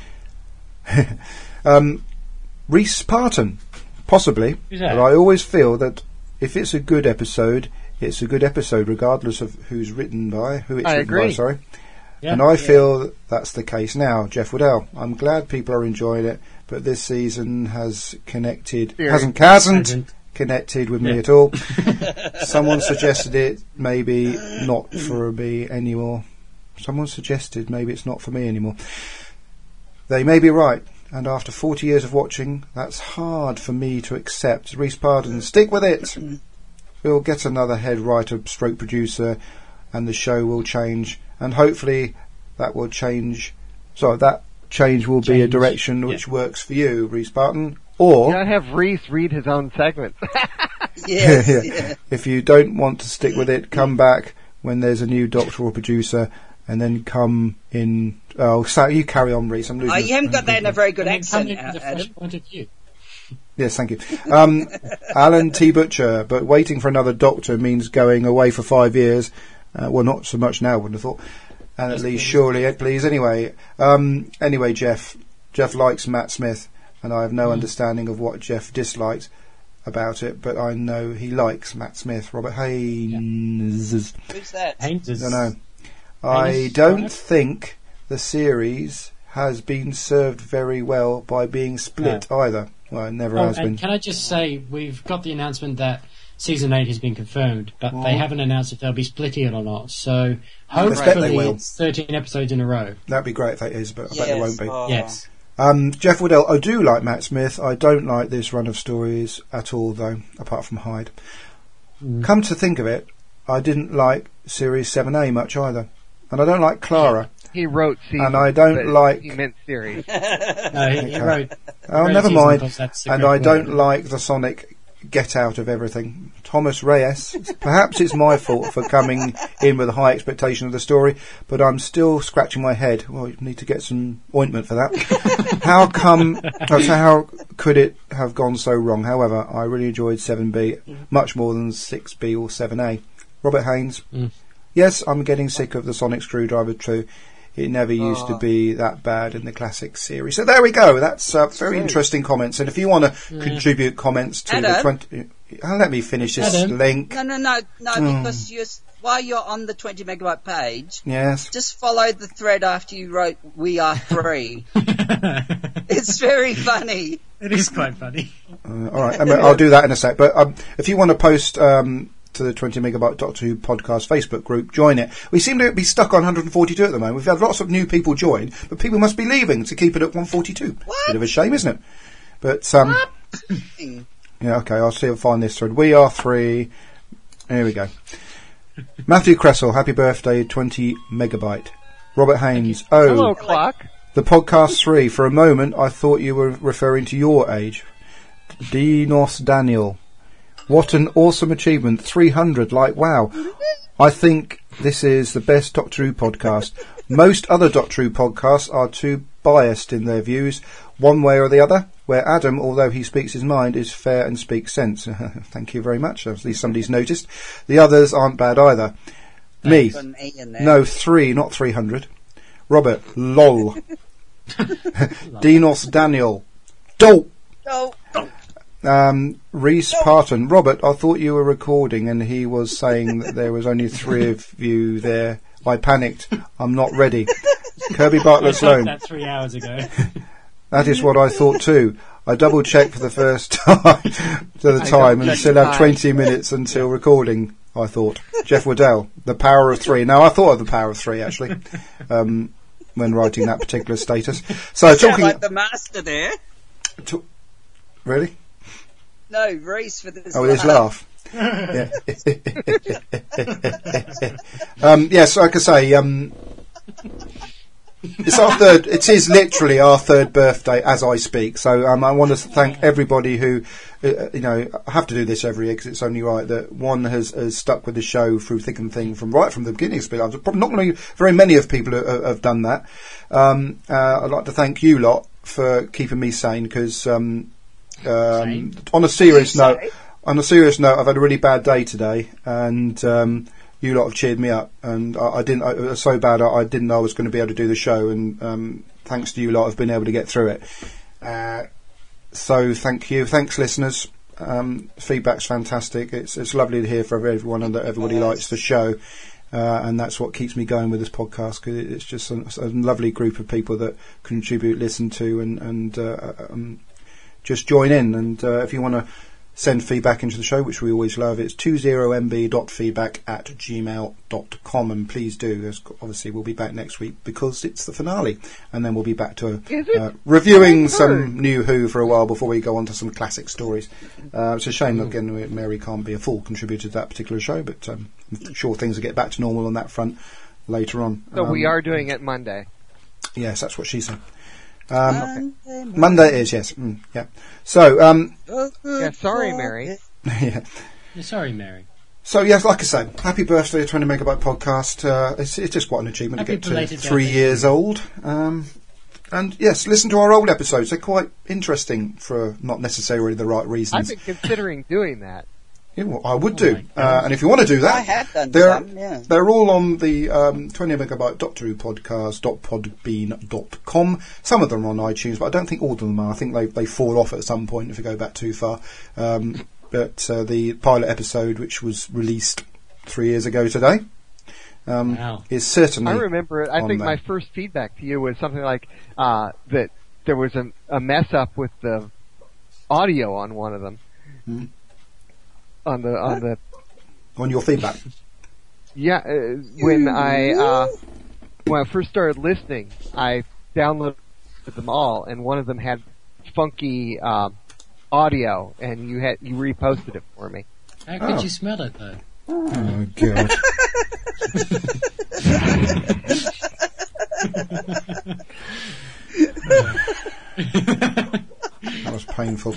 um, Rhys Parton, possibly. Who's that? But I always feel that if it's a good episode, it's a good episode regardless of who's written by, who it's I written agree. by, sorry. Yeah. And I Yeah. feel that's the case now. Jeff Waddell. I'm glad people are enjoying it, but this season has connected, Very. hasn't, hasn't Hasn't. connected with me Yeah. at all. Someone suggested it, maybe not for me anymore. Someone suggested maybe it's not for me anymore. They may be right, and after forty years of watching, that's hard for me to accept. Rhys Parton, stick with it. We'll get another head writer, stroke producer, and the show will change. And hopefully that will change. So that change will be a Change. direction which Yeah. works for you, Rhys Parton. Or You gotta have Reese read his own segments. Yes, Yeah. yeah. if you don't want to stick with it, come back when there's a new doctor or producer, and then come in. Oh, so you carry on, Rhys. I'm losing. Oh, you haven't got that in a very good And then come accent, in with a Adam. fresh point of view. Yes, thank you. Um, Alan T. Butcher, but waiting for another doctor means going away for five years. Uh, well, not so much now, I wouldn't have thought. And at least, surely, eh, please. Anyway, um, anyway, Jeff. Jeff likes Matt Smith, and I have no understanding of what Jeff disliked about it, but I know he likes Matt Smith. Robert Haynes. Who's that? Haynes is- I don't know. I Haynes, don't right? think the series has been served very well by being split either. Well, it never Oh, has and been. can I just say, we've got the announcement that season eight has been confirmed, but Oh. they haven't announced if they'll be splitting it or not. So I bet they hopefully will. it's thirteen episodes in a row. That'd be great if that is, but I bet it won't be. oh. Yes. Um, Jeff Waddell, I do like Matt Smith. I don't like this run of stories at all, though, apart from Hyde. Mm. Come to think of it, I didn't like Series seven A much either. And I don't like Clara. He wrote season, And I don't but like- He meant series. No, he, he wrote. Oh, wrote never season mind. because that's the And correct I don't word. like the Sonic get out of everything. Thomas Reyes. Perhaps it's my fault for coming in with a high expectation of the story, but I'm still scratching my head. Well, you need to get some ointment for that. How come, oh, so how could it have gone so wrong? However, I really enjoyed seven B much more than six B or seven A. Robert Haynes. Mm. Yes, I'm getting sick of the Sonic Screwdriver too. It never used Oh. to be that bad in the classic series. So there we go. That's uh, very interesting comments. And if you want to Yeah. contribute comments to the Adam? twenty, uh, let me finish this Adam? link. No, no, no, no, Hmm. because you're, while you're on the twenty megabyte page, Yes. just follow the thread after you wrote "We Are Three." It's very funny. It is quite funny. Uh, all right. I mean, I'll do that in a sec. But um, if you want to post um, to the twenty megabyte Doctor Who podcast Facebook group, join it. We seem to be stuck on one hundred forty-two at the moment. We've had lots of new people join, but people must be leaving to keep it at one forty-two. What? Bit of a shame, isn't it? But um, yeah, okay. I'll see if I find this thread. We are three. Here we go. Matthew Cressel, happy birthday, twenty megabyte. Robert Haynes. Oh, Hello, clock. the podcast three. For a moment, I thought you were referring to your age. Dinos Daniel. What an awesome achievement. three hundred, like, wow. I think this is the best Doctor Who podcast. Most other Doctor Who podcasts are too biased in their views, one way or the other, where Adam, although he speaks his mind, is fair and speaks sense. Thank you very much. At least somebody's noticed. The others aren't bad either. Me. Got an E in there. No, three, not three hundred. Robert, lol. Dinos Daniel. Dope. Oh, Um, Rhys Parton. Robert, I thought you were recording and he was saying that there was only three of you there. I panicked. I'm not ready. Kirby I Bartlett typed Sloan. that three hours ago. That is what I thought too. I double checked for the first time to the I time and double-checked still the have time. twenty minutes until recording, I thought. Jeff Waddell, the power of three. Now I thought of the power of three actually, um, when writing that particular status. So sound talking, like the master there. to, really? No, Reese for this. Oh, with his laugh. Yeah. um, yes, like I say, um, It's our third. It is literally our third birthday as I speak. So um, I want to thank everybody who, uh, you know, I have to do this every year because it's only right that one has, has stuck with the show through thick and thin from right from the beginning. I'm probably not going to. Very many of people have, have done that. Um, uh, I'd like to thank you lot for keeping me sane because, um, um, on a serious note, on a serious note, I've had a really bad day today and. Um, You lot have cheered me up, and I, I didn't. I, it was so bad, I, I didn't know I was going to be able to do the show, and um, thanks to you lot, I've been able to get through it. Uh, so thank you, thanks listeners. Um, feedback's fantastic. It's it's lovely to hear from everyone, and that everybody likes the show, uh, and that's what keeps me going with this podcast because it's just a, a lovely group of people that contribute, listen to, and and uh, um, just join in. And uh, if you want to. Send feedback into the show, which we always love. It's two zero m b dot feedback at gmail dot com, and please do. There's, obviously, we'll be back next week because it's the finale, and then we'll be back to uh, reviewing some new Who for a while before we go on to some classic stories. Uh, it's a shame that again Mary can't be a full contributor to that particular show, but um, I'm sure things will get back to normal on that front later on. So um, we are doing it Monday. Yes, that's what she said. Um, Monday, Monday it is, yes. Mm, yeah. So, um, yeah, sorry, Mary. yeah. You're sorry, Mary. So, yes, like I say, happy birthday to twenty Megabyte Podcast. Uh, it's, it's just quite an achievement happy to get to three birthday. years old. Um, and yes, listen to our old episodes. They're quite interesting for not necessarily the right reasons. I've been considering doing that. Yeah, well, I would do. Uh, and if you want to do that, I have done they're, some, yeah. they're all on the um, twenty Megabyte Doctor Who podcast dot podbean dot com. Some of them are on iTunes, but I don't think all of them are. I think they, they fall off at some point if you go back too far. Um, but uh, the pilot episode, which was released three years ago today, um, wow. is certainly I remember it. I think there. my first feedback to you was something like uh, that there was a, a mess up with the audio on one of them. Hmm. On the on the on your feedback, yeah. Uh, when I uh, when I first started listening, I downloaded them all, and one of them had funky uh, audio, and you had you reposted it for me. How could Oh. you smell it though? Oh god! That was painful.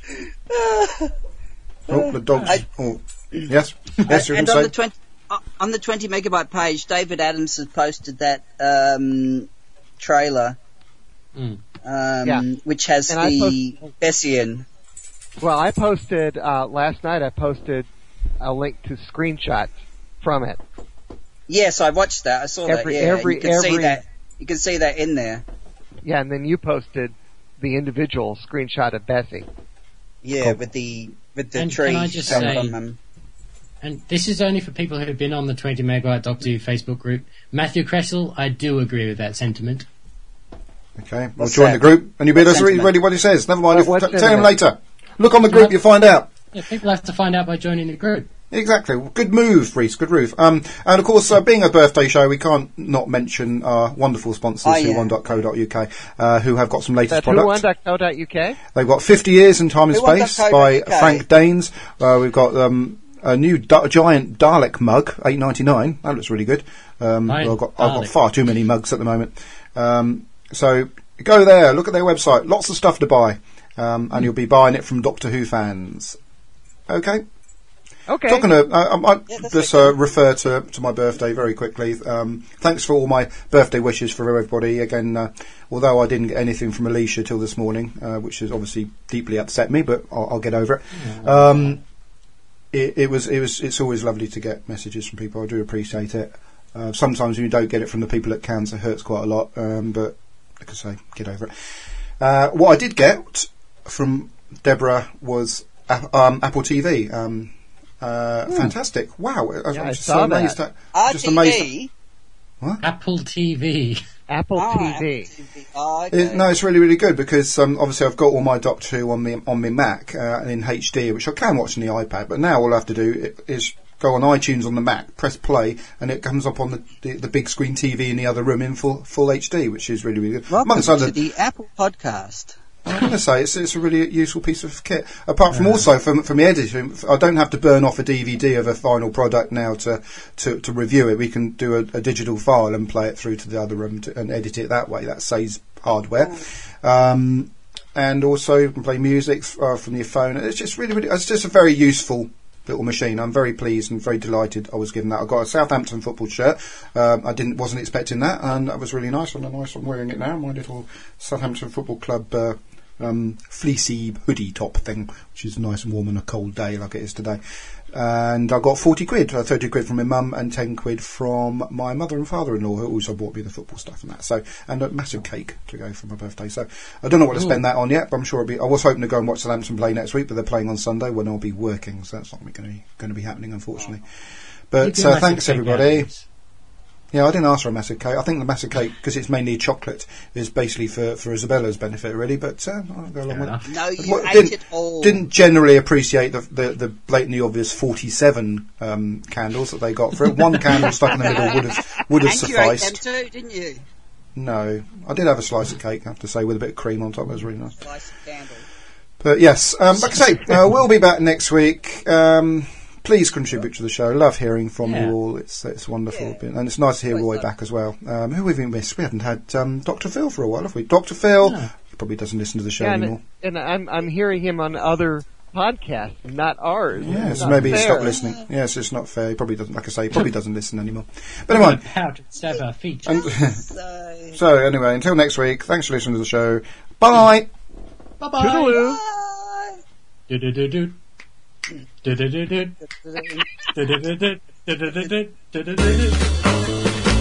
Oh, the dogs. I- oh, yes, yes, you can and say. on the twenty uh, on the twenty megabyte page, David Adams has posted that um, trailer, Mm. um, Yeah. which has And I the Bessian. Well, I posted uh, last night. I posted a link to screenshots from it. Yes, I watched that. I saw Every- that. Yeah, every- you can see every- that. You can see that in there. Yeah, and then you posted the individual screenshot of Bessie. Yeah, Cool. with the with the And tree. can I just from- say- from, um, And this is only for people who have been on the twenty Megabyte Doctor Who Facebook group. Matthew Kressel, I do agree with that sentiment. Okay, we'll What's join that? the group, and you'll be able to read Sentiment. read what he says. Never mind, What- if, what t- tell him sentiment? later. Look on the group, you'll find out. Yeah, people have to find out by joining the group. Exactly. Good move, Reese. Good move. Um, and of course, uh, being a birthday show, we can't not mention our wonderful sponsors, Oh, yeah. who one dot co dot uk, uh, who have got some latest That's products. who one dot co dot uk. They've got fifty years in Time and who one dot Space co dot by U K. Frank Danes. Uh, we've got um, a new da- giant Dalek mug, eight ninety nine. That looks really good. Um, Giant well, I've, got, I've got Dalek. far too many mugs at the moment. Um, so go there, look at their website. Lots of stuff to buy, um, and you'll be buying it from Doctor Who fans. Okay. Okay. Talking to, uh, I, I Yeah, that's just uh, refer to to my birthday very quickly. Um, thanks for all my birthday wishes for everybody. Again, uh, although I didn't get anything from Alicia till this morning, uh, which has obviously deeply upset me, but I'll, I'll get over it. Um, it. It was, it was, it's always lovely to get messages from people. I do appreciate it. Uh, sometimes when you don't get it from the people at Cancer, it hurts quite a lot. Um, but like I say, get over it. Uh, what I did get from Deborah was uh, um, Apple T V. Um, Uh, fantastic! Wow, I, Yeah, I'm I just saw so amazed. that. At, just amazed. R T D. Apple T V. Apple Oh, T V. Apple T V. Oh, okay. It, no, it's really, really good because um, obviously I've got all my Doctor Who on the on my Mac uh, in H D, which I can watch on the iPad. But now all I have to do is go on iTunes on the Mac, press play, and it comes up on the, the, the big screen T V in the other room in full full H D, which is really, really good. Welcome Amongst to other, the Apple Podcast. I'm going to say it's, it's a really useful piece of kit. Apart from also from from the editing, I don't have to burn off a D V D of a final product now to to, to review it. We can do a, a digital file and play it through to the other room to, and edit it that way. That saves hardware. Um, and also you can play music uh, from your phone. It's just really, really, it's just a very useful little machine. I'm very pleased and very delighted I was given that. I got a Southampton football shirt. Um, I didn't, wasn't expecting that, and that was really nice. And nice. I'm wearing it now. My little Southampton Football Club uh, um, fleecy hoodie top thing, which is nice and warm on a cold day like it is today. And I got forty quid, uh, thirty quid from my mum, and ten quid from my mother and father-in-law, who also bought me the football stuff and that. So, and a massive cake to go for my birthday. So, I don't know what to spend that on yet, but I'm sure it'll be. I was hoping to go and watch Southampton play next week, but they're playing on Sunday when I'll be working, so that's not going to be going to be happening, unfortunately. But uh, thanks everybody. Yeah, I didn't ask for a massive cake. I think the massive cake, because it's mainly chocolate, is basically for, for Isabella's benefit, really. But uh, I'll go along with it. No, you Well, ate didn't, it all. didn't generally appreciate the, the, the blatantly obvious forty-seven um, candles that they got for it. One candle stuck in the middle would have would have And you ate them sufficed. too, didn't you? No, I did have a slice of cake, I have to say, with a bit of cream on top. It was really nice. Slice of candle. But yes, um, like I say, uh, we'll be back next week. Um, please contribute to the show. Love hearing from Yeah. you all. It's it's wonderful, and it's nice to hear Roy back as well. Um, who have we missed? We haven't had um, Doctor Phil for a while, have we? Doctor Phil. No. He probably doesn't listen to the show Yeah, anymore. and, and I'm I'm hearing him on other podcasts, not ours. Yeah, It's so not maybe he fair. stopped listening. Yes, it's not fair. He probably doesn't, like I say, he probably doesn't listen anymore. But anyway, How to stab our feet. and, So, so anyway, until next week, thanks for listening to the show. Bye! Bye bye. Toodaloo. Do do do do. Do do do do. Do do do do. Do do do do. Do do do do.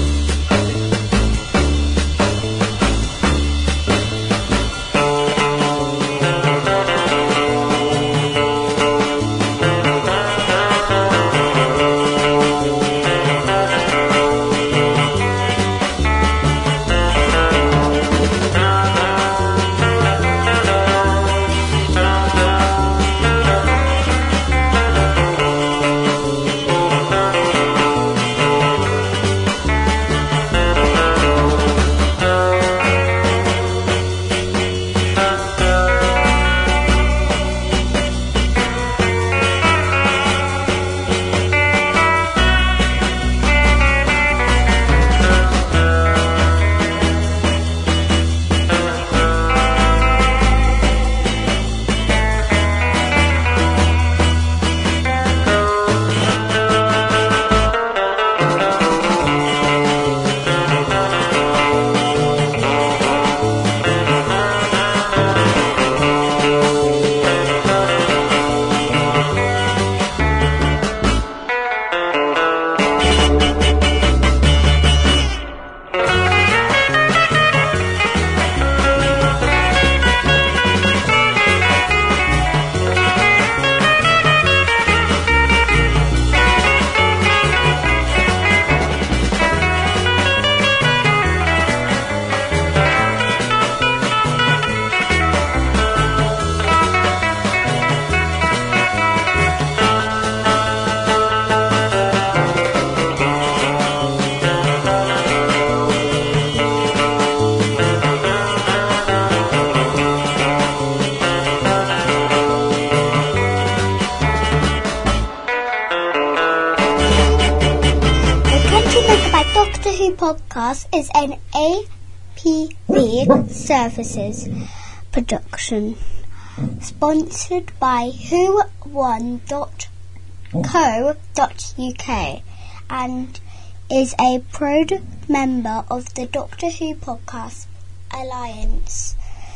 Doctor Who podcast is an A P V Services production, sponsored by who one dot co dot uk, and is a proud member of the Doctor Who Podcast Alliance.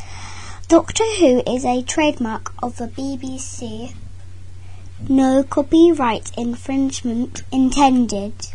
Doctor Who is a trademark of the B B C. No copyright infringement intended.